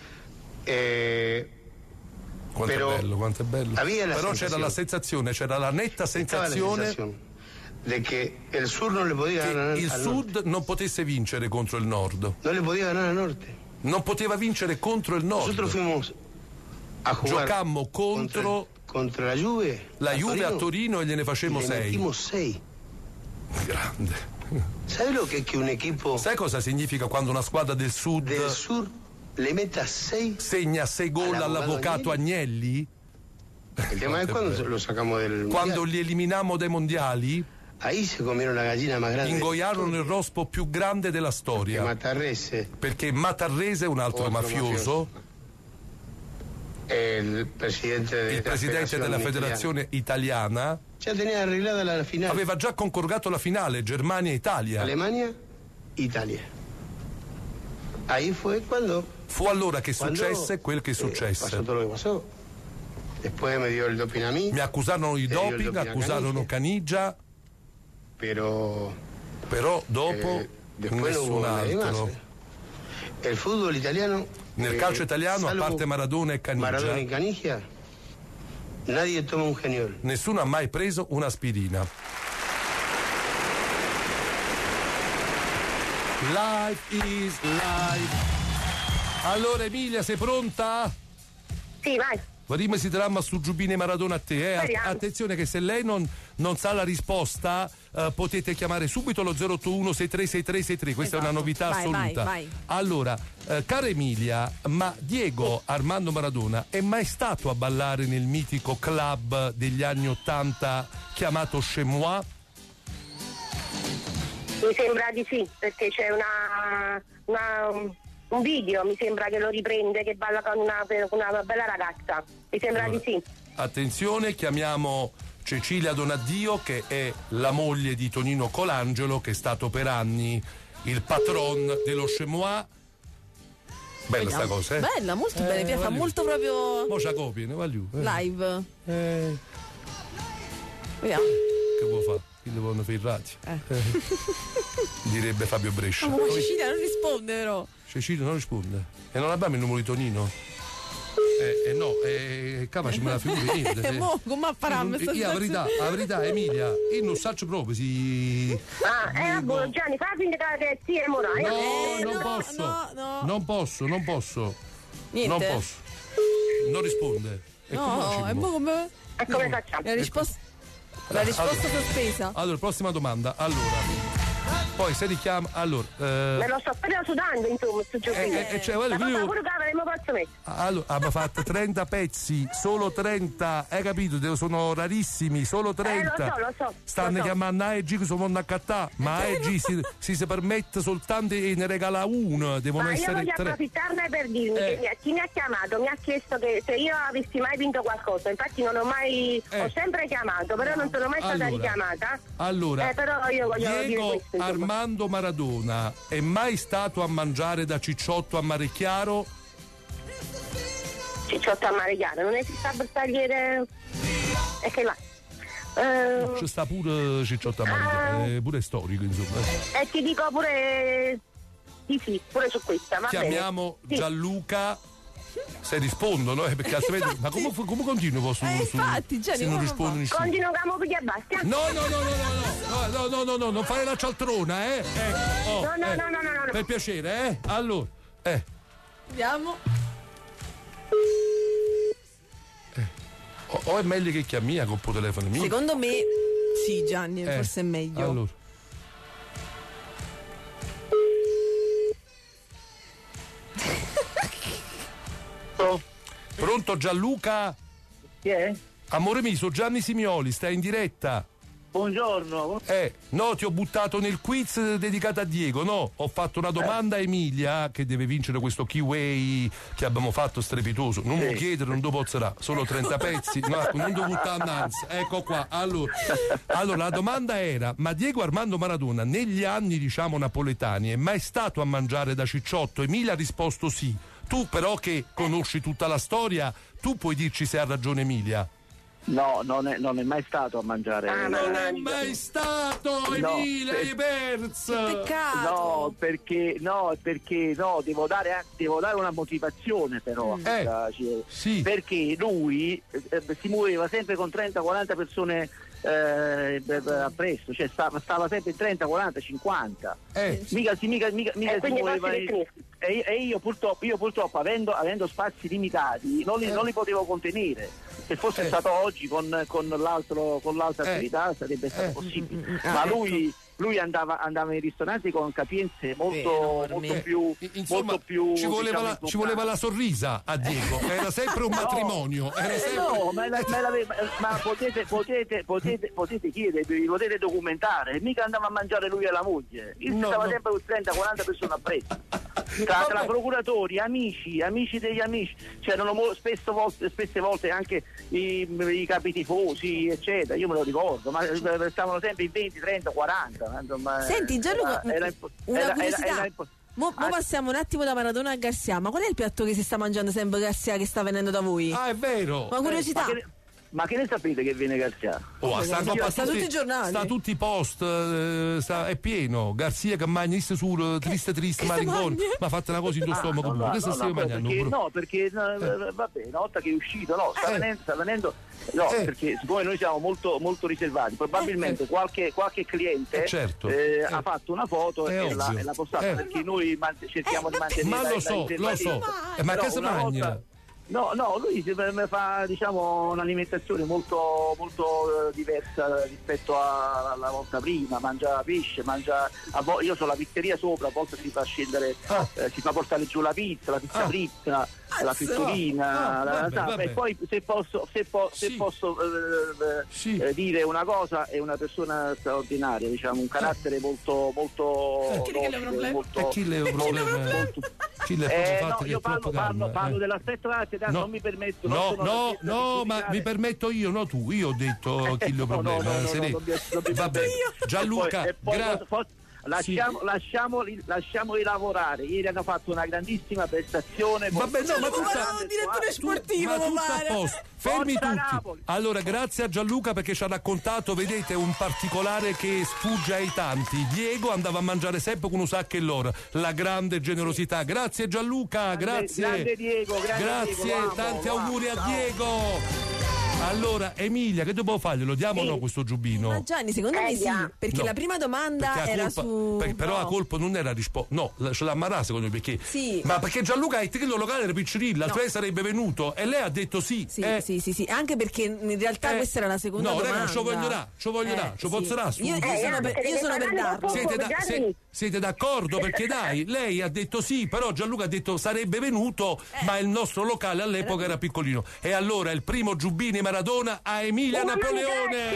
Quanto è bello. Però c'era la sensazione, c'era la netta sensazione de que el sur non le poteva ganare il sud non potesse vincere contro il nord. Non le poteva ganare al nord. Non poteva vincere contro il nord. Nosotros fuimos a jugar. Giocammo contro la Juve. La Juve a Torino e gliene facemmo 6. 6. Grande. Sai lo che un equipo? Sai cosa significa quando una squadra del sud le mette a 6? Segna 6 gol all'avvocato Agnelli? Il tema è quando lo sacamo del quando li eliminammo dai mondiali? Ahí se comieron la gallina más grande. Ingoiarono il rospo più grande della storia. Perché Matarrese è un altro mafioso. Il presidente della federazione italiana ya tenía arreglada la final. Aveva già concordato la finale Germania-Italia. Alemania-Italia. Ahí fue cuando. Fu allora che successe quel che successe. Pasó todo lo que pasó. Después me dio el doping a mí. Mi accusarono di doping, accusarono Caniggia. Pero dopo nessun altro. Il football italiano. Nel calcio italiano, a parte Maradona e Caniggia, nadie toma un geniol. Nessuno ha mai preso un'aspirina. Life is life. Allora Emilia, sei pronta? Sì, vai. Vediamo se tramma su Giubine Maradona a te. Attenzione che se lei non sa la risposta potete chiamare subito lo 081 636363. Questa è una novità assoluta. Vai. Allora, cara Emilia, ma Diego Armando Maradona è mai stato a ballare nel mitico club degli anni 80 chiamato Chez Moi? Mi sembra di sì, perché c'è un video, mi sembra che lo riprende, che balla con una bella ragazza. Mi sembra di sì. Attenzione, chiamiamo Cecilia Donaddio, che è la moglie di Tonino Colangelo, che è stato per anni il patron dello Chez Moi. Bella sta cosa, eh? Bella, molto bene, fa molto proprio. Mo c'ha copie, ne voglio. Live. Vediamo. Che può fare? Chi lo vanno fare in radio? Direbbe Fabio Brescia. Ma Cecilia non risponde, però. Cecilia non risponde. E non abbiamo il numero di Tonino? No, capace me la figura niente. Come a param? La verità, Emilia, io non so proprio si. Gianni, fa finta che sia morale. Non posso. Niente. Non posso. Non risponde. Come facciamo? La risposta sospesa. Allora, prossima domanda. Allora. Poi se richiama. Allora. Me lo sto appena sudando, insomma, sto giocando. Pure cavolo, non posso mettere. Allora, abbiamo fatto 30 pezzi, solo 30, hai capito? Sono rarissimi, solo 30. Lo so. Stanno chiamando AEG che sono a accattare, ma AEG si permette soltanto e ne regala uno, devono essere 3. Io voglio approfittarne per dirmi che chi mi ha chiamato mi ha chiesto che se io avessi mai vinto qualcosa, infatti non ho mai, ho sempre chiamato, però non sono mai stata richiamata. Allora, però io voglio Diego dire questo. Armando Maradona è mai stato a mangiare da Cicciotto a Mare Chiaro? Cicciotto a Mare Chiaro, non esiste a Bersagliere? E che là? Ci sta pure Cicciotto a Mare Chiaro, è pure storico, insomma. E ti dico pure sì, pure su questa. Chiamiamo Gianluca. Se rispondono, perché altrimenti. Ma come continuo su infatti, Gianni, se non rispondo nessuno? Continuo che amo più a Bastia. No, non fare la cialtrona, No. Per piacere, Allora, Vediamo. O è meglio che chiami a col telefono mio? Secondo me sì, Gianni, forse è meglio. Allora. Pronto Gianluca? Chi è? Amore mio, sono Gianni Simioli, stai in diretta. Buongiorno. No, ti ho buttato nel quiz dedicato a Diego, no? Ho fatto una domanda a Emilia che deve vincere questo keyway che abbiamo fatto strepitoso. Non mi chiedere, non dopo sarà, solo 30 pezzi, no, non devo buttare annanzi. Ecco qua. Allora, la domanda era: ma Diego Armando Maradona negli anni, diciamo, napoletani è mai stato a mangiare da Cicciotto? Emilia ha risposto sì. Tu però che conosci tutta la storia, tu puoi dirci se ha ragione Emilia. No, non è mai stato a mangiare. Non è mai stato, Emilia, hai perso. No, perché devo dare una motivazione però. Sì. Perché lui si muoveva sempre con 30-40 persone appresso, cioè stava sempre in 30, 40, 50. Mica si muoveva. E io purtroppo avendo spazi limitati non li potevo contenere. Se fosse stato oggi con l'altra attività sarebbe stato possibile. Ma lui lui andava nei ristoranti con capienze molto più insomma, molto più ci voleva la sorrisa a Diego, era sempre un matrimonio, era sempre... no, ma potete chiedere, potete documentare, mica andava a mangiare lui e la moglie, stava sempre con 30-40 persone appresso, tra procuratori, amici degli amici, c'erano spesse volte anche i capi tifosi eccetera, io me lo ricordo, ma stavano sempre in 20, 30, 40. Insomma, senti Gianluca, una curiosità. Mo passiamo un attimo da Maradona a Garcia, ma qual è il piatto che si sta mangiando sempre Garcia che sta venendo da voi? Ah, è vero! Una curiosità. Ma che ne sapete che viene Garcia? Sta tutti i giornali. Sta tutti i post, è pieno. Garcia che mangia triste, maricone. Ma fate una cosa in tuo stomaco. Perché vabbè, una volta che è uscito, sta venendo. No, perché siccome noi siamo molto, molto riservati, probabilmente qualche cliente ha fatto una foto e l'ha postata, perché noi cerchiamo di mantenere. Ma lo so. Ma che si mangia? No, lui fa un'alimentazione molto, molto diversa rispetto alla volta prima, mangia pesce, io so la pizzeria sopra, a volte si fa scendere, si fa portare giù la pizza fritta, la frittolina, e poi se posso dire una cosa, è una persona straordinaria, un carattere molto io parlo dell'aspetto non mi permetto. Ma mi permetto io, no tu. Io ho detto chi lo problema. Vabbè, Gianluca, lasciamoli lavorare. Ieri hanno fatto una grandissima prestazione. Vabbè, direttore sportivo, ma tutto a posto. Fermi tutti. Allora, grazie a Gianluca perché ci ha raccontato, vedete, un particolare che sfugge ai tanti. Diego andava a mangiare sempre con un sacco e l'ora. La grande generosità. Grazie Gianluca, grazie. Grande Diego, grazie, Diego, tanti auguri a Diego. Allora, Emilia, che dobbiamo fare? Lo diamo o no questo giubbino? Ma Gianni, secondo me sì, perché la prima domanda era però la colpa non era risposta. No, ce l'ha Marà secondo me, perché. Sì. Ma perché Gianluca ha detto che il locale era piccirilla, cioè sarebbe venuto e lei ha detto sì. Sì, anche perché in realtà questa era la seconda domanda. No, raga, ci voglierà, ci pozzerà. Io sono per darlo. Siete d'accordo? Perché dai, lei ha detto sì, però Gianluca ha detto sarebbe venuto, ma il nostro locale all'epoca era piccolino. E allora il primo Giubbini Maradona a Emilia Napoleone.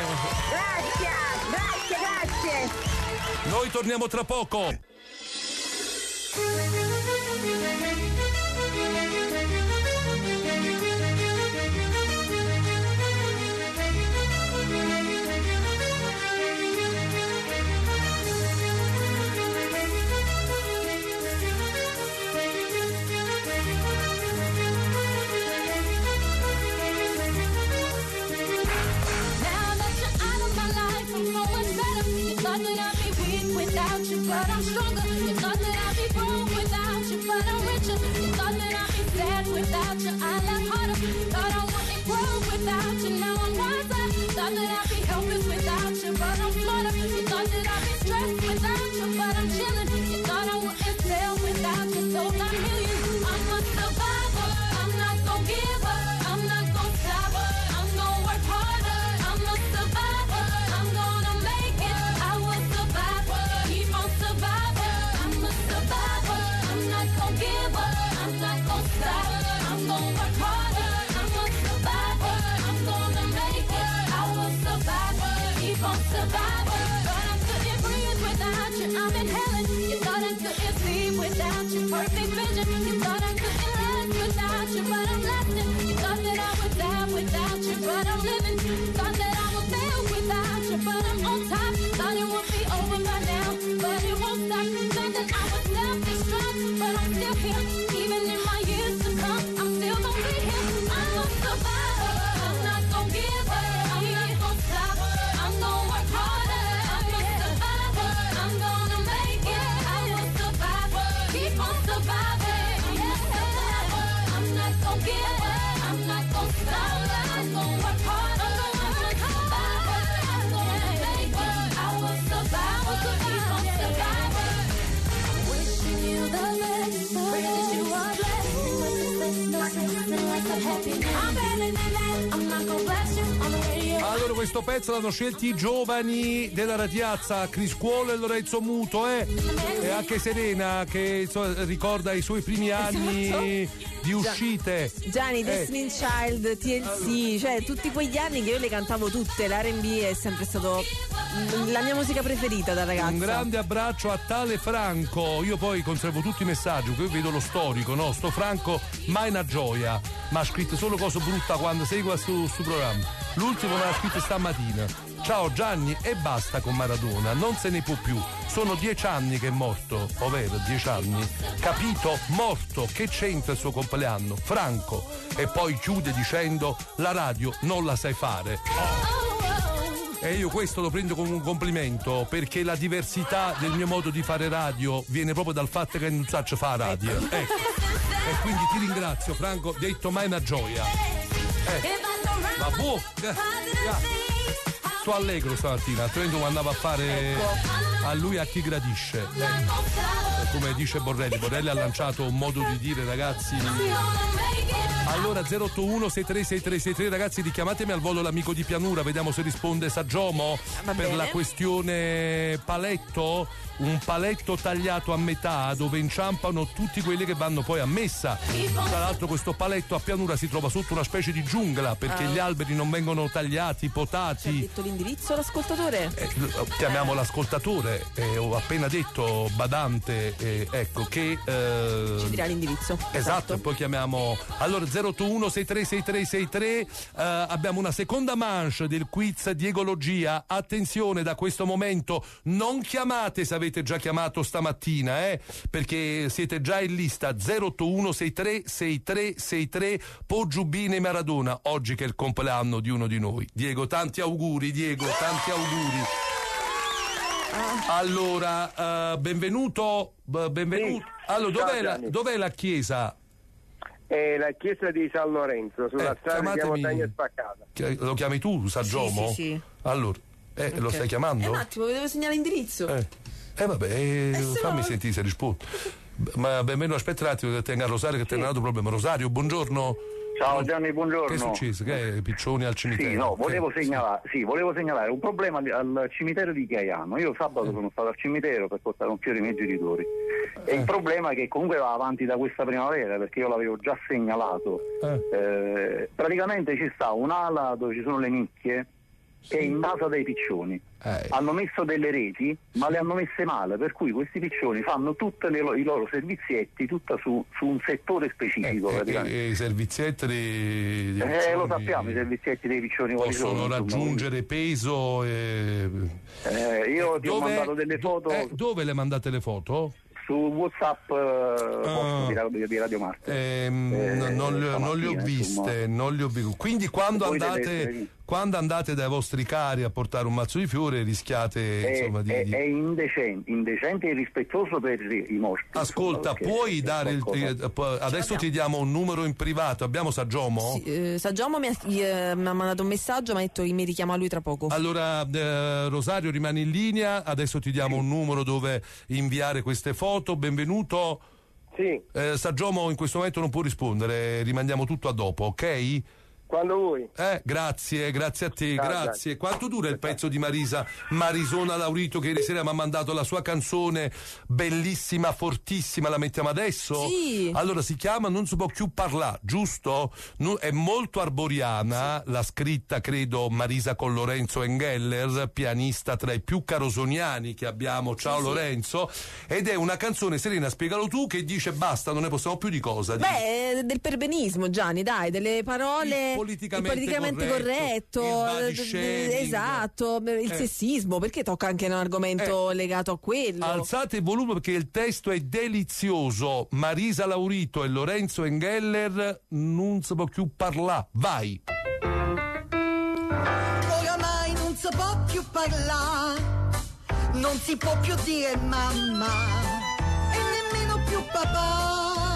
Grazie. Noi torniamo tra poco. But I'm stronger. You thought that I'd be broke without you, but I'm richer. You thought that I'd be sad without you, I laugh harder. Thought I wouldn't grow without you, now I'm wiser. Thought that I'd be helpless without you, but I'm smarter. You thought that I'd be stressed without you, but I'm chilling. You thought I wouldn't fail without you, so I'm millions. I'm a survivor. I'm not gon' give up. I'm not gon' stop. I'm gon' work harder. I'm a survivor. I'm gonna make it. I will survive. Keep on surviving. I'm a survivor. I'm not gon' give up. I'm not gon' stop. I'm gon' work harder. I'm a survivor. I'm gonna make it. I will survive. Keep on surviving. But I couldn't breathe without you. I'm inhaling. You thought I couldn't sleep without you. Perfect vision. You thought I couldn't last without you, but I'm lasting. You thought that I would die without you, but I'm living. Thought that I would fail without you, but I'm on top. Thought it would be over by now, but it won't stop. Thought that I would self-destruct, but I'm still here. Even in my years to come, I'm still gonna be here. I'm a survivor. I'm not gonna give up. I'm not gonna stop. I'm gonna work harder. I'm a survivor. I'm gonna make it. I will survive. Keep on surviving. I'm a survivor. I'm not gonna give up. I'm not gonna stop. I'm gonna work harder. I'm a survivor. I'm gonna make it. I will survive. Keep on surviving. Wishing you the best. Pray that you are blessed. No sense in life but happiness. I'm better than that. I'm not gonna blast you on the radio. Allora questo pezzo l'hanno scelti i giovani della Radiazza, Criscuolo e Lorenzo Muto, e anche Serena che ricorda i suoi primi anni di uscite. Gianni, Destiny's Child, TLC, cioè tutti quegli anni che io le cantavo tutte. L'R&B è sempre stato la mia musica preferita da ragazza. Un grande abbraccio a tale Franco. Io poi conservo tutti i messaggi, qui vedo lo storico, no? Sto Franco mai una gioia, ma ha scritto solo cose brutta quando segua su programma. L'ultimo me l'ha scritto stamattina. Ciao Gianni, e basta con Maradona, non se ne può più. Sono 10 anni che è morto, ovvero 10 anni. Capito? Morto. Che c'entra il suo compleanno? Franco. E poi chiude dicendo: la radio non la sai fare. E io questo lo prendo come un complimento, perché la diversità del mio modo di fare radio viene proprio dal fatto che non so fare radio. Ecco. E quindi ti ringrazio, Franco, detto mai una gioia. Ma boh, sto allegro stamattina, altrimenti non andavo a fare a lui a chi gradisce. Come dice Borrelli ha lanciato un modo di dire, ragazzi. Allora 081-636363, ragazzi, richiamatemi al volo l'amico di Pianura, vediamo se risponde Sagiomo per la questione paletto. Un paletto tagliato a metà dove inciampano tutti quelli che vanno poi a messa. Tra l'altro questo paletto a Pianura si trova sotto una specie di giungla, perché gli alberi non vengono tagliati, potati. Hai detto l'indirizzo all'ascoltatore? Chiamiamo l'ascoltatore, ho appena detto badante, ecco che ci dirà l'indirizzo. Esatto, e poi chiamiamo. Allora 081-636363, abbiamo una seconda manche del quiz Diegologia. Attenzione, da questo momento non chiamate se avete già chiamato stamattina, perché siete già in lista. 081-636363, Poggiubini e Maradona, oggi che è il compleanno di uno di noi. Diego, tanti auguri, Diego, tanti auguri. Allora, benvenuto. Sì. Allora, dov'è la chiesa? È la chiesa di San Lorenzo, sulla strada di Montagna Spaccata. Lo chiami tu, Sagiomo? Sì. Allora, okay. Lo stai chiamando? Un attimo, devo segnare l'indirizzo. Fammi sentire se rispondo. Ma benvenuto, aspetta un attimo che tenga Rosario, che ti è un altro problema. Rosario, buongiorno. Ciao Gianni, buongiorno. Che è successo? Che è Piccioni al cimitero? Sì, no, volevo segnalare un problema al cimitero di Chiaiano. Io sabato sono stato al cimitero per portare un fiore ai miei genitori. E il problema è che comunque va avanti da questa primavera, perché io l'avevo già segnalato. Praticamente ci sta un'ala dove ci sono le nicchie che è invasa dai piccioni. Hanno messo delle reti, ma le hanno messe male, per cui questi piccioni fanno tutti i loro servizietti tutta su un settore specifico. I servizietti dei piccioni, lo sappiamo, i servizietti dei piccioni possono raggiungere peso. Io ti ho mandato delle foto. Dove le mandate le foto? Su WhatsApp di Radio Marte. Non le ho viste, Quindi quando andate dai vostri cari a portare un mazzo di fiori rischiate è indecente e irrispettoso per i morti. Ascolta, puoi dare adesso ti diamo un numero in privato. Abbiamo Sagiomo? Sì, Sagiomo mi ha mandato un messaggio, mi ha detto che mi richiama lui tra poco. Allora Rosario, rimani in linea, adesso ti diamo un numero dove inviare queste foto. Benvenuto. Sì. Sagiomo in questo momento non può rispondere, rimandiamo tutto a dopo, ok? Quando vuoi. Grazie a te, grazie. Quanto dura il pezzo di Marisona Laurito, che ieri sera mi ha mandato la sua canzone bellissima, fortissima, la mettiamo adesso? Sì. Allora si chiama Non si può più parlare, giusto? È molto arboriana, l'ha scritta credo Marisa con Lorenzo Engeller, pianista tra i più carosoniani che abbiamo. Ciao Lorenzo. Ed è una canzone, Serena, spiegalo tu, che dice basta, non ne possiamo più di cosa? Del perbenismo, Gianni, dai, delle parole politicamente corretto, esatto, il sessismo, perché tocca anche un argomento legato a quello. Alzate il volume perché il testo è delizioso. Marisa Laurito e Lorenzo Engeller, non si può più parlare. Vai. Oramai non si può più parlare, non si può più dire mamma e nemmeno più papà.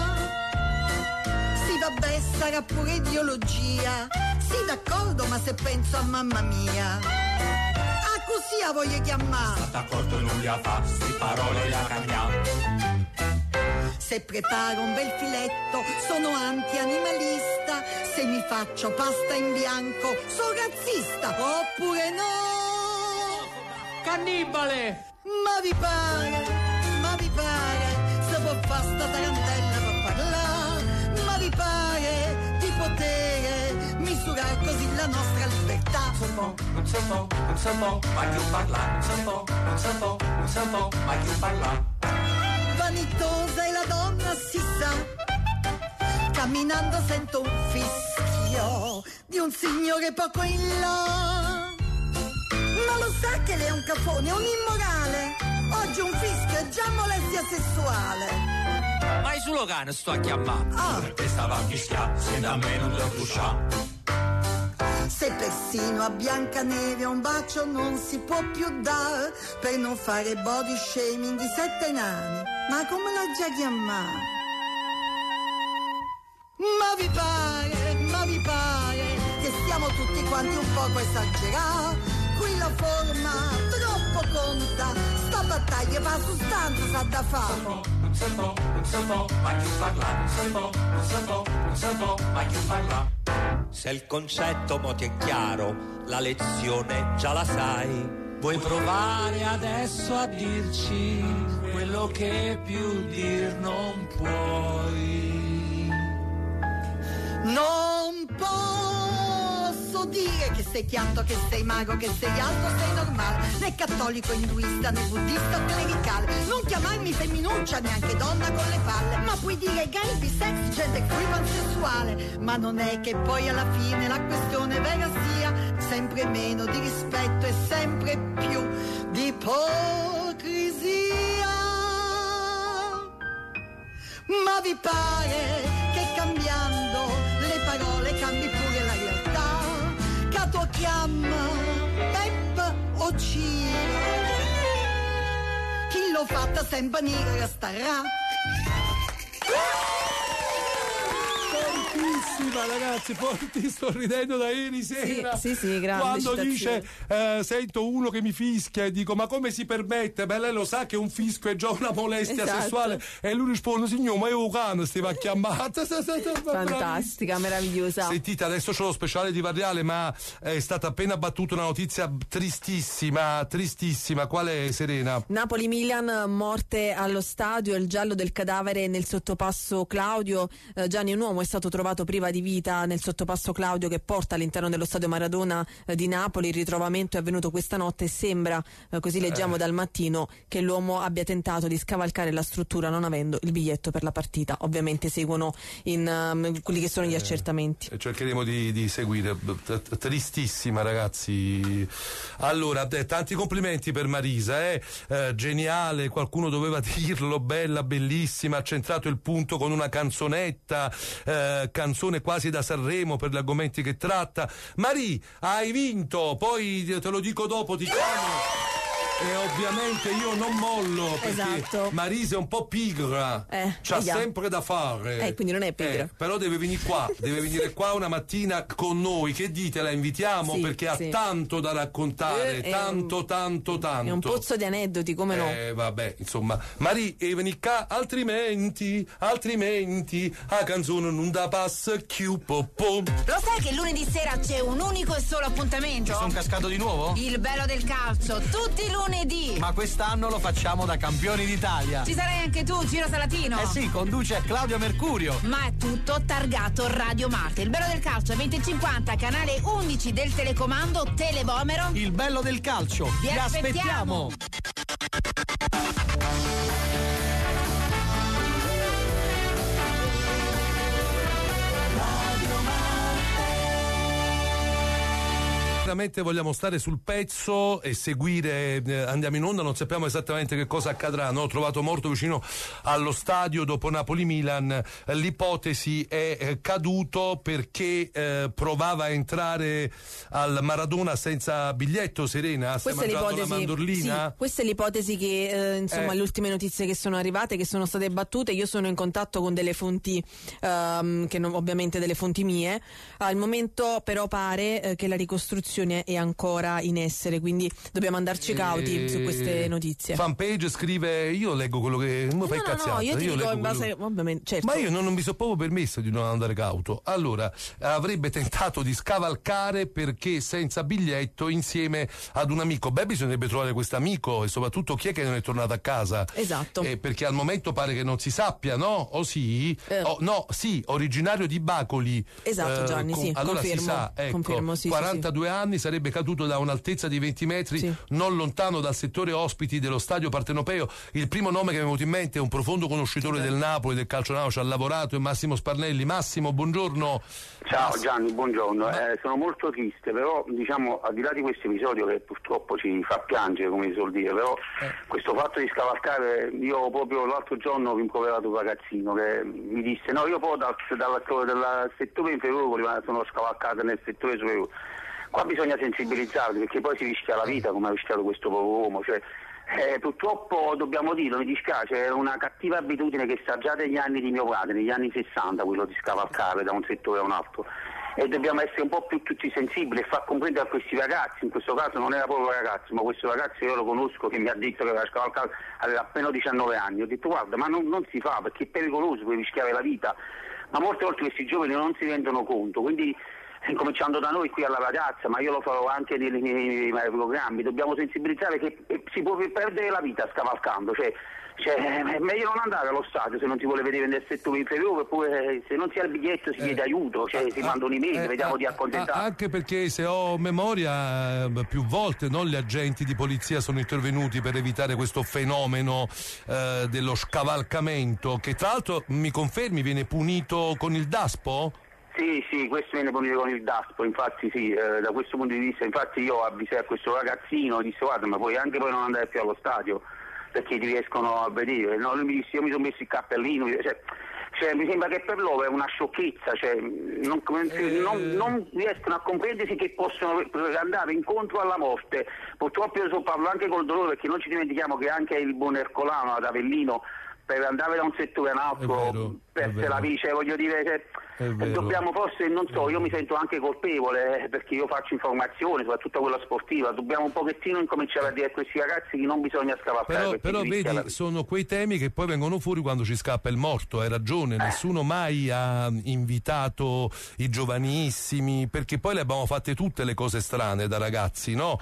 Vabbè, sarà pure ideologia, sì d'accordo, ma se penso a mamma mia, così la voglio chiamare. Sta d'accordo, non la fa, sti parole la cambiamo. Se preparo un bel filetto, sono anti-animalista, se mi faccio pasta in bianco, sono razzista oppure no? Cannibale! Ma vi pare, se può fare sta tarantella per parlare, ma vi pare di poter misurare così la nostra libertà? Non so, ma più parla, non so, ma più parla. Vanitosa è la donna, si sa, camminando sento un fischio di un signore poco in là. Ma lo sa che lei è un cafone, è un immorale. Oggi un fischio è già molestia sessuale. Ma è solo cane sto a chiamare. Perché stava a fischiare, se da me non lo puscia. Se persino a Biancaneve un bacio non si può più dare, per non fare body shaming di 7 nani. Ma come l'ha già chiamata? Ma vi pare che stiamo tutti quanti un poco esagerati? Qui la forma troppo conta, sta battaglia fa sostanza, sa da fare. Non so, ma più parla, non so, ma più parla. Se il concetto mo ti è chiaro, la lezione già la sai. Vuoi provare adesso a dirci quello che più dir non puoi? Non posso dire che sei chiatto, che sei mago, che sei alto, sei normale, né cattolico, induista, né buddista o clericale. Non chiamarmi femminuccia, neanche donna con le palle, ma puoi dire gay, bisex, gender free, pansessuale. Ma non è che poi alla fine la questione vera sia sempre meno di rispetto e sempre più di ipocrisia. Ma vi pare che cambiando le parole cambi pure la realtà? Cato chiama Pep o Ciro, chi l'ho fatta sempre nera starà. Fortissima, ragazzi, sto ridendo da ieri sera. Sì, grande quando citazione. dice sento uno che mi fischia e dico ma come si permette? Beh, lei lo sa che un fischio è già una molestia Esatto. sessuale, e lui risponde signor ma io cane stiva chiamata. Fantastica, meravigliosa. Sentite, adesso c'è lo speciale di Varriale, ma è stata appena battuta una notizia tristissima. Qual è, Serena? Napoli-Milan, morte allo stadio, il giallo del cadavere nel sottopasso Claudio. Gianni, un uomo è stato trovato priva di vita nel sottopasso Claudio che porta all'interno dello stadio Maradona di Napoli. Il ritrovamento è avvenuto questa notte e sembra, così leggiamo dal Mattino, che l'uomo abbia tentato di scavalcare la struttura non avendo il biglietto per la partita. Ovviamente seguono quelli che sono gli accertamenti. Cercheremo di seguire. Tristissima, ragazzi. Allora, tanti complimenti per Marisa, geniale, qualcuno doveva dirlo, bella, bellissima, ha centrato il punto con una canzonetta, canzone quasi da Sanremo per gli argomenti che tratta. Mari, hai vinto, poi te lo dico dopo, ti chiamo. E ovviamente io non mollo, perché Esatto. Marisa è un po' pigra, c'ha sempre da fare. Quindi non è pigra. Però deve venire qua, una mattina con noi. Che dite, la invitiamo? Sì, perché ha sì. tanto da raccontare, tanto. È un pozzo di aneddoti, come no? Vabbè, insomma, Mari, e veni qua, altrimenti, a canzone non da passa più popò. Lo sai che lunedì sera c'è un unico e solo appuntamento? Ci sono cascato di nuovo? Il bello del calcio, tutti i lunedì. Ma quest'anno lo facciamo da campioni d'Italia. Ci sarai anche tu, Ciro Salatino? Eh sì, conduce Claudio Mercurio. Ma è tutto targato Radio Marte. Il bello del calcio 2050, canale 11 del telecomando Televomero. Il bello del calcio. Vi aspettiamo. Veramente vogliamo stare sul pezzo e seguire, andiamo in onda, non sappiamo esattamente che cosa accadrà. Ho trovato morto vicino allo stadio dopo Napoli-Milan, l'ipotesi è caduto perché provava a entrare al Maradona senza biglietto. Serena, stai mangiando la mandorlina? Sì, questa è l'ipotesi che insomma le ultime notizie che sono arrivate, che sono state battute. Io sono in contatto con delle fonti che ovviamente delle fonti mie. Al momento però pare che la ricostruzione l'investigazione è ancora in essere, quindi dobbiamo andarci cauti su queste notizie. Fanpage scrive: io leggo quello che mi fai cazziata. No, io ti dico in base, ovviamente, certo. Ma io non mi sono proprio permesso di non andare cauto. Allora, avrebbe tentato di scavalcare perché senza biglietto insieme ad un amico. Beh, bisognerebbe trovare questo amico e soprattutto chi è che non è tornato a casa. Esatto. Perché al momento pare che non si sappia, no? O sì? No, sì, originario di Bacoli. Esatto, Gianni, sì, allora confermo, si sa, ecco, confermo, sì, 42 anni, sarebbe caduto da un'altezza di 20 metri, non lontano dal settore ospiti dello stadio partenopeo. Il primo nome che mi è venuto in mente è un profondo conoscitore del Napoli, del calcio napoli, ci ha lavorato, è Massimo Sparnelli. Massimo, buongiorno. Ciao Gianni, buongiorno. Sono molto triste, però diciamo, al di là di questo episodio che purtroppo ci fa piangere, come si suol dire, però questo fatto di scavalcare, io proprio l'altro giorno ho rimproverato un ragazzino che mi disse: no, io poi dal settore inferiore sono scavalcato nel settore superiore. Qua bisogna sensibilizzarli, perché poi si rischia la vita, come ha rischiato questo povero uomo, cioè, purtroppo dobbiamo dirlo, mi dispiace, è una cattiva abitudine che sta già dagli anni di mio padre, negli anni 60, quello di scavalcare da un settore a un altro, e dobbiamo essere un po' più tutti sensibili e far comprendere a questi ragazzi, in questo caso non era proprio ragazzo, ma questo ragazzo io lo conosco, che mi ha detto che aveva scavalcato, aveva appena 19 anni, ho detto guarda, ma non si fa, perché è pericoloso, puoi rischiare la vita, ma molte volte questi giovani non si rendono conto, quindi cominciando da noi qui alla ragazza, ma io lo farò anche nei miei programmi, dobbiamo sensibilizzare che si può perdere la vita scavalcando, cioè è meglio non andare allo stadio se non si vuole vedere nel settore inferiore, oppure se non si ha il biglietto si chiede aiuto, cioè si manda un'email, vediamo di accontentare. Anche perché, se ho memoria, più volte gli agenti di polizia sono intervenuti per evitare questo fenomeno dello scavalcamento, che tra l'altro, mi confermi, viene punito con il DASPO? Sì, questo viene punito con il DASPO, infatti sì, da questo punto di vista, infatti io avvisai a questo ragazzino, disse guarda, ma puoi anche poi non andare più allo stadio, perché ti riescono a vedere, no? Lui mi disse, io mi sono messo il cappellino, cioè mi sembra che per loro è una sciocchezza, cioè non riescono a comprendersi che possono andare incontro alla morte. Purtroppo io parlo anche col dolore, perché non ci dimentichiamo che anche il buon Ercolano ad Avellino, per andare da un settore a un altro, perse la vita, voglio dire, dobbiamo forse, non so, io mi sento anche colpevole, perché io faccio informazione, soprattutto quella sportiva, dobbiamo un pochettino incominciare a dire a questi ragazzi che non bisogna scavalcare. Però vedi, sono quei temi che poi vengono fuori quando ci scappa il morto, hai ragione, nessuno mai ha invitato i giovanissimi, perché poi le abbiamo fatte tutte le cose strane da ragazzi, no?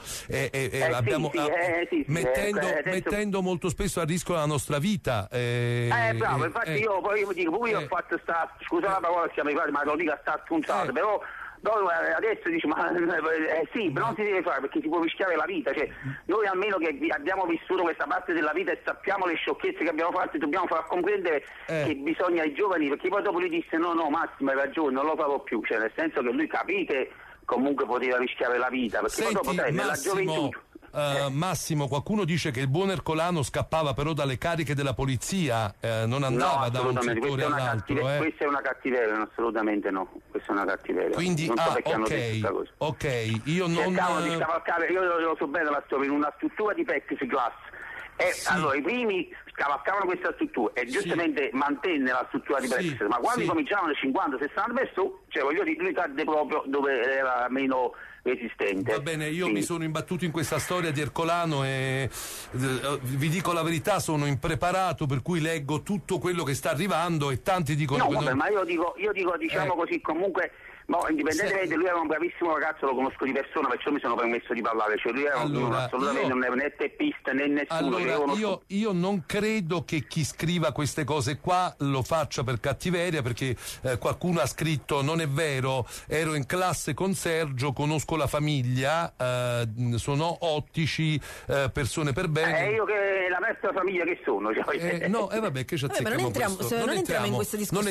Mettendo molto spesso a rischio la nostra vita. Bravo, infatti io ho fatto scusa la parola, ma lo dico a sta punzata, però adesso dici sì, però non si deve fare, perché si può rischiare la vita, cioè noi almeno che abbiamo vissuto questa parte della vita e sappiamo le sciocchezze che abbiamo fatto, dobbiamo far comprendere che bisogna ai giovani, perché poi dopo lui disse no Massimo hai ragione, non lo farò più, cioè nel senso che lui, capite, comunque poteva rischiare la vita, perché poi dopo nella gioventù. Massimo, qualcuno dice che il buon Ercolano scappava però dalle cariche della polizia, non andava da un settore all'altro. Questa è una cattiveria, assolutamente no, questa è una cattiveria. Quindi, non so perché hanno detto questa cosa. Io non... di scavalcare, io lo so bene la storia, in una struttura di plexiglass. Allora i primi scavalcavano questa struttura e giustamente mantenne la struttura di plexiglass, ma quando cominciavano le 50-60 persone, cioè voglio dire, lui cadde proprio dove era meno resistente. Va bene, io mi sono imbattuto in questa storia di Ercolano e vi dico la verità, sono impreparato, per cui leggo tutto quello che sta arrivando e tanti dicono ma io dico diciamo così, comunque indipendentemente, lui era un bravissimo ragazzo, lo conosco di persona, perciò mi sono permesso di parlare, cioè lui era assolutamente non è né teppista né nessuno. Allora, io non credo che chi scriva queste cose qua lo faccia per cattiveria, perché qualcuno ha scritto non è vero, ero in classe con Sergio, conosco la famiglia, sono ottici, persone per bene. Io che la mia famiglia che sono? Vabbè, che ci azzecchiamo. Non entriamo in questo discorso.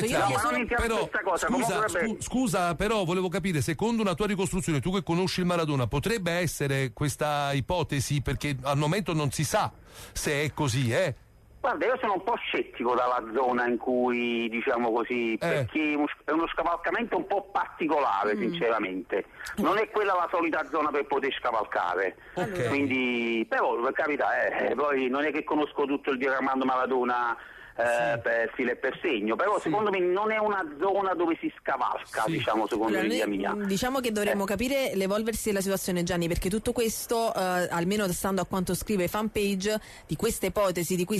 Scusa, però volevo capire, secondo una tua ricostruzione, tu che conosci il Maradona, potrebbe essere questa ipotesi, perché al momento non si sa se è così, Guarda, io sono un po' scettico dalla zona in cui, diciamo così, perché è uno scavalcamento un po' particolare, sinceramente. Non è quella la solita zona per poter scavalcare. Quindi, però, per carità, poi non è che conosco tutto il diagramma Maradona per filo e per segno, però secondo me non è una zona dove si scavalca, diciamo, secondo l'idea mia. Diciamo che dovremmo capire l'evolversi della situazione, Gianni, perché tutto questo, almeno stando a quanto scrive Fanpage, di questa ipotesi di cui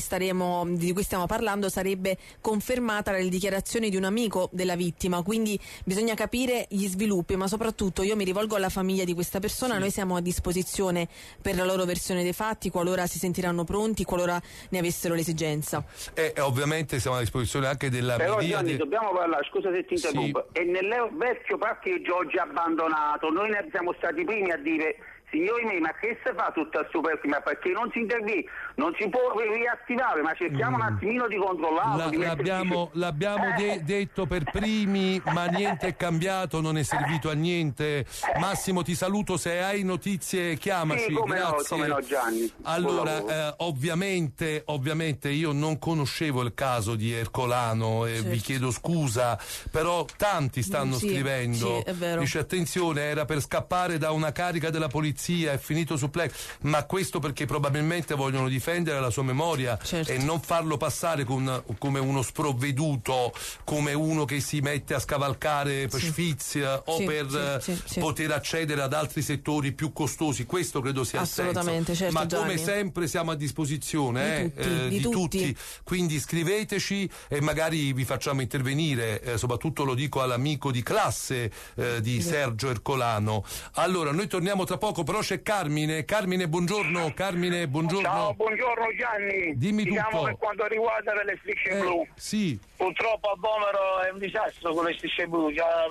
stiamo parlando, sarebbe confermata dalle dichiarazioni di un amico della vittima, quindi bisogna capire gli sviluppi, ma soprattutto io mi rivolgo alla famiglia di questa persona. Noi siamo a disposizione per la loro versione dei fatti, qualora si sentiranno pronti, qualora ne avessero l'esigenza. Ovviamente siamo a disposizione anche della però media. Gianni, dobbiamo parlare, scusa se ti interrompo, e nel vecchio parcheggio oggi abbandonato noi ne siamo stati i primi a dire: signori miei, ma che si fa tutta questa superficie? Ma perché non si interviene? Non si può riattivare, ma cerchiamo un attimino di controllarlo. L'abbiamo detto per primi, ma niente è cambiato, non è servito a niente. Massimo, ti saluto, se hai notizie chiamaci. Sì, come grazie. no, Gianni. Allora, ovviamente io non conoscevo il caso di Ercolano e vi chiedo scusa, però tanti stanno scrivendo. È vero. Dice: attenzione, era per scappare da una carica della polizia, è finito su Plex, ma questo perché probabilmente vogliono difendere la sua memoria e non farlo passare come uno sprovveduto, come uno che si mette a scavalcare per sfizia o per poter accedere ad altri settori più costosi. Questo credo sia il senso. Certo, ma Gianni, come sempre siamo a disposizione di tutti, quindi scriveteci e magari vi facciamo intervenire, soprattutto lo dico all'amico di classe di Sergio Ercolano. Allora, noi torniamo tra poco, però c'è Carmine, buongiorno. Carmine, buongiorno. Ciao, buongiorno Gianni. Dimmi tutto. Per quanto riguarda le strisce blu. Sì. Purtroppo a Vomero è un disastro con le strisce blu,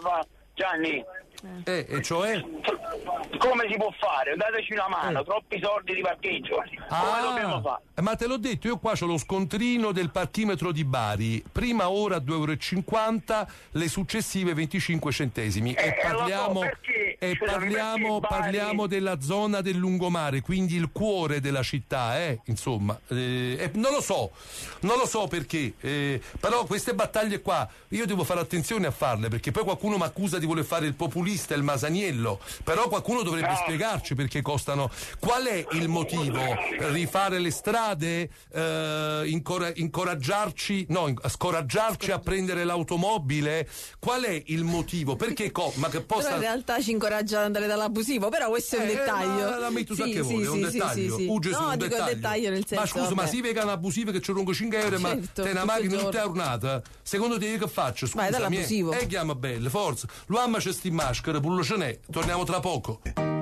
Gianni. E cioè? Come si può fare? Dateci una mano, troppi soldi di parcheggio. Come dobbiamo fare? Ma te l'ho detto, io qua c'ho lo scontrino del parchimetro di Bari, prima ora 2,50 €, le successive 25 centesimi. E parliamo della zona del lungomare, quindi il cuore della città, insomma. Non lo so perché, però queste battaglie qua io devo fare attenzione a farle, perché poi qualcuno mi accusa di voler fare il populista, il masaniello, però qualcuno dovrebbe spiegarci perché costano. Qual è il motivo? Rifare le strade? Scoraggiarci a prendere l'automobile? Qual è il motivo? Perché ma che possa... Però in realtà ci incoraggia ad andare dall'abusivo, però questo è un dettaglio. La metto su che vuole, è un dettaglio. No, dico il dettaglio nel senso. Ma scusa, ma si vegano abusive che ci rungo 5 €, ma te una macchina tutta giornata? Secondo te che faccio? Scusa, vai dall'abusivo. Chiama belle, forza. L'uomo c'è sti maschere, pullo ce n'è. Torniamo tra poco.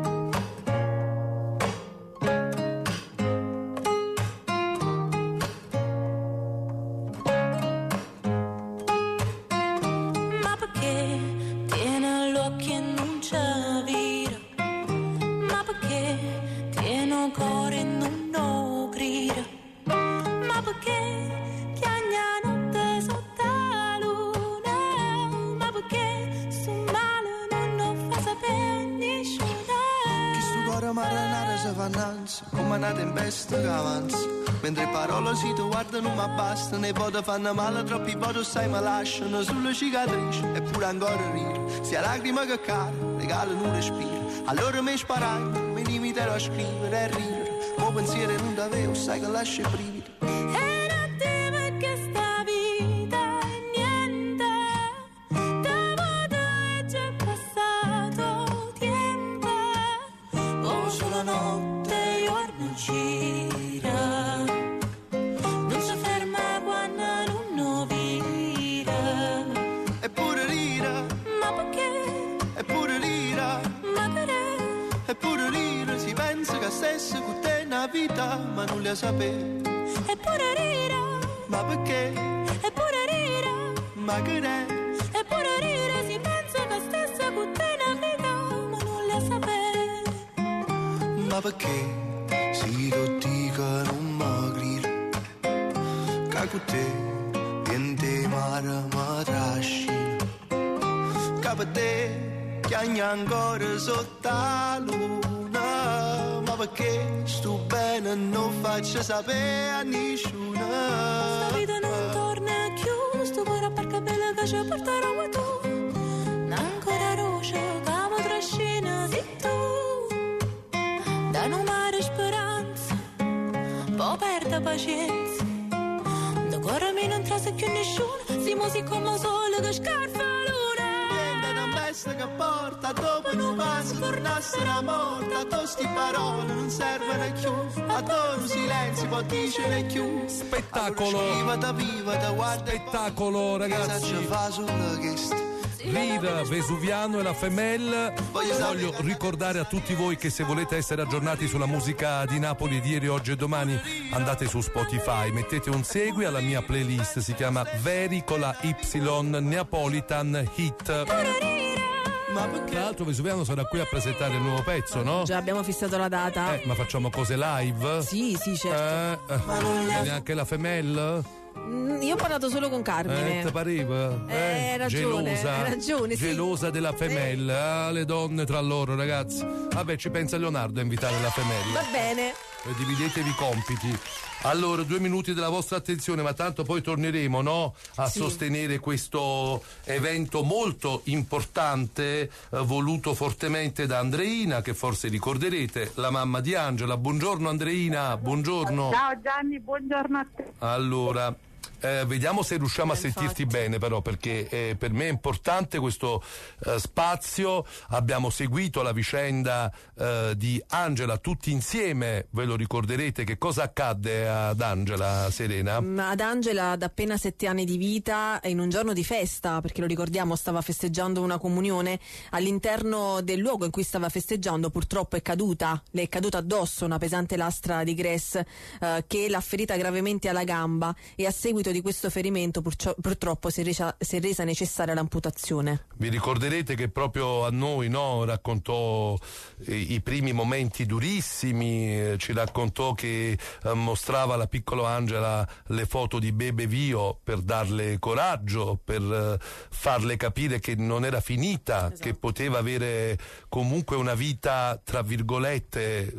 come una tempesta che avanza, mentre parole si ti guardano ma bastano, e poi ti fanno male, troppi poi sai ma lasciano sulle cicatrici, eppure ancora rire, sia lacrime che cade, regalano un respiro, allora mi sparai, mi limiterò a scrivere e ridere, mo pensiero non t'avevo, sai che lascia i brividi. Stessa con te una vita, ma non la sapevo. Eppure rira, ma perché? Eppure rira, ma che è? Eppure rira, si pensa che stessa con te una vita, ma non la sapevo. Ma perché? Si lo dico non mi grida, che con te niente mare ma trascina, che per te chiagna ancora sotto la luna. Ma perché sto bene non faccio sapere a nessuno. Sta vita non torna più, sto cuore per capire che ci porterò tu. Ancora roce che mi trascina di tu. Da non mare speranza, poi perde pazienza. Da Ora mi non trasa più nessuno, siamo sì come sole che scarfa luna. Niente non basta che porta, dopo non passa, tornasse la morta, tosti parole non servono più, adoro silenzio, poi dice più. Spettacolo, spettacolo ragazzi. Rida, Vesuviano e la Femelle. Voglio ricordare a tutti voi che se volete essere aggiornati sulla musica di Napoli di ieri, oggi e domani, andate su Spotify, mettete un segui alla mia playlist, si chiama Veri con la Y Neapolitan Hit. Tra l'altro Vesuviano sarà qui a presentare il nuovo pezzo, no? Già abbiamo fissato la data. Ma facciamo cose live? Sì, certo. Viene anche la Femelle? Io ho parlato solo con Carmine. Ti pareva? Hai ragione, gelosa sì. della Femelle. Le donne tra loro, ragazzi. Vabbè, ci pensa Leonardo a invitare la Femelle. Va bene. Dividetevi i compiti. Allora, 2 minuti della vostra attenzione, ma tanto poi torneremo, no? A sostenere questo evento molto importante, voluto fortemente da Andreina, che forse ricorderete, la mamma di Angela. Buongiorno Andreina, buongiorno. Ciao Gianni, buongiorno a te. Allora, vediamo se riusciamo a sentirti bene, però, perché per me è importante questo spazio. Abbiamo seguito la vicenda di Angela tutti insieme, ve lo ricorderete. Che cosa accadde ad Angela, Serena? Ad Angela, da appena 7 anni di vita, in un giorno di festa, perché lo ricordiamo, stava festeggiando una comunione, all'interno del luogo in cui stava festeggiando purtroppo le è caduta addosso una pesante lastra di Gress che l'ha ferita gravemente alla gamba, e a seguito di questo ferimento purtroppo si è resa necessaria l'amputazione. Vi ricorderete che proprio a noi, no, raccontò i primi momenti durissimi, ci raccontò che mostrava alla piccola Angela le foto di Bebe Vio per darle coraggio, per farle capire che non era finita, che poteva avere comunque una vita tra virgolette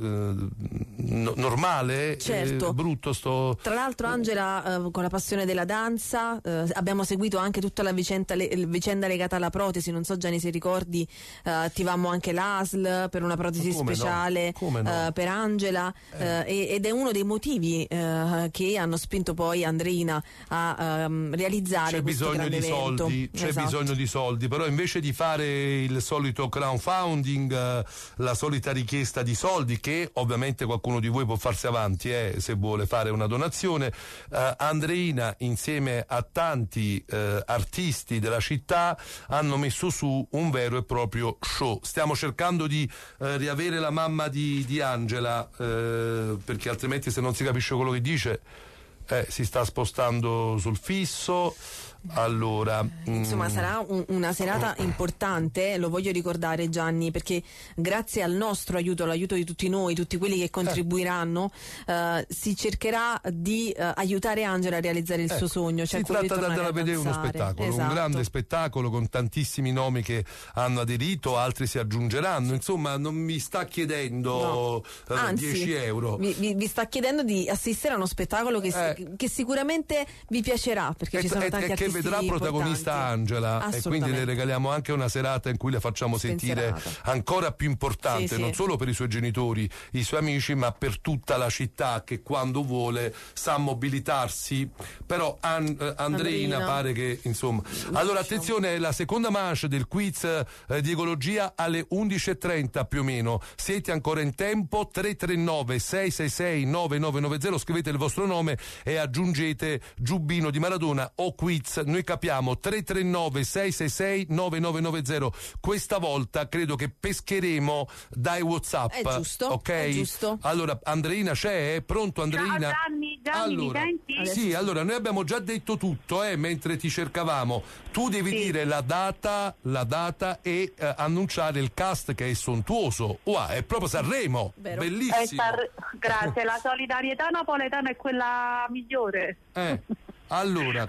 normale. Certo. Brutto Tra l'altro Angela con la passione della danza, abbiamo seguito anche tutta la vicenda legata alla protesi. Non so Gianni se ricordi, attivammo anche l'ASL per una protesi speciale per Angela, ed è uno dei motivi che hanno spinto poi Andreina a realizzare questo grande evento. C'è bisogno di soldi, però invece di fare il solito crowdfunding, la solita richiesta di soldi, che ovviamente qualcuno di voi può farsi avanti se vuole fare una donazione, Andreina insieme a tanti artisti della città hanno messo su un vero e proprio show. Stiamo cercando di riavere la mamma di Angela, perché altrimenti, se non si capisce quello che dice, si sta spostando sul fisso. Allora, insomma, sarà una serata importante, lo voglio ricordare Gianni, perché grazie al nostro aiuto, all'aiuto di tutti noi, tutti quelli che contribuiranno, si cercherà di aiutare Angela a realizzare il suo sogno. Cioè si tratta di andare a vedere uno spettacolo, un grande spettacolo con tantissimi nomi che hanno aderito, altri si aggiungeranno. Insomma, non mi sta chiedendo Anzi, 10 euro. Vi sta chiedendo di assistere a uno spettacolo che sicuramente vi piacerà, perché ci sono tanti artisti vedrà protagonista Angela, e quindi le regaliamo anche una serata in cui la facciamo sentire ancora più importante, non solo per i suoi genitori, i suoi amici, ma per tutta la città, che quando vuole sa mobilitarsi. Però Andreina pare che, insomma, allora attenzione, la seconda manche del quiz di ecologia alle 11:30 più o meno. Siete ancora in tempo. 339 666 9990, scrivete il vostro nome e aggiungete Giubbino di Maradona o quiz. Noi capiamo. 339 666 9990. Questa volta credo che pescheremo dai WhatsApp. È giusto, ok? è giusto. Allora, Andreina c'è? Pronto Andreina? Ciao Gianni, allora, mi senti? sì, allora noi abbiamo già detto tutto, mentre ti cercavamo. Tu devi dire la data e annunciare il cast, che è sontuoso. È proprio Sanremo. Vero. Bellissimo. Grazie, la solidarietà napoletana è quella migliore. Allora,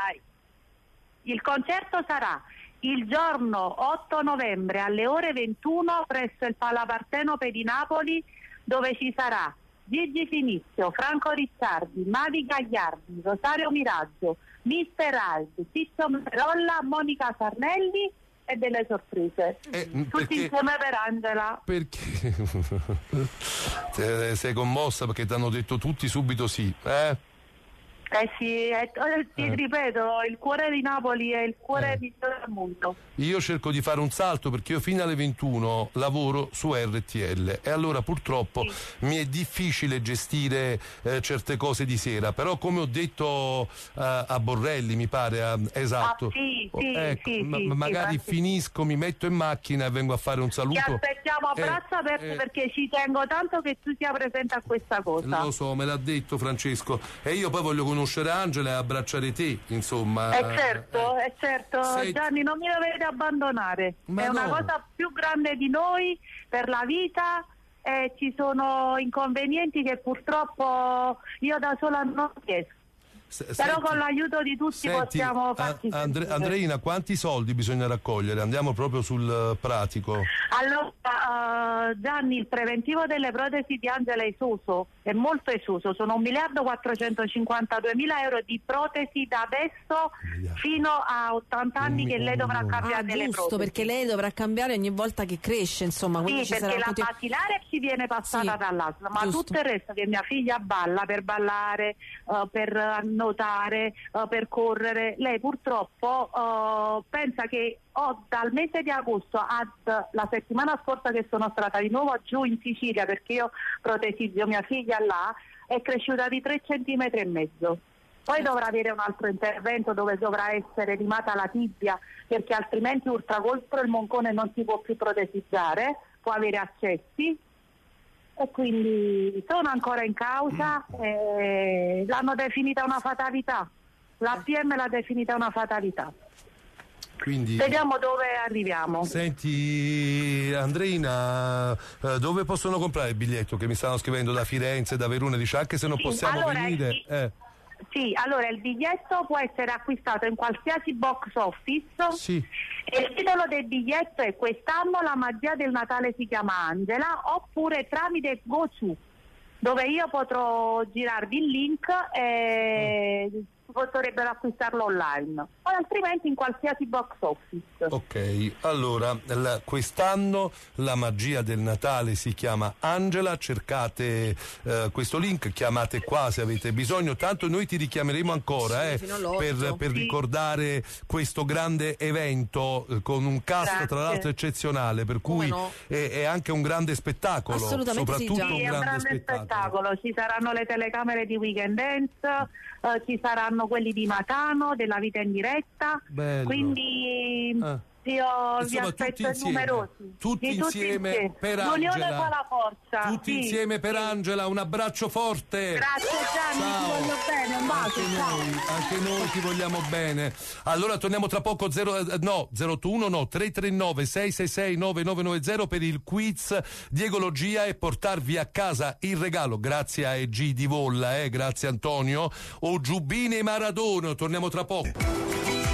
il concerto sarà il giorno 8 novembre alle ore 21 presso il Palapartenope di Napoli, dove ci sarà Gigi Finizio, Franco Ricciardi, Mavi Gagliardi, Rosario Miraggio, Mister Aldi, Tizio Merolla, Monica Sarnelli e delle sorprese. Tutti insieme per Angela. Perché? Sei commossa perché ti hanno detto tutti subito sì, Sì, ti ripeto, il cuore di Napoli è il cuore migliore del mondo. Io cerco di fare un salto perché io fino alle 21 lavoro su RTL e allora purtroppo mi è difficile gestire certe cose di sera, però come ho detto a Borrelli, mi pare, esatto. Magari finisco, mi metto in macchina e vengo a fare un saluto. Ti aspettiamo a braccia aperte perché ci tengo tanto che tu sia presente a questa cosa. Lo so, me l'ha detto Francesco e io poi voglio conoscere Angela e abbracciare te, insomma. È certo. Sei... Gianni, non mi dovete abbandonare. È una cosa più grande di noi per la vita e ci sono inconvenienti che purtroppo io da sola non riesco. Però con l'aiuto di tutti possiamo farci Andreina, quanti soldi bisogna raccogliere? Andiamo proprio sul pratico. Allora, Gianni, il preventivo delle protesi di Angela è esoso, è molto esoso, sono 1.452.000 euro di protesi da adesso fino a 80 anni che lei dovrà cambiare le protesi. Perché lei dovrà cambiare ogni volta che cresce, insomma. Sì, perché la basilare ci viene passata dall'ASL, ma tutto il resto che mia figlia balla, per ballare, per nuotare, per correre, lei purtroppo pensa che dal mese di agosto la settimana scorsa che sono stata di nuovo giù in Sicilia perché io protesizzo mia figlia là, è cresciuta di 3,5 centimetri. Poi dovrà avere un altro intervento dove dovrà essere limata la tibia perché altrimenti ultracolpro il moncone non si può più protesizzare, può avere accessi. E quindi sono ancora in causa e l'hanno definita una fatalità, l'APM l'ha definita una fatalità. Quindi, vediamo dove arriviamo. Senti Andreina, dove possono comprare il biglietto? Che mi stanno scrivendo da Firenze, da Verona, dice anche se non possiamo venire. Sì, allora il biglietto può essere acquistato in qualsiasi box office. Sì. E il titolo del biglietto è "Quest'anno la magia del Natale si chiama Angela", oppure tramite GoTo, dove io potrò girarvi il link e potrebbero acquistarlo online, o altrimenti in qualsiasi box office. Ok, allora quest'anno la magia del Natale si chiama Angela, cercate questo link, chiamate qua se avete bisogno, tanto noi ti richiameremo ancora per ricordare questo grande evento con un cast tra l'altro eccezionale, per cui è anche un grande spettacolo, soprattutto un grande spettacolo. Ci saranno le telecamere di Weekend Dance, ci saranno quelli di Matano, della vita in diretta. Bello. Quindi io vi aspetto numerosi. Tutti insieme per Angela. L'unione fa la forza. Tutti insieme per Angela, un abbraccio forte. Grazie Gianni, ti voglio bene, un bacio. Anche noi ti vogliamo bene. Allora torniamo tra poco 339 666 9990 per il quiz Diego Logia e portarvi a casa il regalo grazie a EG di Volla, grazie Antonio, o Giubbine Maradona. Torniamo tra poco.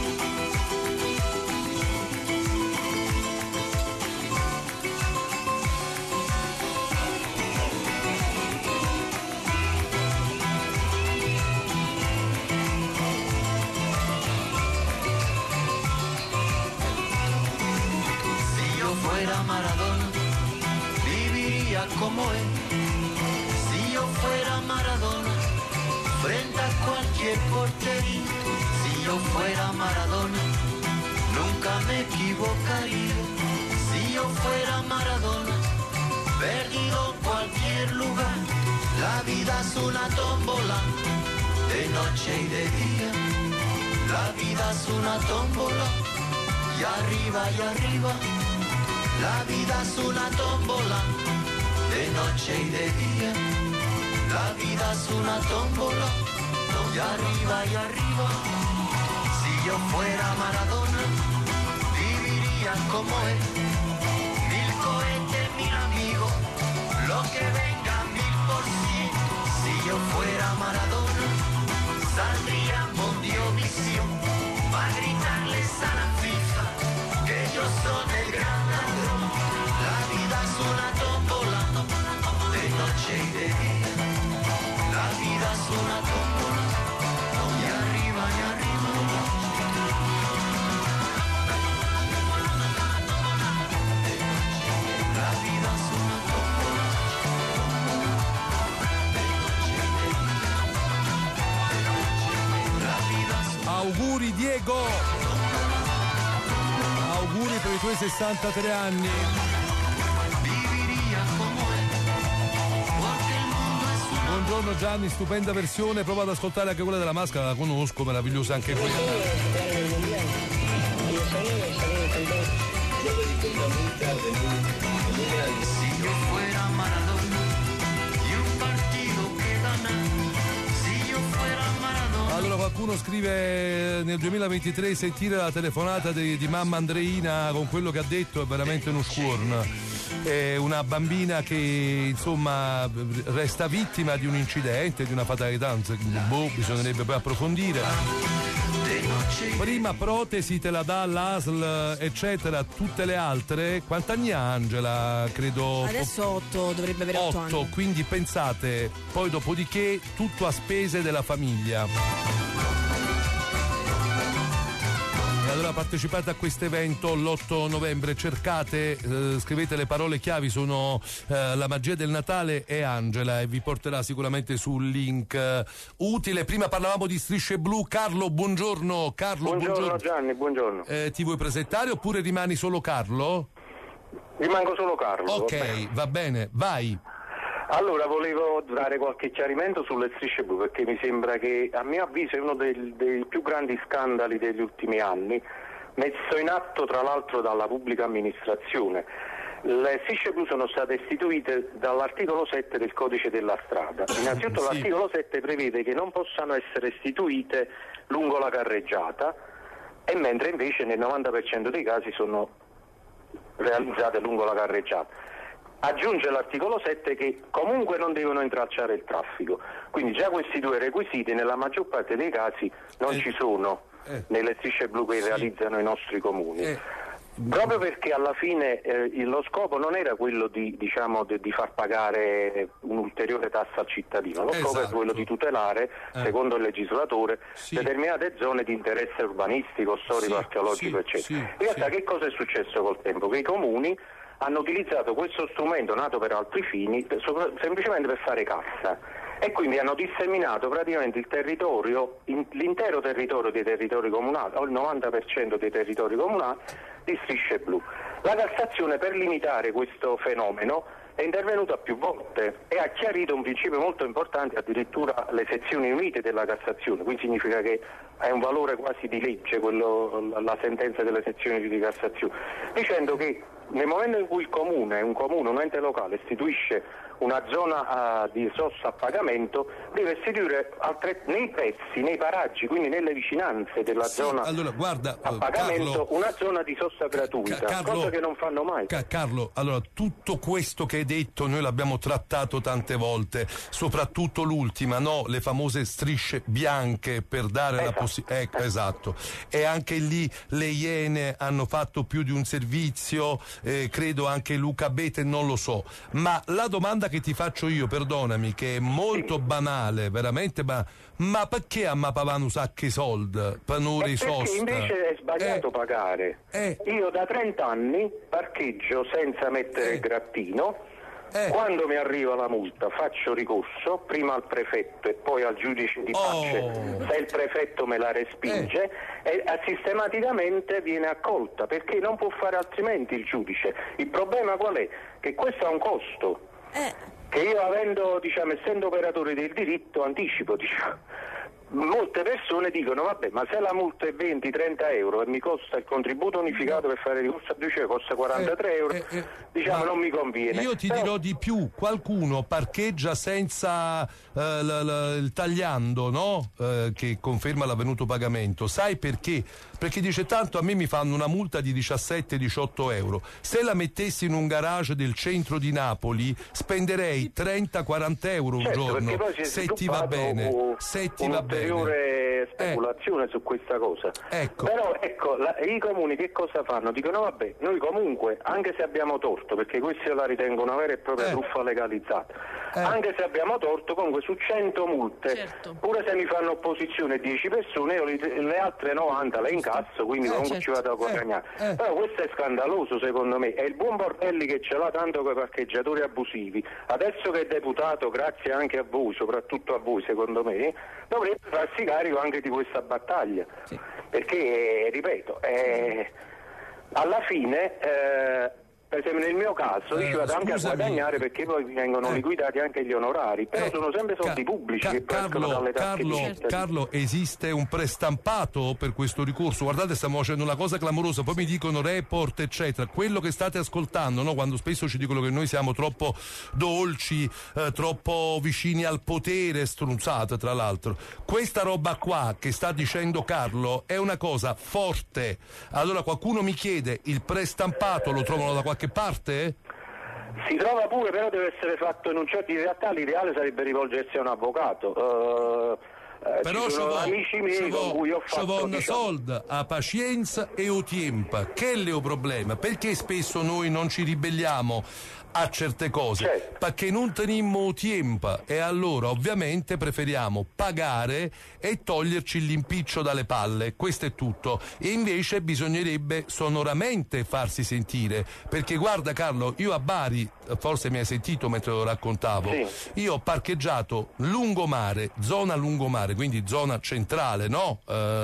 Maradona, viviría como él. Si yo fuera Maradona, frente a cualquier portería. Si yo fuera Maradona, nunca me equivocaría. Si yo fuera Maradona, perdido en cualquier lugar. La vida es una tómbola, de noche y de día. La vida es una tómbola, y arriba y arriba. La vida es una tómbola, de noche y de día. La vida es una tómbola, y arriba y arriba. Si yo fuera Maradona, viviría como él. 1000 cohetes, 1000 amigos, lo que venga 1000%. Si yo fuera Maradona, saldría Mundiovisión para gritarles a la FIFA que ellos son el gran ladrón. La vida es una tómbola, de noche y de día. La vida es una tómbola, y arriba y arriba. Diego. Auguri per i tuoi 63 anni. Buongiorno Gianni, stupenda versione, prova ad ascoltare anche quella della Maschera, la conosco, meravigliosa anche quella. Allora qualcuno scrive nel 2023 sentire la telefonata di mamma Andreina con quello che ha detto è veramente uno squorn. È una bambina che insomma resta vittima di un incidente, di una fatalità, bisognerebbe poi approfondire. Prima protesi te la dà l'ASL eccetera, tutte le altre. Quanti anni ha Angela? Credo adesso 8, dovrebbe avere 8 anni. Quindi pensate, poi dopodiché tutto a spese della famiglia. E allora partecipate a questo evento l'8 novembre, cercate, scrivete le parole chiavi, sono la magia del Natale e Angela, e vi porterà sicuramente sul link utile. Prima parlavamo di Strisce Blu. Carlo, buongiorno. Carlo, buongiorno Gianni, buongiorno. Ti vuoi presentare oppure rimani solo Carlo? Rimango solo Carlo. Ok, va bene, vai. Allora, volevo dare qualche chiarimento sulle strisce blu, perché mi sembra che, a mio avviso, è uno dei più grandi scandali degli ultimi anni, messo in atto tra l'altro dalla pubblica amministrazione. Le strisce blu sono state istituite dall'articolo 7 del codice della strada. Innanzitutto l'articolo 7 prevede che non possano essere istituite lungo la carreggiata, e mentre invece nel 90% dei casi sono realizzate lungo la carreggiata. Aggiunge l'articolo 7 che comunque non devono intralciare il traffico, quindi già questi due requisiti nella maggior parte dei casi non ci sono nelle strisce blu che realizzano i nostri comuni. Proprio perché alla fine lo scopo non era quello di far pagare un'ulteriore tassa al cittadino, lo scopo è quello di tutelare, secondo il legislatore, determinate zone di interesse urbanistico, storico, archeologico, eccetera. In realtà che cosa è successo col tempo? Che i comuni hanno utilizzato questo strumento nato per altri fini semplicemente per fare cassa, e quindi hanno disseminato praticamente il territorio, l'intero territorio dei territori comunali, o il 90% dei territori comunali, di strisce blu. La Cassazione, per limitare questo fenomeno, è intervenuta più volte e ha chiarito un principio molto importante, addirittura le sezioni unite della Cassazione, quindi significa che è un valore quasi di legge la sentenza delle sezioni unite di Cassazione, dicendo che nel momento in cui un ente locale istituisce una zona di sosta a pagamento, deve istituire nei pressi, nei paraggi, quindi nelle vicinanze della zona a pagamento, Carlo, una zona di sosta gratuita, cosa che non fanno mai. Carlo, allora tutto questo che hai detto noi l'abbiamo trattato tante volte, soprattutto l'ultima, no? Le famose strisce bianche per dare la possibilità. Esatto. E anche lì le Iene hanno fatto più di un servizio, credo anche Luca Bete, non lo so. Ma la domanda che ti faccio io, perdonami, che è molto banale, veramente, ma perché a Mapavano sacchi soldi per non risosta? Perché invece è sbagliato pagare. Io da 30 anni parcheggio senza mettere il grattino. Quando mi arriva la multa faccio ricorso prima al prefetto e poi al giudice di pace, se il prefetto me la respinge, e sistematicamente viene accolta, perché non può fare altrimenti il giudice. Il problema qual è? Che questo ha un costo che io, essendo operatore del diritto, anticipo. Molte persone dicono vabbè, ma se la multa è 20-30 euro e mi costa il contributo unificato per fare ricorso al giudice costa 43 euro, non mi conviene. Io ti dirò di più, qualcuno parcheggia senza il tagliando, no? Che conferma l'avvenuto pagamento. Sai perché? Perché dice tanto a me mi fanno una multa di 17-18 euro, se la mettessi in un garage del centro di Napoli spenderei 30-40 euro un giorno, se ti va bene, ulteriore speculazione su questa cosa. Però i comuni che cosa fanno? Dicono vabbè, noi comunque, anche se abbiamo torto, perché questa la ritengo una vera e propria truffa legalizzata, anche se abbiamo torto, comunque su 100 multe, pure se mi fanno opposizione 10 persone, io le altre 90 le incasso, quindi comunque ci vado a guadagnare. Però questo è scandaloso secondo me, è il buon Borrelli che ce l'ha tanto con i parcheggiatori abusivi, adesso che è deputato, grazie anche a voi, soprattutto a voi secondo me, dovrebbe farsi carico anche di questa battaglia, perché ripeto, alla fine per esempio nel mio caso io ci vado anche a guadagnare, perché poi vengono liquidati anche gli onorari, però sono sempre soldi pubblici che escono dalle tasche di cittadini. Carlo, esiste un prestampato per questo ricorso? Guardate, stiamo facendo una cosa clamorosa, poi mi dicono report eccetera, quello che state ascoltando, no? Quando spesso ci dicono che noi siamo troppo dolci, troppo vicini al potere, strunzate tra l'altro, questa roba qua che sta dicendo Carlo è una cosa forte. Allora qualcuno mi chiede, il prestampato lo trovano da qualche parte? Si trova pure, però deve essere fatto in un certo, in realtà l'ideale sarebbe rivolgersi a un avvocato. Però ci sono amici miei con cui ho fatto una solda, a pazienza e o tempo, che è il problema, perché spesso noi non ci ribelliamo a certe cose, perché non tenimmo tempo, e allora ovviamente preferiamo pagare e toglierci l'impiccio dalle palle, questo è tutto. E invece bisognerebbe sonoramente farsi sentire, perché guarda Carlo, io a Bari, forse mi hai sentito mentre lo raccontavo, io ho parcheggiato lungomare, zona lungomare, quindi zona centrale, no?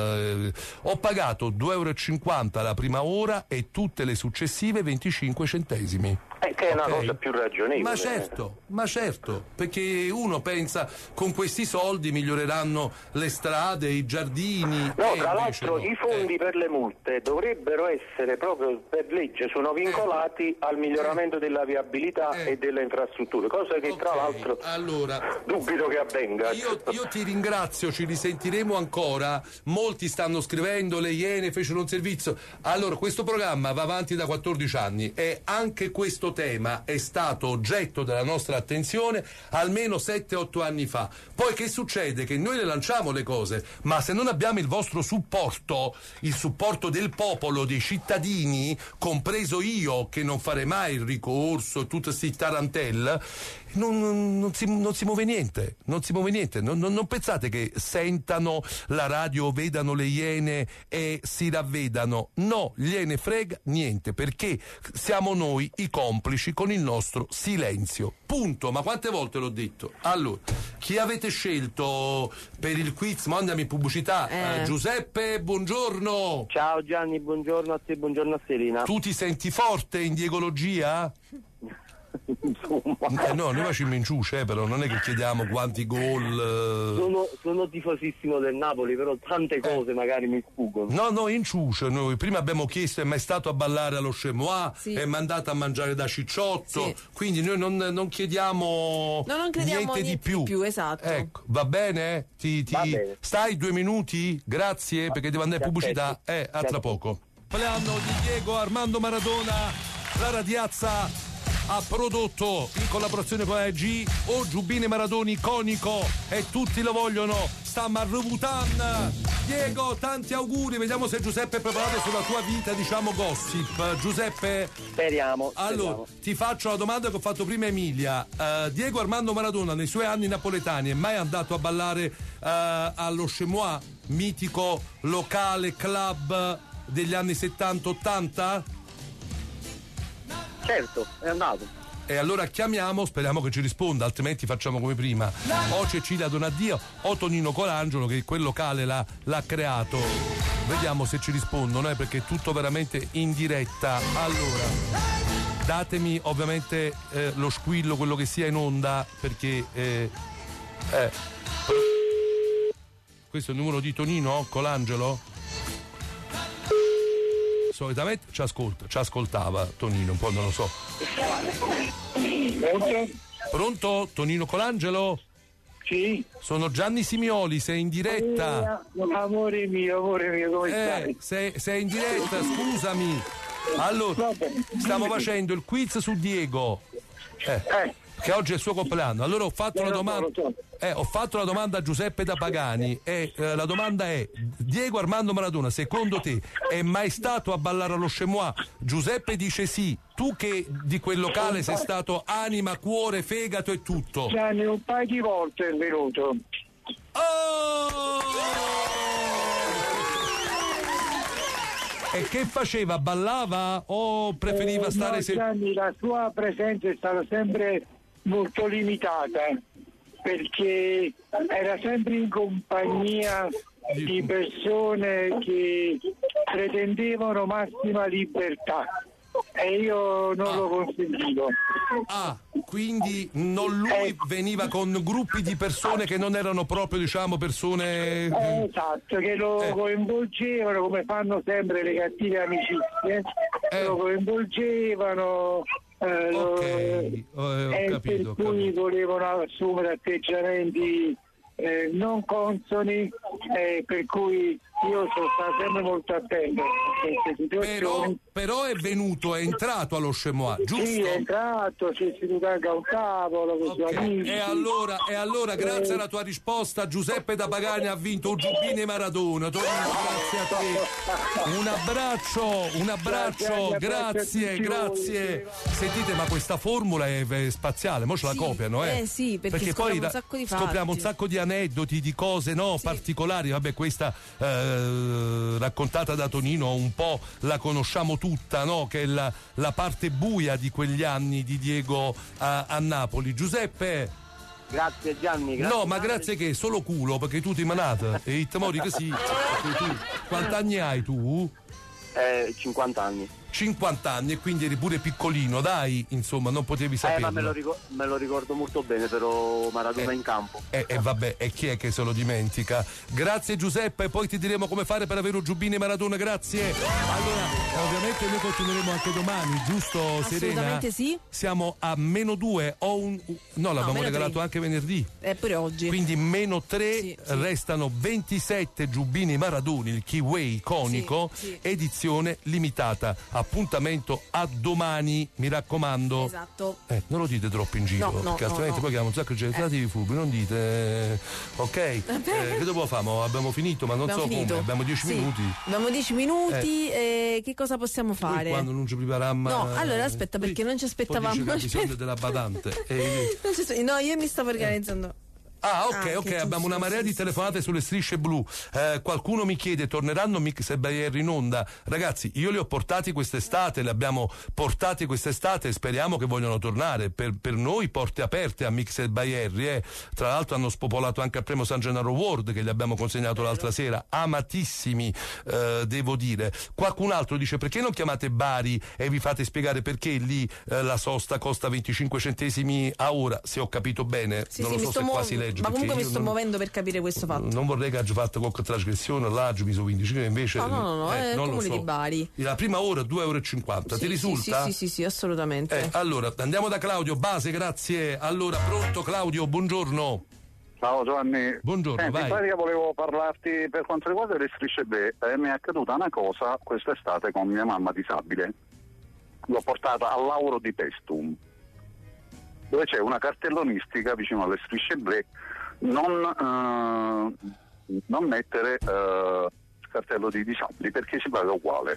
Ho pagato 2,50 € la prima ora e tutte le successive 25 centesimi. Che è una cosa più ragionevole. Ma certo, perché uno pensa con questi soldi miglioreranno le strade, i giardini. No, tra l'altro i fondi per le multe dovrebbero essere proprio per legge, sono vincolati al miglioramento della viabilità e delle infrastrutture, cosa che tra l'altro dubito che avvenga. Io ti ringrazio, ci risentiremo ancora, molti stanno scrivendo, le Iene fecero un servizio. Allora, questo programma va avanti da 14 anni e anche questo tema è stato oggetto della nostra attenzione almeno 7-8 anni fa. Poi che succede? Che noi le lanciamo le cose, ma se non abbiamo il vostro supporto, il supporto del popolo, dei cittadini, compreso io che non farei mai il ricorso, tutte sti tarantelle, non si muove niente, non pensate che sentano la radio, vedano le Iene e si ravvedano, no, gliene frega niente, perché siamo noi i complici con il nostro silenzio, punto. Ma quante volte l'ho detto? Allora, chi avete scelto per il quiz? Mandami pubblicità. Giuseppe, buongiorno. Ciao Gianni, buongiorno a te, buongiorno a Serena. Tu ti senti forte in diegologia? No, noi facciamo in ciuce, però non è che chiediamo quanti gol. Sono tifosissimo del Napoli, però tante cose magari mi sfuggono. No, in ciuce. Noi prima abbiamo chiesto: è mai stato a ballare allo Chemois? È mandato a mangiare da Cicciotto? Quindi noi non chiediamo niente di più. Esatto. Ecco, va bene? Va bene. Stai 2 minuti? Grazie, perché devo andare in pubblicità. A tra poco. Compleanno di Diego Armando Maradona, la Radiazza ha prodotto in collaborazione con AEG o giubbine Maradona iconico e tutti lo vogliono. Stiamo a Rubutan. Diego, tanti auguri. Vediamo se Giuseppe è preparato sulla tua vita, diciamo gossip. Giuseppe? Speriamo. Allora, ti faccio la domanda che ho fatto prima a Emilia. Diego Armando Maradona nei suoi anni napoletani è mai andato a ballare allo Chemois, mitico locale club degli anni 70-80? Certo, è andato. E allora chiamiamo, speriamo che ci risponda, altrimenti facciamo come prima. O Cecilia Donaddio o Tonino Colangelo, che quel locale l'ha creato. Vediamo se ci rispondono, perché è tutto veramente in diretta. Allora, datemi ovviamente lo squillo, quello che sia in onda, perché questo è il numero di Tonino Colangelo? Solitamente ci ascoltava Tonino, un po' non lo so. Pronto? Tonino Colangelo? Sì. Sono Gianni Simioli, sei in diretta. Amore mio, come stai? Sei in diretta, scusami. Allora, stiamo facendo il quiz su Diego. Che oggi è il suo compleanno. Allora ho fatto la domanda a Giuseppe da Pagani e la domanda è: Diego Armando Maradona, secondo te è mai stato a ballare allo Chemois? Giuseppe dice sì, tu che di quel locale sei stato anima, cuore, fegato e tutto. Gianni, un paio di volte è venuto. Oh! E che faceva? Ballava o preferiva stare Gianni, la sua presenza è stata sempre molto limitata, perché era sempre in compagnia di persone che pretendevano massima libertà e io non lo consentivo. Quindi lui veniva con gruppi di persone che non erano proprio, diciamo, persone... esatto, che lo coinvolgevano, come fanno sempre le cattive amicizie, lo coinvolgevano, ho capito, per cui volevano assumere atteggiamenti non consoni, per cui io sono stato sempre molto attento a queste situazioni. Però è entrato allo Chemois, giusto? Sì, è entrato, si è seduto anche a un tavolo con i suoi amici. E allora grazie alla tua risposta, Giuseppe da Pagani ha vinto un Giubbini Maradona. Grazie a te. Un abbraccio, grazie. Sentite, ma questa formula è spaziale, mo ce la copiano, sì, perché poi un sacco di scopriamo un sacco di aneddoti, di cose particolari. Vabbè, questa raccontata da Tonino un po' la conosciamo tutta, no? Che è la parte buia di quegli anni di Diego a Napoli. Giuseppe, grazie Gianni, grazie che solo culo, perché tu ti manata e il temori così. Quanti anni hai tu? 50 anni. 50 anni e quindi eri pure piccolino, dai, insomma, non potevi saperlo. Ma me lo ricordo molto bene, però Maradona in campo. Vabbè, e chi è che se lo dimentica? Grazie Giuseppe, poi ti diremo come fare per avere un Giubbini Maradona, grazie. Allora, ovviamente noi continueremo anche domani, giusto Serena? Assolutamente sì. Siamo a -2, l'abbiamo regalato 3. Anche venerdì. Pure oggi. Quindi -3, restano 27 Giubbini Maradoni, il keyway iconico, edizione limitata. Appuntamento a domani, mi raccomando. Esatto. Non lo dite troppo in giro, perché altrimenti poi chiamo un sacco di gettati fubi, non dite. Ok? Che dopo famo? Abbiamo finito, ma non come. Abbiamo 10 minuti. Abbiamo 10 minuti che cosa possiamo fare? Quando non ci prepariamo. No, allora aspetta, perché non ci aspettavamo. Ho bisogno della badante. No, io mi stavo organizzando. Ok, abbiamo una marea di telefonate sulle strisce blu. Qualcuno mi chiede, torneranno Mix e Bayer in onda? Ragazzi, io li ho portati quest'estate, li abbiamo portati quest'estate e speriamo che vogliano tornare. Per noi porte aperte a Mix e Bayer. Tra l'altro hanno spopolato anche al premio San Gennaro Award che gli abbiamo consegnato l'altra sera. Amatissimi, devo dire. Qualcun altro dice, perché non chiamate Bari e vi fate spiegare perché lì la sosta costa 25 centesimi a ora? Se ho capito bene, non lo so se qua si legge. Ma comunque mi sto muovendo per capire questo fatto. Non vorrei che hagi fatto qualche trasgressione, l'agio miso 15, invece no, è il comune di Bari. La prima ora 2,50 €. Ti risulta? Sì, assolutamente. Allora, andiamo da Claudio, base, grazie. Allora, pronto Claudio, buongiorno. Ciao Giovanni. Buongiorno, vai. In pratica volevo parlarti per quanto riguarda le strisce blu. Mi è accaduta una cosa quest'estate con mia mamma disabile. L'ho portata al Lauro di Pestum, dove c'è una cartellonistica vicino alle strisce blu. Non mettere cartello di disabili perché si paga uguale.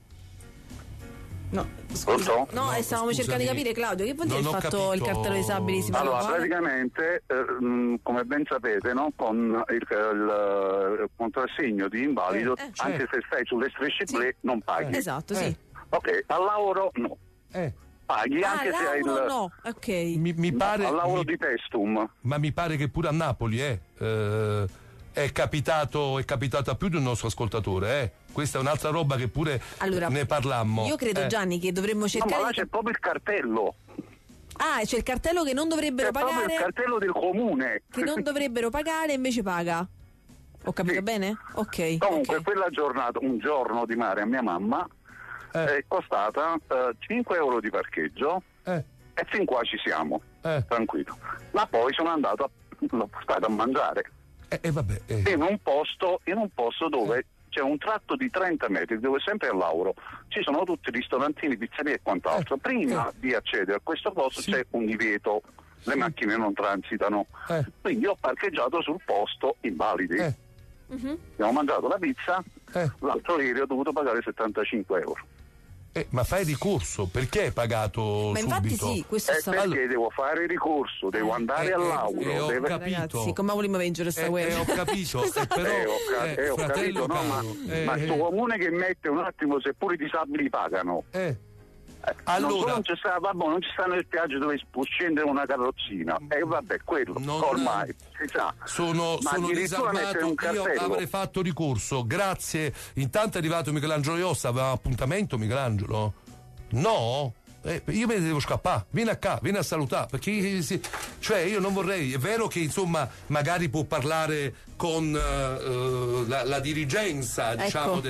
No, scusa. Stavamo cercando di capire, Claudio, che vuol dire il fatto il cartello disabili si paga uguale? Allora, praticamente, come ben sapete, no, con il contrassegno di invalido, anche se stai sulle strisce blu non paghi. Esatto, sì. Ok, al lavoro no. Paghi anche se hai il. No, ok. Mi pare. Al lavoro di Pestum. Ma mi pare che pure a Napoli è capitato a più di un nostro ascoltatore. Questa è un'altra roba che pure ne parlammo. Io credo, Gianni, che dovremmo cercare. No, ma là c'è proprio il cartello. C'è il cartello che non dovrebbero pagare. Proprio il cartello del comune. Che non dovrebbero pagare e invece paga. Ho capito bene? Ok. Comunque, quella giornata, un giorno di mare a mia mamma, è costata 5 € di parcheggio e fin qua ci siamo, tranquillo. Ma poi sono andato l'ho portato a mangiare in un posto dove c'è un tratto di 30 metri dove sempre a Lauro ci sono tutti i ristorantini, pizzerie e quant'altro. Prima di accedere a questo posto c'è un divieto, le macchine non transitano, quindi ho parcheggiato sul posto invalidi. Abbiamo mangiato la pizza, l'altro ieri ho dovuto pagare 75 €. Ma fai ricorso, perché hai pagato ma subito? Infatti sì, questo perché devo fare ricorso, devo andare all'aula. Ragazzi, come vogliamo vincere sta guerra? Ho capito, però ho capito, no, ma sto comune che mette un attimo, seppure i disabili pagano. Allora, non ci sta nel spiaggia dove può scendere una carrozzina, vabbè, quello ormai si sa. Sono disarmato, io avrei fatto ricorso. Grazie. Intanto è arrivato Michelangelo Iossa. Aveva un appuntamento, Michelangelo? No? Io me ne devo scappare, vieni a salutare, perché io non vorrei. È vero che insomma magari può parlare con la dirigenza, diciamo.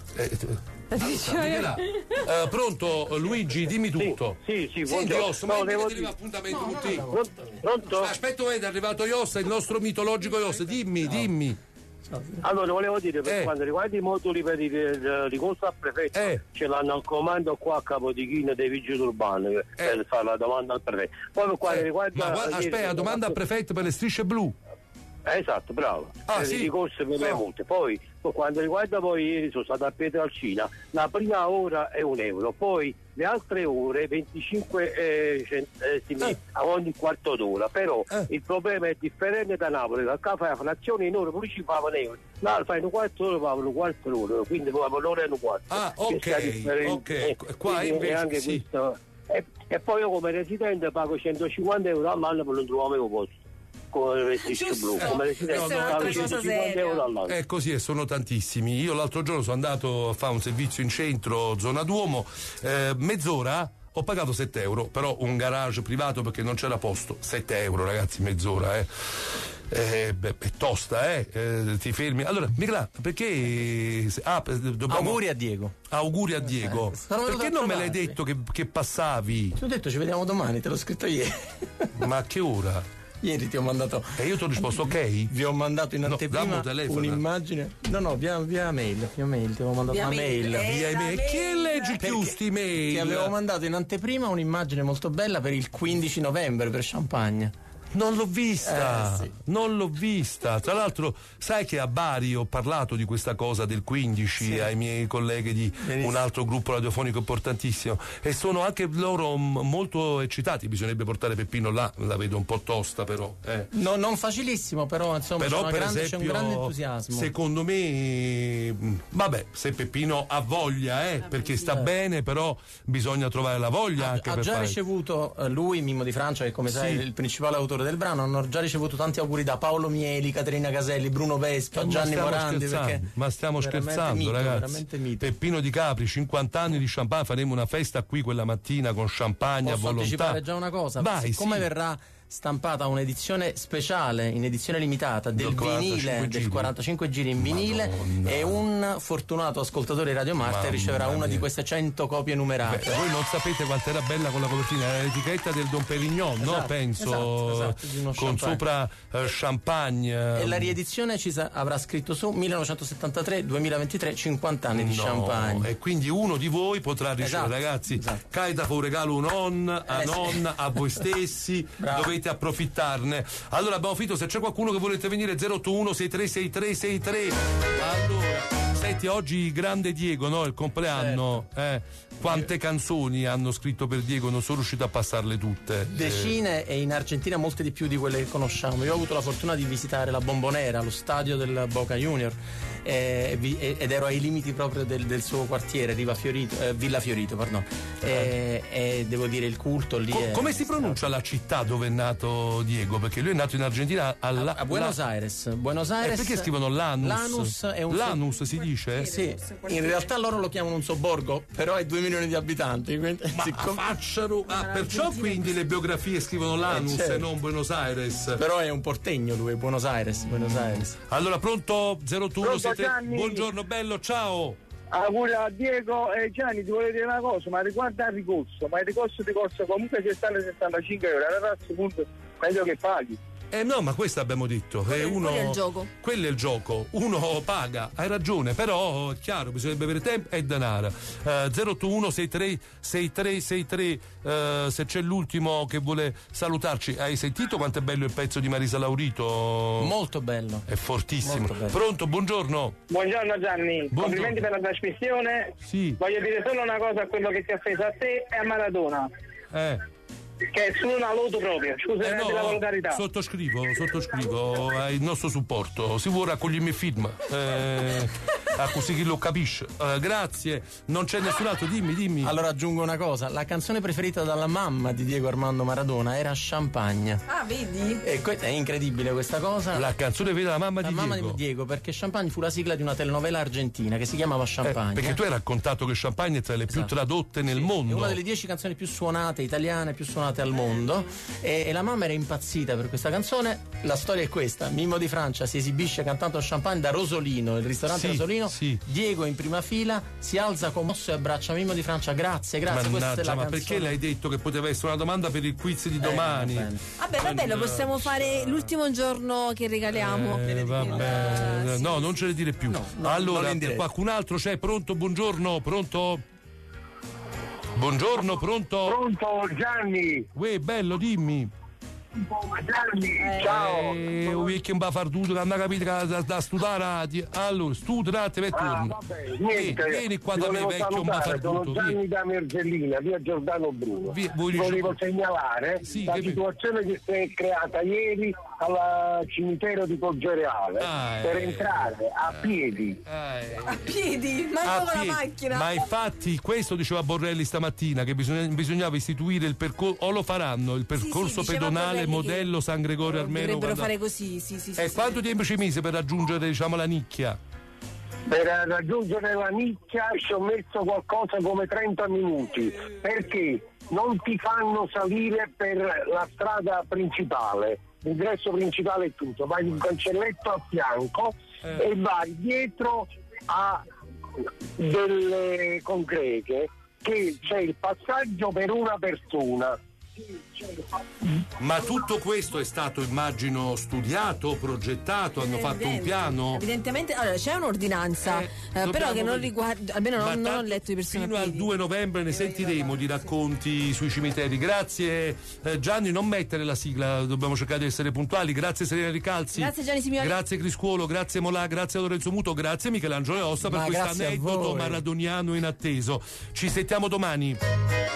Pronto Luigi, dimmi tutto. Sì, senti Iossa, ma appuntamento tutti. Pronto? Aspetta, è arrivato Iossa, il nostro mitologico Iossa, dimmi. Allora volevo dire, per quanto riguarda i moduli per il ricorso al prefetto, ce l'hanno al comando qua a Capodichino dei vigili urbani per fare la domanda al prefetto. Poi per quanto riguarda aspetta, domanda al prefetto per le strisce blu. Esatto, bravo. Per il ricorso per le multe. Poi per quanto riguarda ieri sono stato a Pietralcina, la prima ora è €1, poi le altre ore 25 centesimi a ogni quarto d'ora, però il problema è differente da Napoli, da qua fai la frazione in ore, poi ci fanno €1, là fai un quarto d'ora, fanno un quarto d'ora, quindi poi un'ora e un quarto. Ok, qua invece anche questo. E poi io come residente pago €150 all'anno per non trovare il posto. Come vestito blu, come residente pago €150 all'anno. È così, e sono tantissimi. Io l'altro giorno sono andato a fare un servizio in centro, zona Duomo, mezz'ora. Ho pagato €7, però un garage privato perché non c'era posto. €7, ragazzi, mezz'ora, è tosta, ti fermi. Allora, Michela, perché auguri a Diego. Auguri a Diego. Perché non me l'hai detto che passavi? Ti ho detto ci vediamo domani, te l'ho scritto ieri. Ma a che ora? Ieri ti ho mandato. E io ti ho risposto ok? Vi ho mandato in anteprima un'immagine. No, via mail. Ti avevo mandato una mail. Via email. Che leggi chiusti mail? Ti avevo mandato in anteprima un'immagine molto bella per il 15 novembre per Champagne. Non l'ho vista, Tra l'altro, sai che a Bari ho parlato di questa cosa del 15 ai miei colleghi di un altro gruppo radiofonico importantissimo e sono anche loro molto eccitati. Bisognerebbe portare Peppino là, la vedo un po' tosta, però. No, non facilissimo, però insomma c'è un grande entusiasmo. Secondo me, vabbè, se Peppino ha voglia, perché sta bene, però bisogna trovare la voglia anche ha per già fare. Ricevuto lui, Mimmo di Francia, che come sai è il principale autore del brano, hanno già ricevuto tanti auguri da Paolo Mieli, Caterina Caselli, Bruno Vespa, Gianni Morandi. Ma stiamo scherzando, ragazzi. Peppino Di Capri, 50 anni di champagne, faremo una festa qui quella mattina con champagne. Posso a volontà. anticipare già una cosa? Siccome verrà stampata un'edizione speciale, in edizione limitata del vinile, del 45 giri in vinile, Madonna. E un fortunato ascoltatore di Radio Marte riceverà una di queste 100 copie numerate. Voi non sapete quanto era bella con la copertina, era l'etichetta del Dom Pérignon, no? Penso, esatto, con sopra champagne. E la riedizione avrà scritto su 1973-2023, 50 anni di champagne. E quindi uno di voi potrà ricevere, ragazzi, Caita fa un regalo a voi stessi. Dovete approfittarne. Allora abbiamo finito, se c'è qualcuno che volete venire 081 636363. Allora, senti, oggi grande Diego, no? Il compleanno, quante canzoni hanno scritto per Diego, non sono riuscito a passarle tutte. Decine, e in Argentina molte di più di quelle che conosciamo. Io ho avuto la fortuna di visitare la Bombonera, lo stadio del Boca Junior, ed ero ai limiti proprio del suo quartiere, Villa Fiorito, perdono. E devo dire, il culto lì come si pronuncia la città dove è nato Diego? Perché lui è nato in Argentina a Buenos Aires. Perché scrivono Lanus? Lanus è un Lanus si dice? Sì, in realtà loro lo chiamano un sobborgo, però è 2 milioni di abitanti. Quindi, perciò quindi le biografie scrivono Lanus e non Buenos Aires. Però è un portegno lui, Buenos Aires. Allora, pronto? 01 Gianni. Buongiorno bello, ciao. Auguri a Diego e Gianni, ti volevo dire una cosa, ma riguarda il ricorso, comunque se stanno €75, allora a questo punto meglio che paghi. No, ma questo abbiamo detto. Quello è il gioco. Quello è il gioco. Uno paga, hai ragione, però è chiaro, bisognerebbe avere tempo e denaro. 081 6363 se c'è l'ultimo che vuole salutarci. Hai sentito quanto è bello il pezzo di Marisa Laurito? Molto bello. È fortissimo. Pronto, buongiorno. Buongiorno Gianni, buongiorno. Complimenti per la trasmissione. Sì. Voglio dire solo una cosa a quello che ti ha offeso a te e a Maradona. Che è su una loto proprio, scusa la volgarità. Sottoscrivo il nostro supporto. Si vuole raccogliermi il film. Così chi lo capisce. Grazie, non c'è nessun altro, dimmi. Allora aggiungo una cosa, la canzone preferita dalla mamma di Diego Armando Maradona era Champagne. Ah, vedi? E è incredibile questa cosa. La canzone preferita della mamma di Diego, perché Champagne fu la sigla di una telenovela argentina che si chiamava Champagne. Perché tu hai raccontato che Champagne è tra le più tradotte nel mondo. È una delle 10 canzoni più suonate italiane, più suonate al mondo, e la mamma era impazzita per questa canzone. La storia è questa: Mimmo di Francia si esibisce cantando Champagne da Rosolino, il ristorante Rosolino. Diego in prima fila si alza commosso e abbraccia Mimmo di Francia. Grazie. Mannaggia, ma perché l'hai detto che poteva essere una domanda per il quiz di domani? Vabbè, lo possiamo fare l'ultimo giorno che regaliamo. No, non ce ne dire più. Allora, qualcun altro c'è? Pronto? Buongiorno, pronto? Buongiorno, pronto? Pronto, Gianni. Uè, bello, dimmi. Ciao. Che va a far tutto, che hanno capito che da studiare. Allora, studia, te vai torno. Vieni qua da me, vecchio, va a far tutto. Sono Gianni da Merzellina, via Giordano Bruno. Volevo segnalare la situazione che si è creata ieri al cimitero di Poggioreale per entrare a piedi. A piedi? Ma non con la macchina. Ma infatti questo diceva Borrelli stamattina, che bisognava istituire il percorso, o lo faranno, il percorso pedonale modello San Gregorio Armeno. Dovrebbero fare così, E quanto tempo ci mise per raggiungere, diciamo, la nicchia? Per raggiungere la nicchia ci ho messo qualcosa come 30 minuti, perché non ti fanno salire per la strada principale, l'ingresso principale è tutto, vai in un cancelletto a fianco e vai dietro a delle concrete che c'è il passaggio per una persona. Ma tutto questo è stato, immagino, studiato, progettato, hanno fatto un piano? Evidentemente, allora c'è un'ordinanza, però che non riguarda, almeno non ho letto i personaggi. Fino al 2 novembre ne sentiremo di racconti sui cimiteri. Grazie Gianni, non mettere la sigla, dobbiamo cercare di essere puntuali. Grazie Serena Ricalzi. Grazie Gianni Simioni. Grazie Criscuolo, grazie Molà, grazie Lorenzo Muto, grazie Michelangelo Osta per questo aneddoto maradoniano inatteso. Ci sentiamo domani.